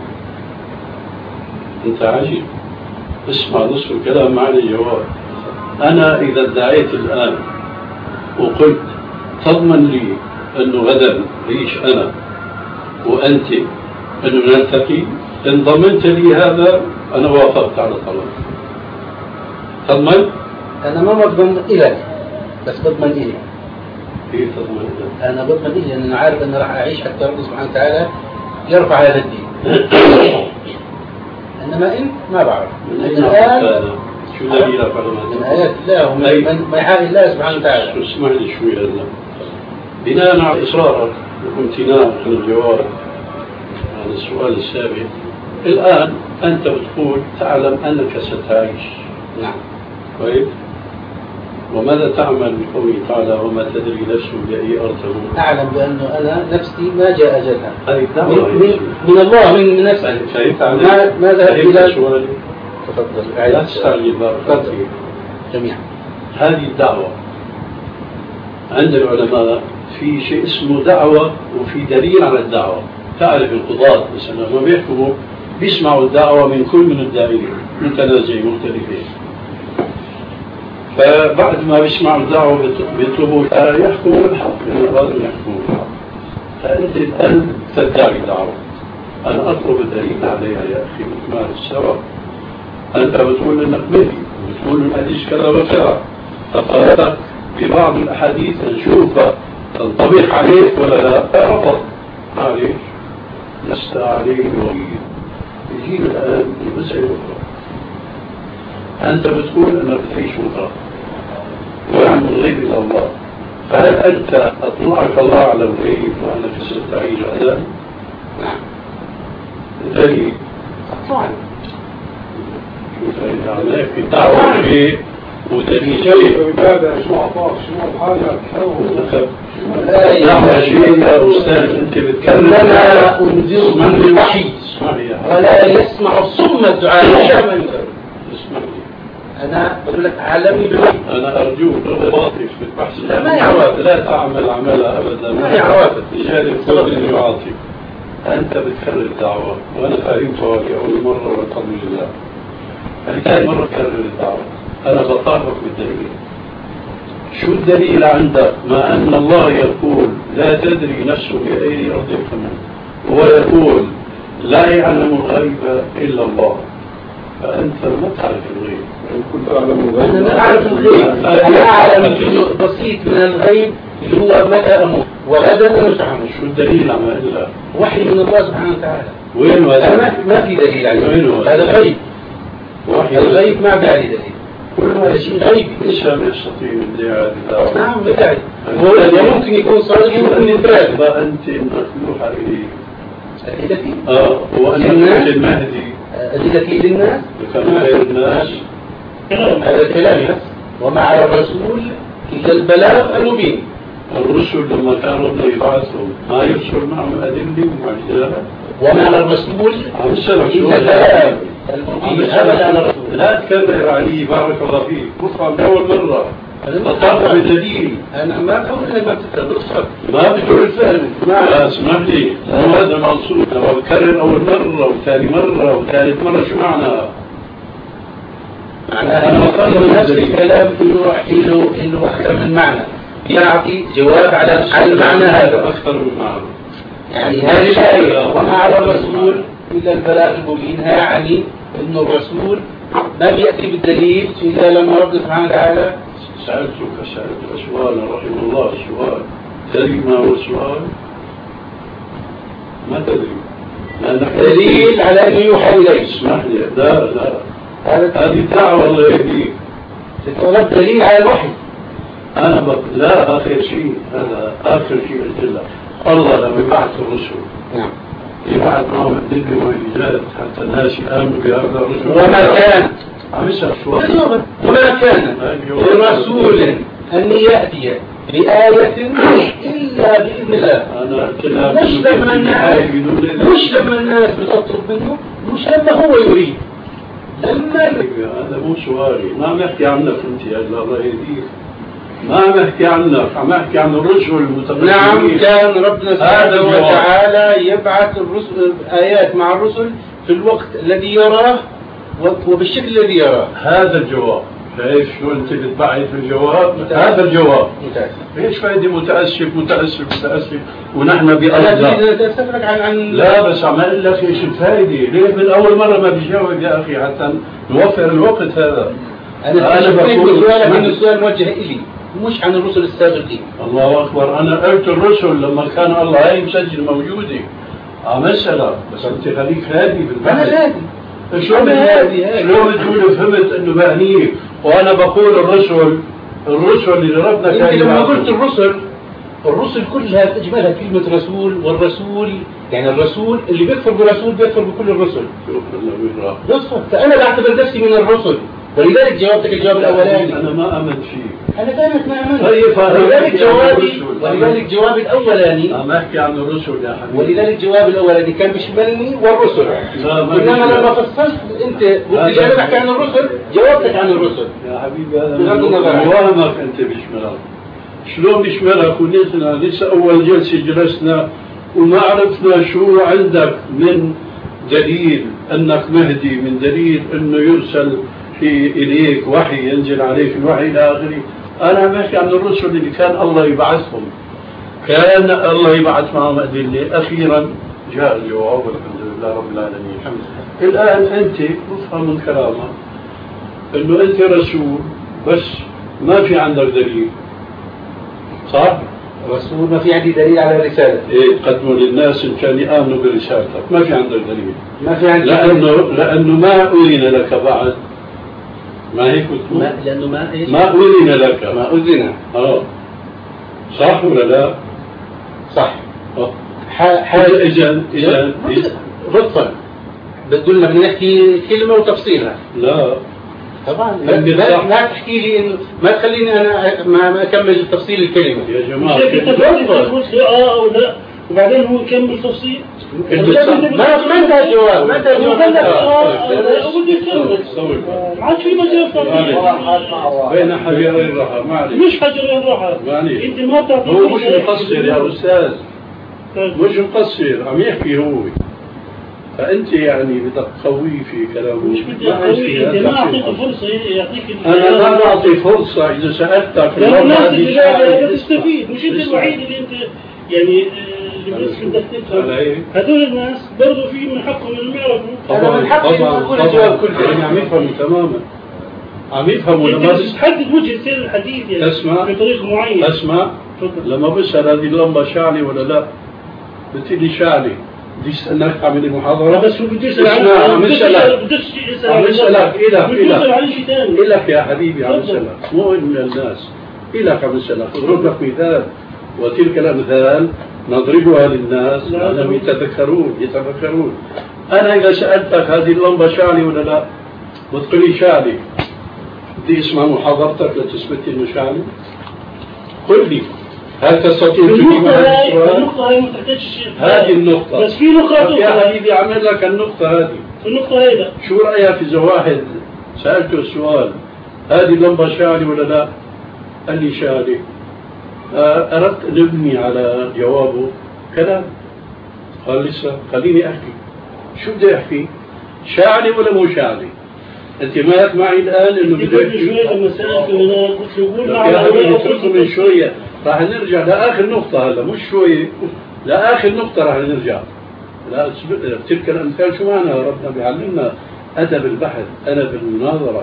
أنت عجيب. اسمع نصف الكلام معنى الجواب. أنا إذا ادعيت الآن وقلت تضمن لي أنه غدا ليش أنا وأنت أنه نلتقي إن ضمنت لي هذا أنا وافقت على طلبك. تضمن؟ أنا ما بضمن إلك بس بضمن إلي. كيف تضمن إلك؟ أنا بضمن إلي لأن أنا عارف أن راح أعيش حتى ربنا سبحانه وتعالى يرفع هذا الدين. إنما أنت ما بعرف. الآن شو دليلك على هذا؟ من آيات الله ومن محال الله سبحانه وتعالى. اسمح لي شوي هذا. بناء على إصرارك وامتناعك عن الجواب على السؤال السابق الآن أنت بتقول تعلم أنك ستعيش. نعم. طيب وماذا تعمل بقوله تعالى وما تدري نفس بأي أرض تموت؟ أعلم بأنه أنا نفسي ما جاء أجلها هذه الدعوة من, من, من الله من من نفسي. فهمت علي؟ ما ما ذهب إلى سؤالي؟ تفضل. لا تستعجل بارك الله فيك. جميعا. هذه الدعوة عند العلماء في شيء اسمه دعوة وفي دليل على الدعوة. تعرف القضاة مثلا ما بيحكموا بيسمعوا الدعوة من كل من الداعين متنازعين مختلفين، فبعد ما بيسمعوا الدعوة بيطلبوا يحكموا بالحق، لازم يحكموا بالحق. فأنت الآن تدعي دعوة، أنا أطلب الدليل عليها يا أخي ما السبب. أنت بتقول إنك مهدي وبتقول الحديث كذا وكذا، فقالت ببعض الأحاديث نشوفها تنطبق عليك ولا لا؟ رفض. معليش لست عليه وكيل. يجيب الآن بمسألة أخرى، أنت بتقول أنك تعيش بكرة وعن الغيب إلى الله، فهل أنت أطلعك الله على الغيب وأنك ستعيش غدا؟ نعم. دليل طبعا. شوف عليك الدعوة شيء ودليل شيء وعبادة شو عطاك شو حاجة لا شيء يا أستاذ أنت بتكلم أنا أنذر من الوحي ولا يسمع الصم الدعاء شامل. اسمع لي أنا أقول لك عالمي بالوحي. أنا أرجوك رغباتك في البحث لا ما هي عوافل، لا تعمل عملها أبدا، ما هي عوافل. رجال الكل اللي يعاطيك أنت بتكرر الدعوة وأنا فهمتها لأول مرة والحمد لله. ثاني مرة كرر الدعوة، أنا بطالبك بالدليل. شو الدليل عندك؟ ما أن الله يقول لا تدري نفس بأي أرض تموت، هو يقول لا يعلم الغيب إلا الله، فأنت ما تعرف الغيب. كنت أعلم الغيب. أنا لا أعرف الغيب، أنا أعلم جزء بسيط من الغيب اللي هو متى أموت وغدا أرجع. شو الدليل على إلا؟ وحي من الله سبحانه وتعالى. وين هذا؟ ما في دليل عليه. هذا غيب. وحي الغيب ما بعد دليل. كل هذا شيء غيبي. ليش ما يستطيع الادعاء بالدعوة؟ نعم بدعي. هو ممكن يكون صادق وممكن يكذب. فأنت مخلوق إليه. أدلتي؟ آه وأنت المهدي. أدلتي للناس؟ كما خير الناس. هذا الكلام بس. ومع الرسول إلى البلاغ المبين. الرسل لما كانوا يبعثهم ما يرسل معهم أدلة ومعجزات. ومع الرسول إلى البلاغ المبين. أبدا لا تكرر علي بارك الله فيك، بصرا من أول مرة بطلت بدليل. أنا ما بقول لك ما بتتبصر ما بتقول الفهم. ما اسمح لي هذا مقصود. لما بكرر أول مرة وثاني مرة وثالث مرة شو معنى؟ معناها أنا بطلب نفس الكلام إنه له إنه أكثر من معنى، يعطي جواب على على المعنى هذا أكثر من معنى. يعني هذه الآية ومع الرسول إلى البلاغ المبين يعني إنه الرسول ما بيأتي بالدليل إلا لما رب سبحانه وتعالى. سألتك سألت سؤالا رحمه الله سؤال، تدري ما هو السؤال؟ ما تدري. دليل على أنه يوحى إليه. اسمح لي لا لا هذه الدعوة الله يهديك. تطلب دليل على الوحي. أنا بق... لا آخر شيء هذا آخر شيء قلت لك الله لما يبعث الرسل نعم يبعث معهم الدنيا والإيجاد حتى الناس يآمنوا بهذا الرسل. وما كان عم يسأل سؤال وما كان لرسول أن يأتي بآية إلا بإذن الله. أنا مش لما الناس مش لما الناس بتطلب منه، مش لما هو يريد. لما هذا مو سؤالي، ما عم نحكي عنك أنت يا الله يهديك، ما عم نحكي عنك، عم نحكي عن الرسل المتقدمين. نعم كان ربنا سبحانه وتعالى يبعث الرسل آيات مع الرسل في الوقت الذي يراه وبالشكل الذي يراه. هذا الجواب. شايف شو انت بتبعد في الجواب؟ هذا الجواب. متأسف. ايش فايدة متأسف متأسف متأسف ونحن بأرض. أنا أتأسف لك عن عن لا بس عم اقول لك ايش الفايدة؟ ليه من أول مرة ما بيجاوب يا أخي حتى نوفر الوقت هذا. أنا أنا بقول سؤالك عن السؤال موجه إلي مش عن الرسل السابقين. الله أكبر. أنا قلت الرسل لما كان الله هاي مسجل موجودة. آه مسألة بس أنت خليك هادي بالبحث. أنا هادي. شلون شلون تقول فهمت انه بهنيه وانا بقول الرسل الرسل اللي ربنا كان لما قلت الرسل الرسل كلها تجملها كلمة رسول، والرسول يعني الرسول اللي بيكفر برسول بيكفر بكل الرسل. بالضبط. فأنا بعتبر نفسي من الرسل ولذلك جاوبتك الجواب الأولاني. أنا ما آمنت فيه. أنا فاهمك ما أمنت. طيب ولذلك جوابي ولذلك جوابي الأولاني عم أحكي عن الرسل يا حبيبي. ولذلك جوابي الأولاني كان بيشملني والرسل. إنما لما فصلت أنت قلت لي أنا بحكي عن الرسل جاوبتك عن الرسل. يا حبيبي هذا وهمك أنت بيشملك. شلون بيشملك ونحن لسه أول جلسة جلسنا وما عرفنا شو عندك من دليل أنك مهدي، من دليل أنه يرسل إليك وحي، ينزل عليك الوحي إلى آخره. أنا بحكي عن الرسل اللي كان الله يبعثهم، كان الله يبعث معهم أدلة. أخيرا جاء الجواب والحمد لله رب العالمين. الآن أنت افهم من كلامك أنه أنت رسول بس ما في عندك دليل، صح؟ رسول ما في عندي دليل على رسالة. إيه قدموا للناس إن كان يآمنوا برسالتك، ما في عندك دليل. ما في عندي لأنه دليل. لأنه ما أذن لك بعد. ما هيك ما لأنه ما إيش؟ ما أذن لك. ما أذن. آه صح ولا لا؟ صح. آه. حاجة إذا إذا ربطا بدنا بدنا نحكي كلمة وتفصيلها. لا طبعا ما, ما, ما تحكي لي إنه ما تخليني أنا ما, ما أكمل تفصيل الكلمة. يا جماعة اه أو لا وبعدين هو يكمل تفصيل. ما ما انتهى الجواب ما انتهى الجواب. ما عاد في مجال ثاني بين حجرين الرحى. معلش مش حجرين الرحى. انت ما تعطي. هو مش مقصر يا أستاذ، مش مقصر، عم يحكي هو. فأنت يعني بدك تقويه في كلامه. مش بدي أقويه، أنت ما أعطيك فرصة يعطيك. أنا ما أعطي فرصة إذا سألتك. لا الناس اللي جاية تستفيد، مش أنت الوحيد اللي أنت يعني اللي بس بدك تفهم. هذول الناس برضو في من حقهم إنهم يعرفوا. أنا من حقي إني أقول الجواب كله. يعني عم يفهموا تماما. عم يفهموا لما بس تحدد وجه سير الحديث يعني. اسمع بطريقة معينة. اسمع لما بسأل هذه اللمبة شعلي ولا لا؟ بتقول لي شعلي. بدي استناك تعمل محاضرة. بس هو بده يسأل عن عم يسألك بدش يسأل عم يسألك إلك بده عن شيء ثاني. إلك يا حبيبي عم يسألك مو من الناس. إلك عم يسألك. أضرب لك مثال وتلك الأمثال نضربها للناس لأنهم يتذكرون يتفكرون. أنا إذا سألتك هذه اللمبة شعلي ولا لا؟ بتقول لي شعلي. بدي اسمع محاضرتك لتثبت إنه شعلي؟ قل لي هل تستطيع تجيب هذا السؤال؟ النقطة هاي ما تحتاجش شيء. هذه النقطة. بس في نقطة يا حبيبي أعمل لك النقطة هذه. النقطة هاي لا. شو رأيك إذا واحد سألته السؤال هذه اللمبة شعلي ولا لا؟ قال لي شعلي. أردت أن أبني على جوابه كلام. قال لسه خليني أحكي. شو بدي أحكي؟ شعلي ولا مو شعلي؟ أنت مالك معي الآن إنه بدي أحكي. شوية لما سألت أنا قلت له قول يا حبيبي اتركه من شوية. راح نرجع لآخر نقطة هلا مش شوية. لآخر نقطة راح نرجع. لا تلك الأمثال شو معنى ربنا بيعلمنا أدب البحث أدب المناظرة.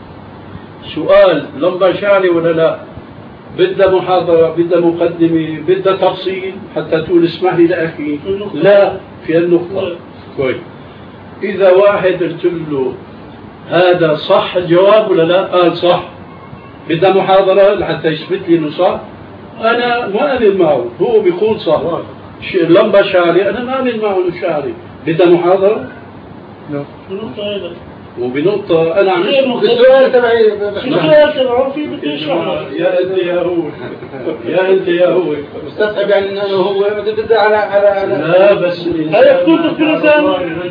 سؤال لمبة شعلي ولا لا؟ بدها محاضرة، بدها مقدمة، بدها تفصيل حتى تقول اسمح لي لأخي. لا في النقطة. كويس. إذا واحد قلت له هذا صح الجواب ولا لا؟ قال صح. بدها محاضرة لحتى يثبت لي إنه صح. أنا ما أمن معه، هو بيقول صح. لمبة شعري أنا ما أمن معه إنه شعري. بدها محاضرة؟ لا. النقطة هذا. وبنقطة أنا عم السؤال تبعي السؤال تبعه في بده يشرح. يا أنت يا هو يا أنت يا هو مستصعب يعني إنه هو بده على على على. لا بس هذا يكتب في لسان.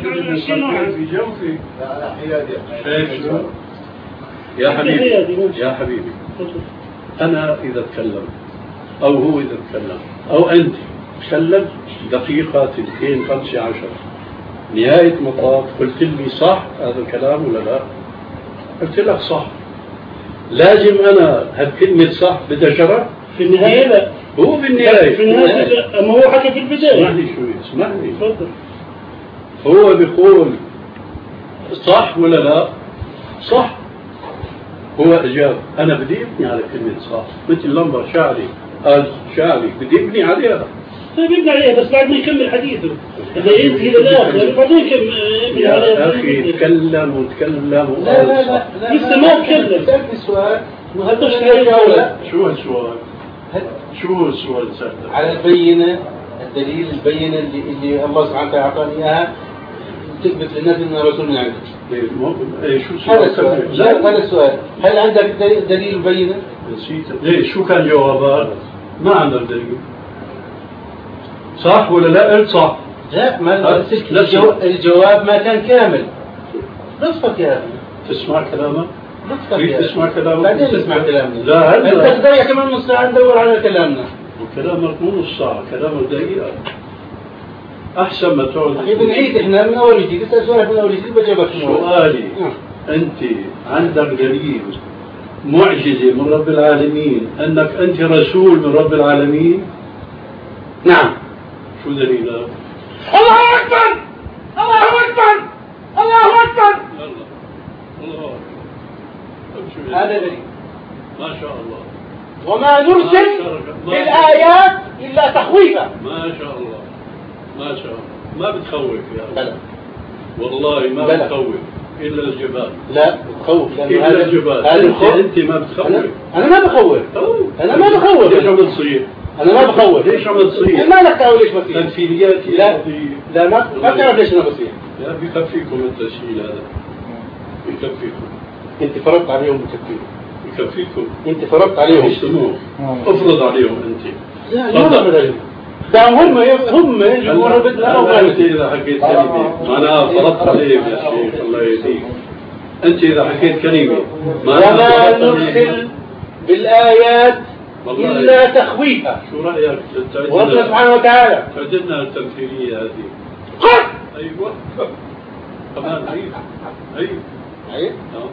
في جوفي. شايف شو؟ يا حبيبي يا حبيبي أنا إذا تكلم أو هو إذا تكلم أو أنت تكلم دقيقة تلتين خمسة عشر نهاية مطاف قلت لي صح هذا الكلام ولا لا؟ قلت لك صح. لازم أنا هالكلمة صح بدي شرح؟ في النهاية لا. هو في النهاية. في النهاية أما هو حكى في البداية. اسمح لي شوي اسمح لي. تفضل. هو بيقول صح ولا لا؟ صح. هو أجاب أنا بدي أبني على كلمة صح مثل لمبة شعري قال شعري بدي أبني عليها. طيب يبني عليها بس بعد ما يكمل حديثه. إذا ينتهي للآخر بعدين يكمل عليها. يا أخي تكلم وتكلم لا لا لا, لا لسه ما تكلم. سألت السؤال ما هدوش ولا. شو السؤال؟ شو السؤال سألته؟ على البينة الدليل البينة اللي اللي الله سبحانه وتعالى أعطاني إياها تثبت للناس إنه رسول من عنده. إيه شو هذا السؤال. لا هذا السؤال. هل عندك دليل بينة؟ نسيت ليش شو كان جوابك؟ ما عندك دليل صح ولا لا؟ قلت صح. لا ما الجو... الجواب ما كان كامل. لطفك يا أخي تسمع كلامك؟ لطفك يا تسمع كلامك؟ بعدين تسمع كلامنا. لا هلا أنت تضيع كمان نص ساعة ندور على كلامنا. وكلامك مو نص ساعة، كلامك دقيقة. أحسن ما تقعد. أخي بنعيد إحنا من أول جديد، تسأل سؤال من أول جديد بجاوبك. سؤالي أنت عندك دليل معجزة من رب العالمين أنك أنت رسول من رب العالمين؟ نعم. شو دليلك؟ الله أكبر الله أكبر الله أكبر. يلا الله أكبر. هذا دليل. ما شاء الله. وما نرسل بالآيات إلا تخويفا. ما شاء الله ما شاء الله. ما بتخوف يا بلى. والله ما بلى. بتخوف إلا الجبال. لا بتخوف. إلا الجبال. أنت أنت ما بتخوف. أنا, أنا ما بخوف. أنا ما بخوف. ليش عم تصير؟ أنا ما بخوف. ليش عم تصير؟ ما لك تعرف ليش بصير؟ تنفيذيات. لا لا ما ما بتعرف ليش أنا بصير. لا بكفيكم التسجيل هذا. بكفيكم. أنت فرضت عليهم بكفيكم. بكفيكم. أنت فرضت عليهم. يسموه. افرض عليهم أنت. لا لا ما فرض عليهم. دام هم هم يقولوا بدنا أنت إذا حكيت كلمة معناها فرضت عليهم يا شيخ الله يهديك. أنت إذا حكيت كلمة وما نرسل بالآيات إلا تخويفا. شو رأيك؟ وربنا سبحانه وتعالى تعدلنا التمثيلية هذه. قل. أيوة. كمان عيب عيب. عيب.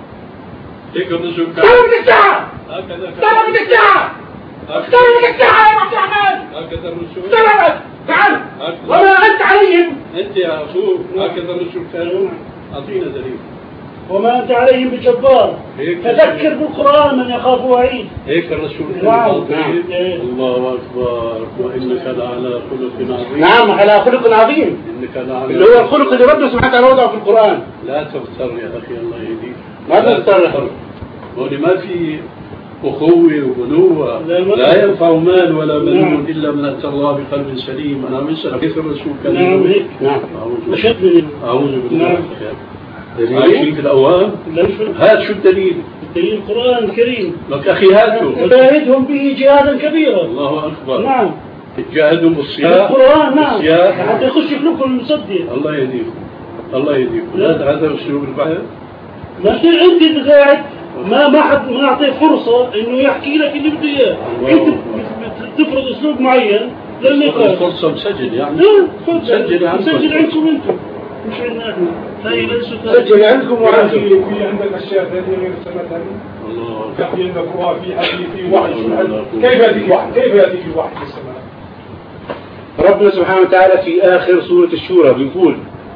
هيك الرسول كان. استوى بالساعة هكذا استوى بالساعة استوى بالساعة يا عبد الرحمن. هكذا الرسول. استوى تعال وما أنت عليهم. أنت يا أخوه هكذا الرسول كانوا. أعطينا دليل. وما أنت عليهم بجبار. فذكر بالقرآن من يخاف وعيد. هيك الرسول نعم. كان. الله أكبر وإنك لعلى خلق عظيم. نعم على خلق عظيم. إنك لعلى اللي هو الخلق اللي ربنا سبحانه وتعالى وضعه في القرآن. لا تغتر يا أخي الله يهديك. ما تغتر. هون ما في أخوة وبنوة. لا ينفع مال ولا بنون إلا من أتى الله بقلب سليم. أنا مسألة كيف الرسول كان. نعم هيك. نعم. أعوذ بالله. نعم. عايشين في الأوهام. هات شو الدليل؟ الدليل القرآن الكريم. لك أخي هاته. وجاهدهم به جهادا كبيرا. الله أكبر. نعم. جاهدهم بالصيام. القرآن نعم. بالصيام. حتى يخش قلوبكم المصدق. الله يهديكم. الله يهديكم. هذا أسلوب البحث. ما تصير أنت قاعد ما ما حد ما أعطيه فرصة إنه يحكي لك اللي بده إياه. أنت تفرض أسلوب معين للنقاش. فرصة مسجل يعني. مسجل مسجل عندكم أنتم مش عندنا إحنا. هاي ليست سجل عندكم وعندكم. في عندك اشياء ثانيه غير السنه الثانيه. الله. في عندك في حديث في وحي. كيف ياتيك وحي؟ كيف ياتيك الوحي في السماء؟ ربنا سبحانه وتعالى في آخر سورة الشورى بيقول: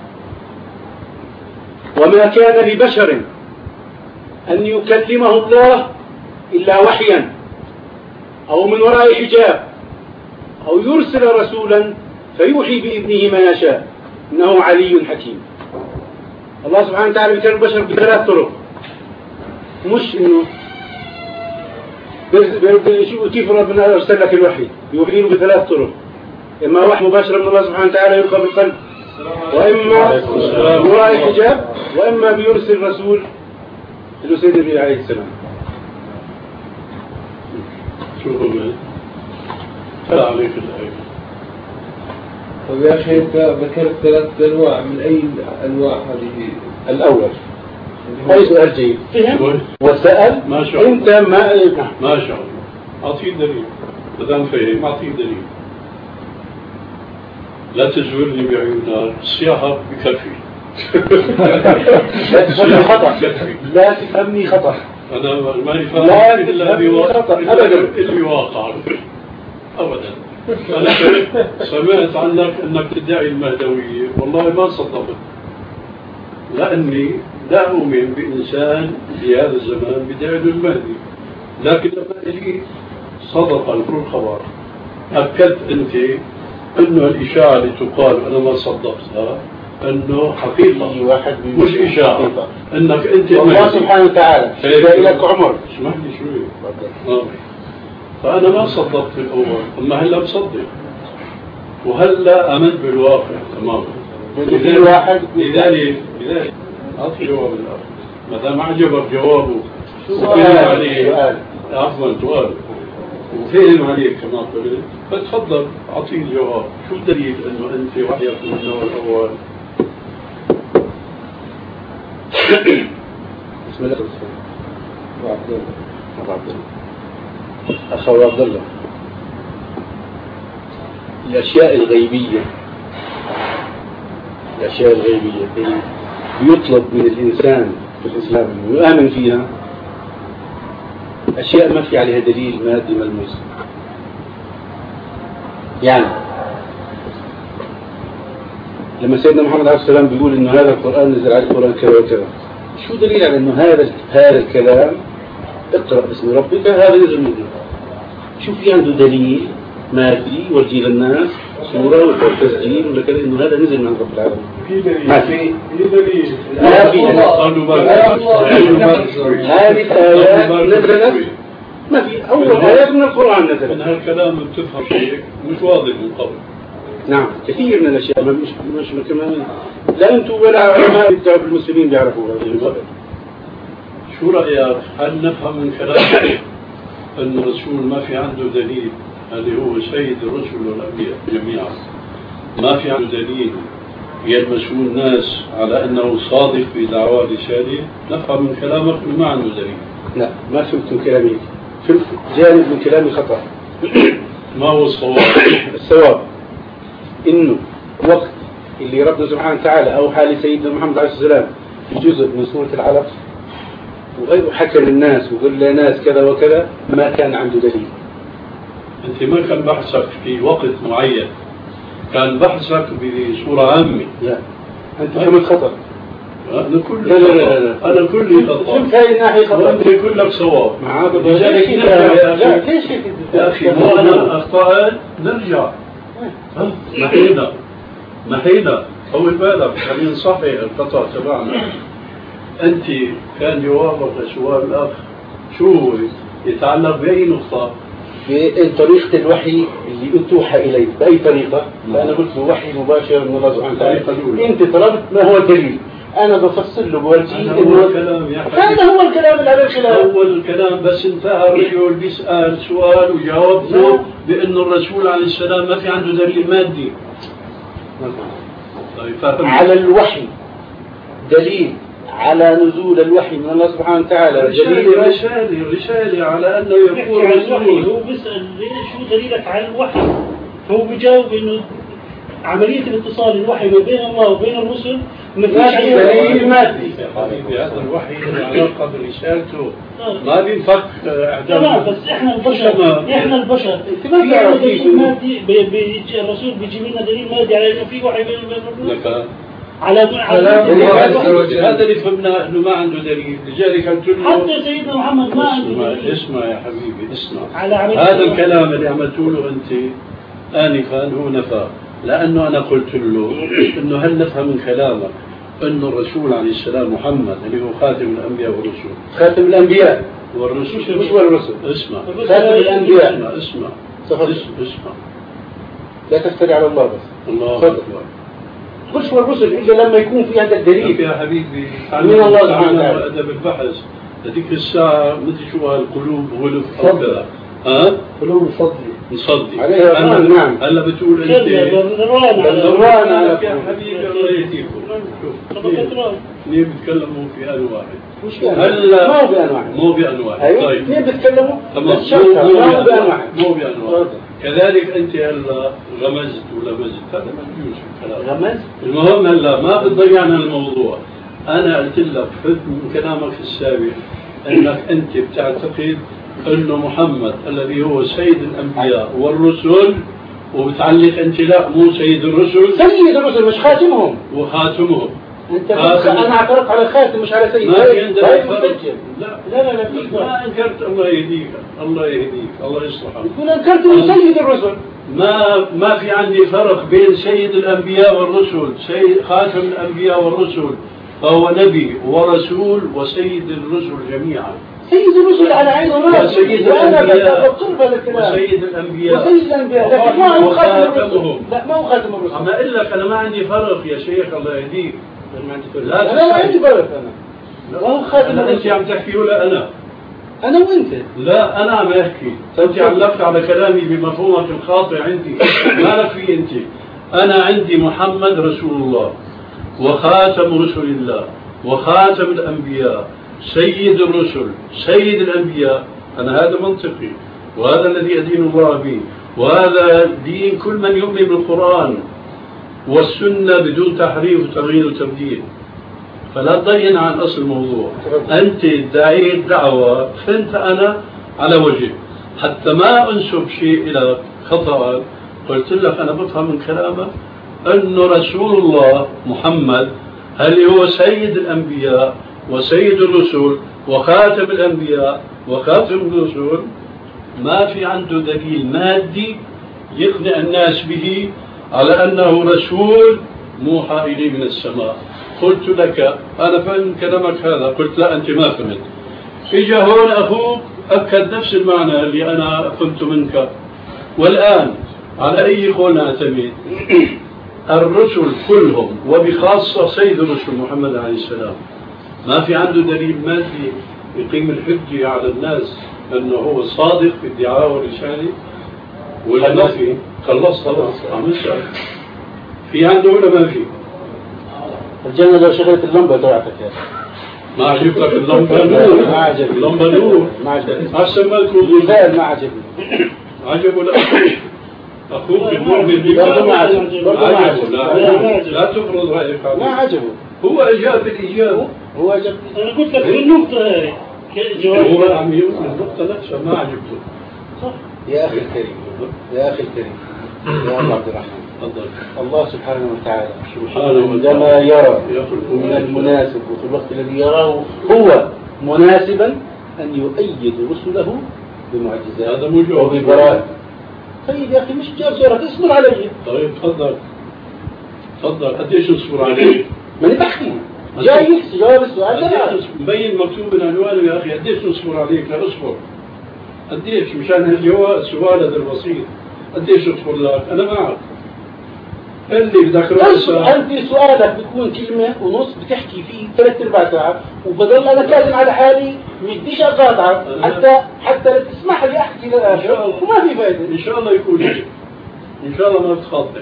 وما كان لبشر أن يكلمه الله إلا وحيا أو من وراء حجاب أو يرسل رسولا فيوحي بإذنه ما يشاء إنه علي حكيم. الله سبحانه وتعالى بيكلم البشر بثلاث طرق. مش إنه شوفوا كيف ربنا أرسل لك الوحي، يوحي له بثلاث طرق: إما وحي مباشر من الله سبحانه وتعالى يلقى بالقلب، وإما من وراء حجاب، وإما بيرسل رسول اللي سيدنا النبي عليه السلام. شوفوا من فلا عليك الآية. طيب يا أخي أنت ذكرت ثلاث أنواع، من أي أنواع هذه؟ الأول أي سؤال جيد، فهم وسأل. ما شاء الله. أنت ما ما شاء الله. أعطيه دليل. إذا فهم أعطيه دليل. لا تزورني بعيون نار، السياحة بكفي. لا تفهمني خطأ. لا تفهمني خطأ. أنا ماني فاهم لا إلا بواقع اللي واقع أبدا. أنا سمعت عنك أنك تدعي المهدوية، والله ما صدقت، لأني لا أؤمن بإنسان في هذا الزمان بدعي المهدي، لكن لما أجي صدق الكل خبر. أكدت أنت أنه الإشاعة اللي تقال أنا ما صدقتها أنه حقيقة واحد مش إشاعة، أنك أنت الله سبحانه وتعالى إذا لك عمر. اسمح لي شوي. آه. فأنا ما صدقت في الأول، أما هلا بصدق، وهلا آمنت بالواقع تماما. في واحد لذلك لذلك أعطي جواب الأخ ما دام أعجبك جوابه سؤال عليه عفوا سؤال وفهم عليك كما قلت، فتفضل اعطيني الجواب. شو الدليل انه انت وحيك من النوع الاول؟ بسم الله ابو عبد الله ابو عبد الله اخ ابو عبد الله، الاشياء الغيبيه الاشياء الغيبيه اللي بيطلب من الانسان في الاسلام انه يؤمن فيها اشياء ما في عليها دليل مادي ملموس. يعني لما سيدنا محمد عليه السلام بيقول انه هذا القرآن نزل على القرآن كذا وكذا، شو دليل على انه هذا هذا الكلام اقرأ باسم ربك هذا نزل منه؟ شو في عنده دليل مادي يورجي للناس صورة ولا تسجيل ولا كذا انه هذا نزل من رب العالمين؟ في دليل. ما في. في دليل. ما في. هذه الآيات نزلت ما في أول آية من القرآن نزلت. من هالكلام بتفهم شيء مش واضح من قبل. نعم كثير من الأشياء ما مش مش كمان لا أنتم ولا علماء المسلمين بيعرفوا هذه. شو رأيك؟ هل نفهم من كلامك أن الرسول ما في عنده دليل اللي هو سيد الرسل والأنبياء جميعا، ما في عنده دليل يلمسه الناس على أنه صادق في دعوة رسالة؟ نفهم من كلامك أنه ما عنده دليل. لا ما فهمت من كلامي، فهمت جانب من كلامي خطأ. ما هو الصواب؟ الصواب إنه وقت اللي ربنا سبحانه وتعالى أوحى لسيدنا محمد عليه السلام في جزء من سورة العلق وحكى للناس وقال للناس كذا وكذا، ما كان عنده دليل. أنت ما كان بحثك في وقت معين، كان بحثك بصورة عامة. لا أنت فهمت خطأ. أنا كل لا لا لا لا أنا كلي خطأ. فهمت هاي الناحية خطأ. وأنت كلك صواب. لذلك يا أخي ليش يا أخي مو أنا أخطأت نرجع. محينا محينا طول بالك خلينا نصحح الخطأ تبعنا. أنت كان جوابك لسؤال الأخ شو هو؟ يتعلق بأي نقطة؟ بطريقة الوحي اللي أتوحى إليك بأي طريقة؟ فأنا قلت له وحي مباشر من الله سبحانه وتعالى. أنت طلبت ما هو الدليل؟ أنا بفصل له بورجيه إنه الكلام يا حبيبي. هذا هو الكلام اللي على الخلاف. أول الكلام بس انتهى الرجل بيسأل سؤال وجاوبته بأنه الرسول عليه السلام ما في عنده دليل مادي. طيب على الوحي دليل على نزول الوحي من الله سبحانه وتعالى دليل رسالة رسالة على أنه يكون رسول. هو بيسأل شو دليلك على الوحي؟ هو بيجاوب إنه عملية الاتصال الوحي ما بين الله وبين الرسل ما فيش دليل مادي. هذا الوحي له علاقة برسالته ما بينفك إعدام. لا بس إحنا البشر إحنا البشر في عندنا دليل مادي بيجي الرسول بيجيب لنا دليل مادي على إنه في وحي بين الرسل. على على هذا اللي فهمناه انه ما عنده دليل، لذلك قلت له حتى سيدنا محمد ما عنده دليل. اسمع يا حبيبي اسمع، على هذا الكلام اللي عملته له انت انفا هو نفى، لانه انا قلت له انه هل نفهم من كلامك انه الرسول عليه السلام محمد اللي هو خاتم الانبياء والرسل. خاتم الانبياء والرسل مش والرسل. اسمع خاتم الانبياء. اسمع اسمع اسمع لا تفتري على الله بس. الله اكبر. مش والرسل إلا لما يكون في عندك دليل يا حبيبي من الله سبحانه وتعالى. أدب البحث هذيك الساعة مدري شو هالقلوب غلف أو كذا. ها؟ قلوب مصدي مصدي عليها أنا نعم. هلا بتقول أنت بالروان على يا حبيبي الله يهديكم. شوف اثنين بيتكلموا في آن واحد. هلا مو بآن واحد. مو بآن واحد. أيوة اثنين بيتكلموا تمام. مو بآن واحد. مو بآن واحد. كذلك أنت هلا غمزت ولا مزت، هذا ما يجوز الكلام. غمز. المهم هلا ما بتضيعنا الموضوع. أنا قلت لك فهمت من كلامك السابق أنك أنت بتعتقد أنه محمد الذي هو سيد الأنبياء والرسل، وبتعلق أنت لا مو سيد الرسل. سيد الرسل مش خاتمهم. وخاتمهم. أنت أنا اعترضت على الخاتم مش على سيد. ما في عندنا فرق. لا لا لا لا في ما أنكرت. الله يهديك الله يهديك الله يصلحك. يقول أنكرت من سيد الرسل. ما ما في عندي فرق بين سيد الأنبياء والرسل. سيد خاتم الأنبياء والرسل فهو نبي ورسول وسيد الرسل جميعا. سيد الرسل على عين وراسه. وسيد الأنبياء وسيد الأنبياء وسيد الأنبياء لكن ما هو خاتم الرسل. لا ما هو خاتم الرسل. أما أقول لك أنا ما عندي فرق يا شيخ الله يهديك. لا أنا ما عندي فرق. أنا ما هو خاتم الرسل. أنت عم تحكي ولا أنا؟ أنا وأنت. لا أنا عم أحكي، أنت علقت على كلامي بمفهومك الخاطئ عندي، ما لك في أنت. أنا عندي محمد رسول الله وخاتم رسل الله وخاتم الأنبياء سيد الرسل سيد الأنبياء. أنا هذا منطقي، وهذا الذي أدين الله به، وهذا دين كل من يؤمن بالقرآن والسنة بدون تحريف وتغيير وتبديل. فلا تضيعنا عن أصل الموضوع. أنت دعيت دعوة فأنت أنا على وجه، حتى ما أنسب شيء إلى خطأ. قلت لك أنا بفهم من كلامك أنه رسول الله محمد هل هو سيد الأنبياء وسيد الرسل وخاتم الأنبياء وخاتم الرسل. ما في عنده دليل مادي يقنع الناس به على أنه رسول موحى إليه من السماء. قلت لك أنا فهم كلامك هذا، قلت لا أنت ما فهمت. إجا هون أخوك أكد نفس المعنى اللي أنا فهمت منك. والآن على أي قول نعتمد؟ الرسل كلهم وبخاصة سيد الرسل محمد عليه السلام ما في عنده دليل مادي يقيم الحجة على الناس أنه هو صادق في ادعاء والرسالة ولا ما في؟ خلصت خلاص عم نسأل في عنده ولا ما في؟ الجنة لو شغلت اللمبة تبعتك يا ما عجبتك اللمبة نور؟ ما عجبني اللمبة نور ما عجبني أحسن ما تكون ما عجبني عجبه لا أخوك المؤمن بك برضه ما عجبه عجبه لا لا تفرض رأيك ما عجبه. هو أجاب الإجابة هو عجبني. أنا قلت لك في النقطة هاي هو عم يقول النقطة نفسها ما عجبته. يا أخي الكريم يا أخي الكريم يا أبو عبد الرحمن تفضل. الله سبحانه وتعالى سبحانه عندما يرى من المناسب وفي الوقت الذي يراه هو مناسبا أن يؤيد رسله بمعجزات هذا موجود وببراءة. طيب يا أخي مش جاب صورة اصبر علي. طيب تفضل تفضل قديش نصبر عليك؟ ماني بحكي جاي جواب السؤال لا مبين مكتوب بالعنوان يا أخي قديش نصبر عليك؟ لا اصبر قديش مشان الجواب السؤال هذا البسيط قديش اصبر لك؟ أنا معك اللي بدك رأسها. أنت سؤالك بتكون كلمة ونص بتحكي فيه ثلاث أرباع ساعة وبضل أنا كاذب على حالي مش بديش أقاطعك حتى حتى لا تسمح لي أحكي للآخر وما في فائدة. إن شاء الله يكون هيك إن شاء الله ما تخاطئ.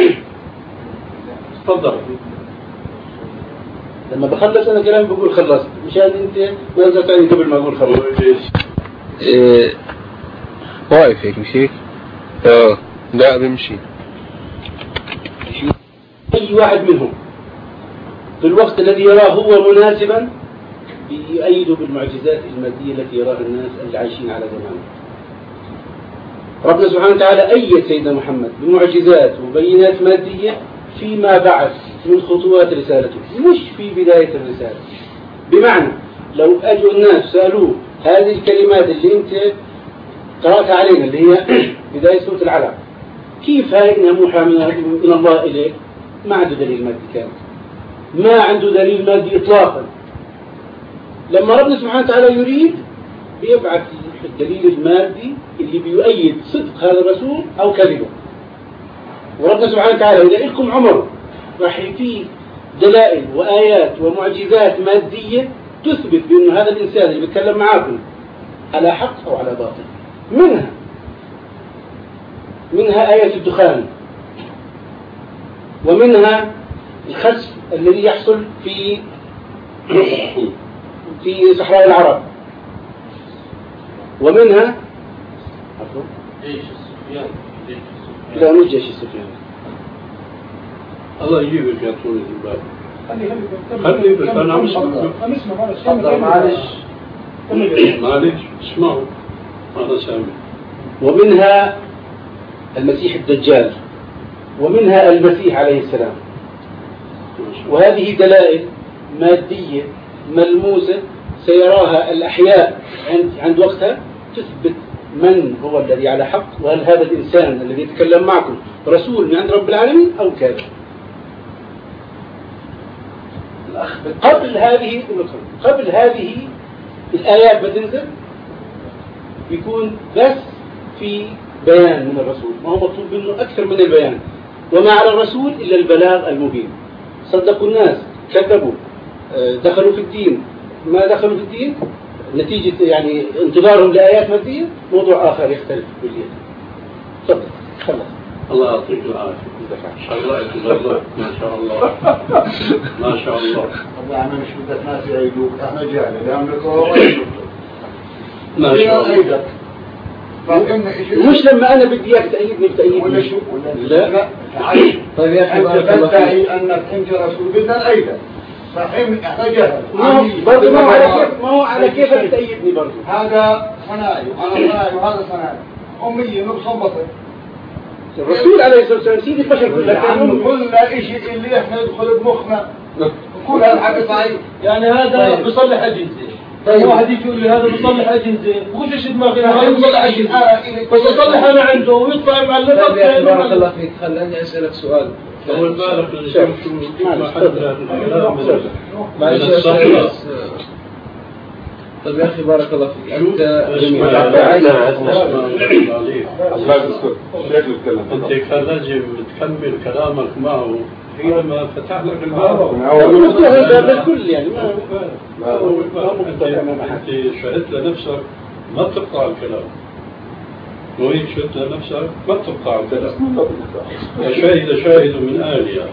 تفضل. لما بخلص أنا كلامي بقول خلصت مشان أنت ما تزعلني قبل ما أقول خلصت. إيه واقف هيك مش هيك؟ اه لا بمشي. أي واحد منهم في الوقت الذي يراه هو مناسبا بيؤيده بالمعجزات المادية التي يراها الناس اللي عايشين على زمانه. ربنا سبحانه وتعالى أيد سيدنا محمد بمعجزات وبينات مادية فيما بعد من خطوات رسالته مش في بداية الرسالة. بمعنى لو أجوا الناس سألوه هذه الكلمات اللي أنت قرأتها علينا اللي هي بداية سورة العلق كيف هاي إنها موحى من الله إليك؟ ما عنده دليل مادي كامل ما عنده دليل مادي إطلاقا. لما ربنا سبحانه وتعالى يريد بيبعث الدليل المادي اللي بيؤيد صدق هذا الرسول أو كذبه. وربنا سبحانه وتعالى إذا لكم عمر راح فيه دلائل وآيات ومعجزات مادية تثبت بأن هذا الإنسان اللي بيتكلم معاكم على حق أو على باطل. منها منها آية الدخان ومنها الخسف الذي يحصل في في صحراء العرب ومنها جيش السفيان لا مش جيش السفيان. الله يجيبك يا طول الباب. خلي بس أنا عم تفضل معلش معلش اسمعوا أنا سامع. ومنها المسيح الدجال ومنها المسيح عليه السلام. وهذه دلائل مادية ملموسة سيراها الأحياء عند عند وقتها تثبت من هو الذي على حق وهل هذا الإنسان الذي يتكلم معكم رسول من عند رب العالمين أو كاذب. قبل هذه قبل هذه الآيات بتنزل بيكون بس في بيان من الرسول ما هو مطلوب منه أكثر من البيان. وما على الرسول إلا البلاغ المبين. صدقوا الناس كذبوا دخلوا في الدين ما دخلوا في الدين نتيجة يعني انتظارهم لآيات مادية موضوع آخر يختلف كليا. تفضل خلص. الله يعطيك العافية. شرعت وزرعت ما شاء الله ما شاء الله. والله احنا مش بدك ناس يعيدوك، احنا جاهلة بيعملوا ما شاء الله. مش لما انا بدي اياك تأيدني بتأيدني ولا شو لا لا. طيب يا اخي انت تدعي انك انت رسول بدنا نأيدك صحيح احنا جهل. برضه ما هو على كيف ما هو على كيفك تأيدني برضه. هذا صناعي وانا صناعي وهذا صناعي أمية نقصن بطل. الرسول عليه الصلاة والسلام سيد البشر كلها كل شيء اللي احنا يدخل بمخنا كل هالحكي صحيح. يعني هذا بيصلح أجهزة. طيب واحد يجي يقول لي هذا بيصلح أجهزة وش ايش دماغي هذا بيصلح أجهزة بس يصلح أنا عنده ويطلع مع اللي بارك الله فيك. خليني أسألك سؤال. أول بالك الشيخ ما حدا معلش يا أستاذ. طيب يا أخي بارك الله فيك. أنت أنت كان لازم تكمل كلامك معه حينما فتح لك الباب. مفتوح الباب للكل يعني ما هو أنت شهدت لنفسك ما بتقطع الكلام. وهيك شهدت لنفسك ما بتقطع الكلام. شاهد شاهد من آلية.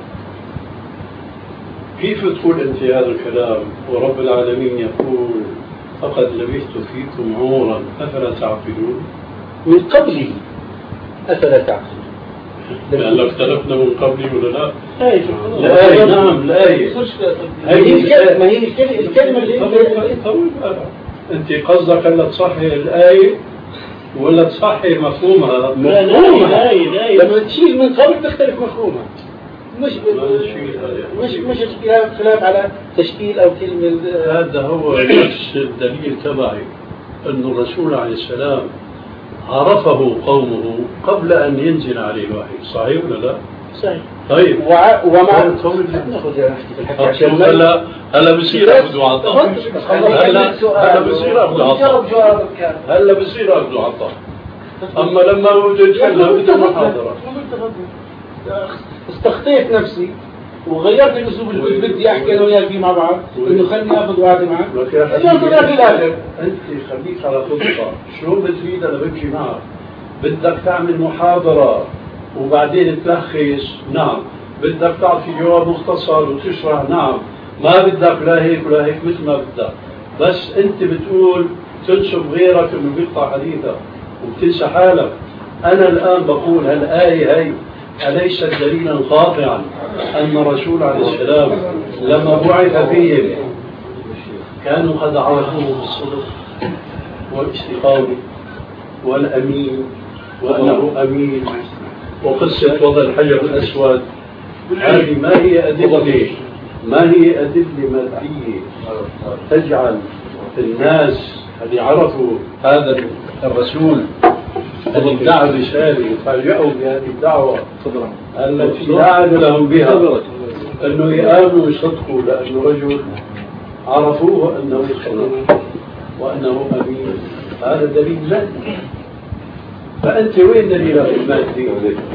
كيف تقول أنت هذا الكلام ورب العالمين يقول فقد لبثت فيكم عمرا أفلا تعقلون؟ من قبله أفلا تعقلون. لأن اختلفنا من قبلي ولا لا؟ الآية نعم الآية. ما هي الكلمة اللي أنت قصدك أن تصحي الآية ولا تصحي مفهومها؟ لا لا لا لما تشيل من قبل تختلف مفهومها. مش مش مش اختلاف خلاف على تشكيل أو كلمة. هذا هو نفس الدليل تبعي أن الرسول عليه السلام عرفه قومه قبل أن ينزل عليه الوحي. صحيح ولا لا؟ صحيح. طيب وع ومع ناخذ هلا هلا بصير أخذ وعطاء. هلا هلا بصير أخذ وعطاء. هلا بصير أخذ وعطاء. أما لما هو يتكلم بدون محاضرة استخطيت نفسي وغيرت الاسلوب اللي بدي احكي انا وياك فيه مع بعض انه خليني اخذ وعدي معك. انت خليك على خطه. شو بتريد انا بمشي معك؟ بدك تعمل محاضره وبعدين تلخص؟ نعم. بدك تعطي جواب مختصر وتشرح؟ نعم. ما بدك لا هيك ولا هيك مثل ما بدك. بس انت بتقول تنسب غيرك انه بيقطع حديثك وبتنسى حالك. انا الان بقول هالايه هي أليس دليلا قاطعا أن الرسول عليه السلام لما بعث فيهم كانوا قد عرفوه بالصدق والاستقامة والأمين وأنه أمين وقصة وضع الحجر الأسود؟ هذه ما هي أدلة ما هي أدلة مادية تجعل الناس اللي عرفوا هذا الرسول الذي ادعى رسالة فجاءوا بهذه الدعوة التي دعا لهم بها أنه يآمنوا ويصدقوا لأنه رجل عرفوه أنه صدق وأنه أمين. هذا دليل مادي. فأنت وين دليلك المادي؟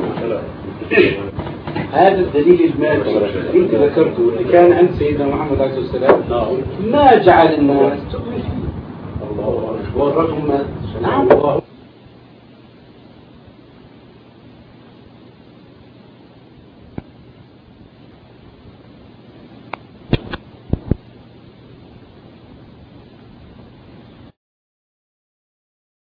هذا الدليل المادي أنت ذكرته اللي كان عند سيدنا محمد عليه الصلاة والسلام ما جعل الناس تؤمن فيه. الله أكبر. والرقم نعم.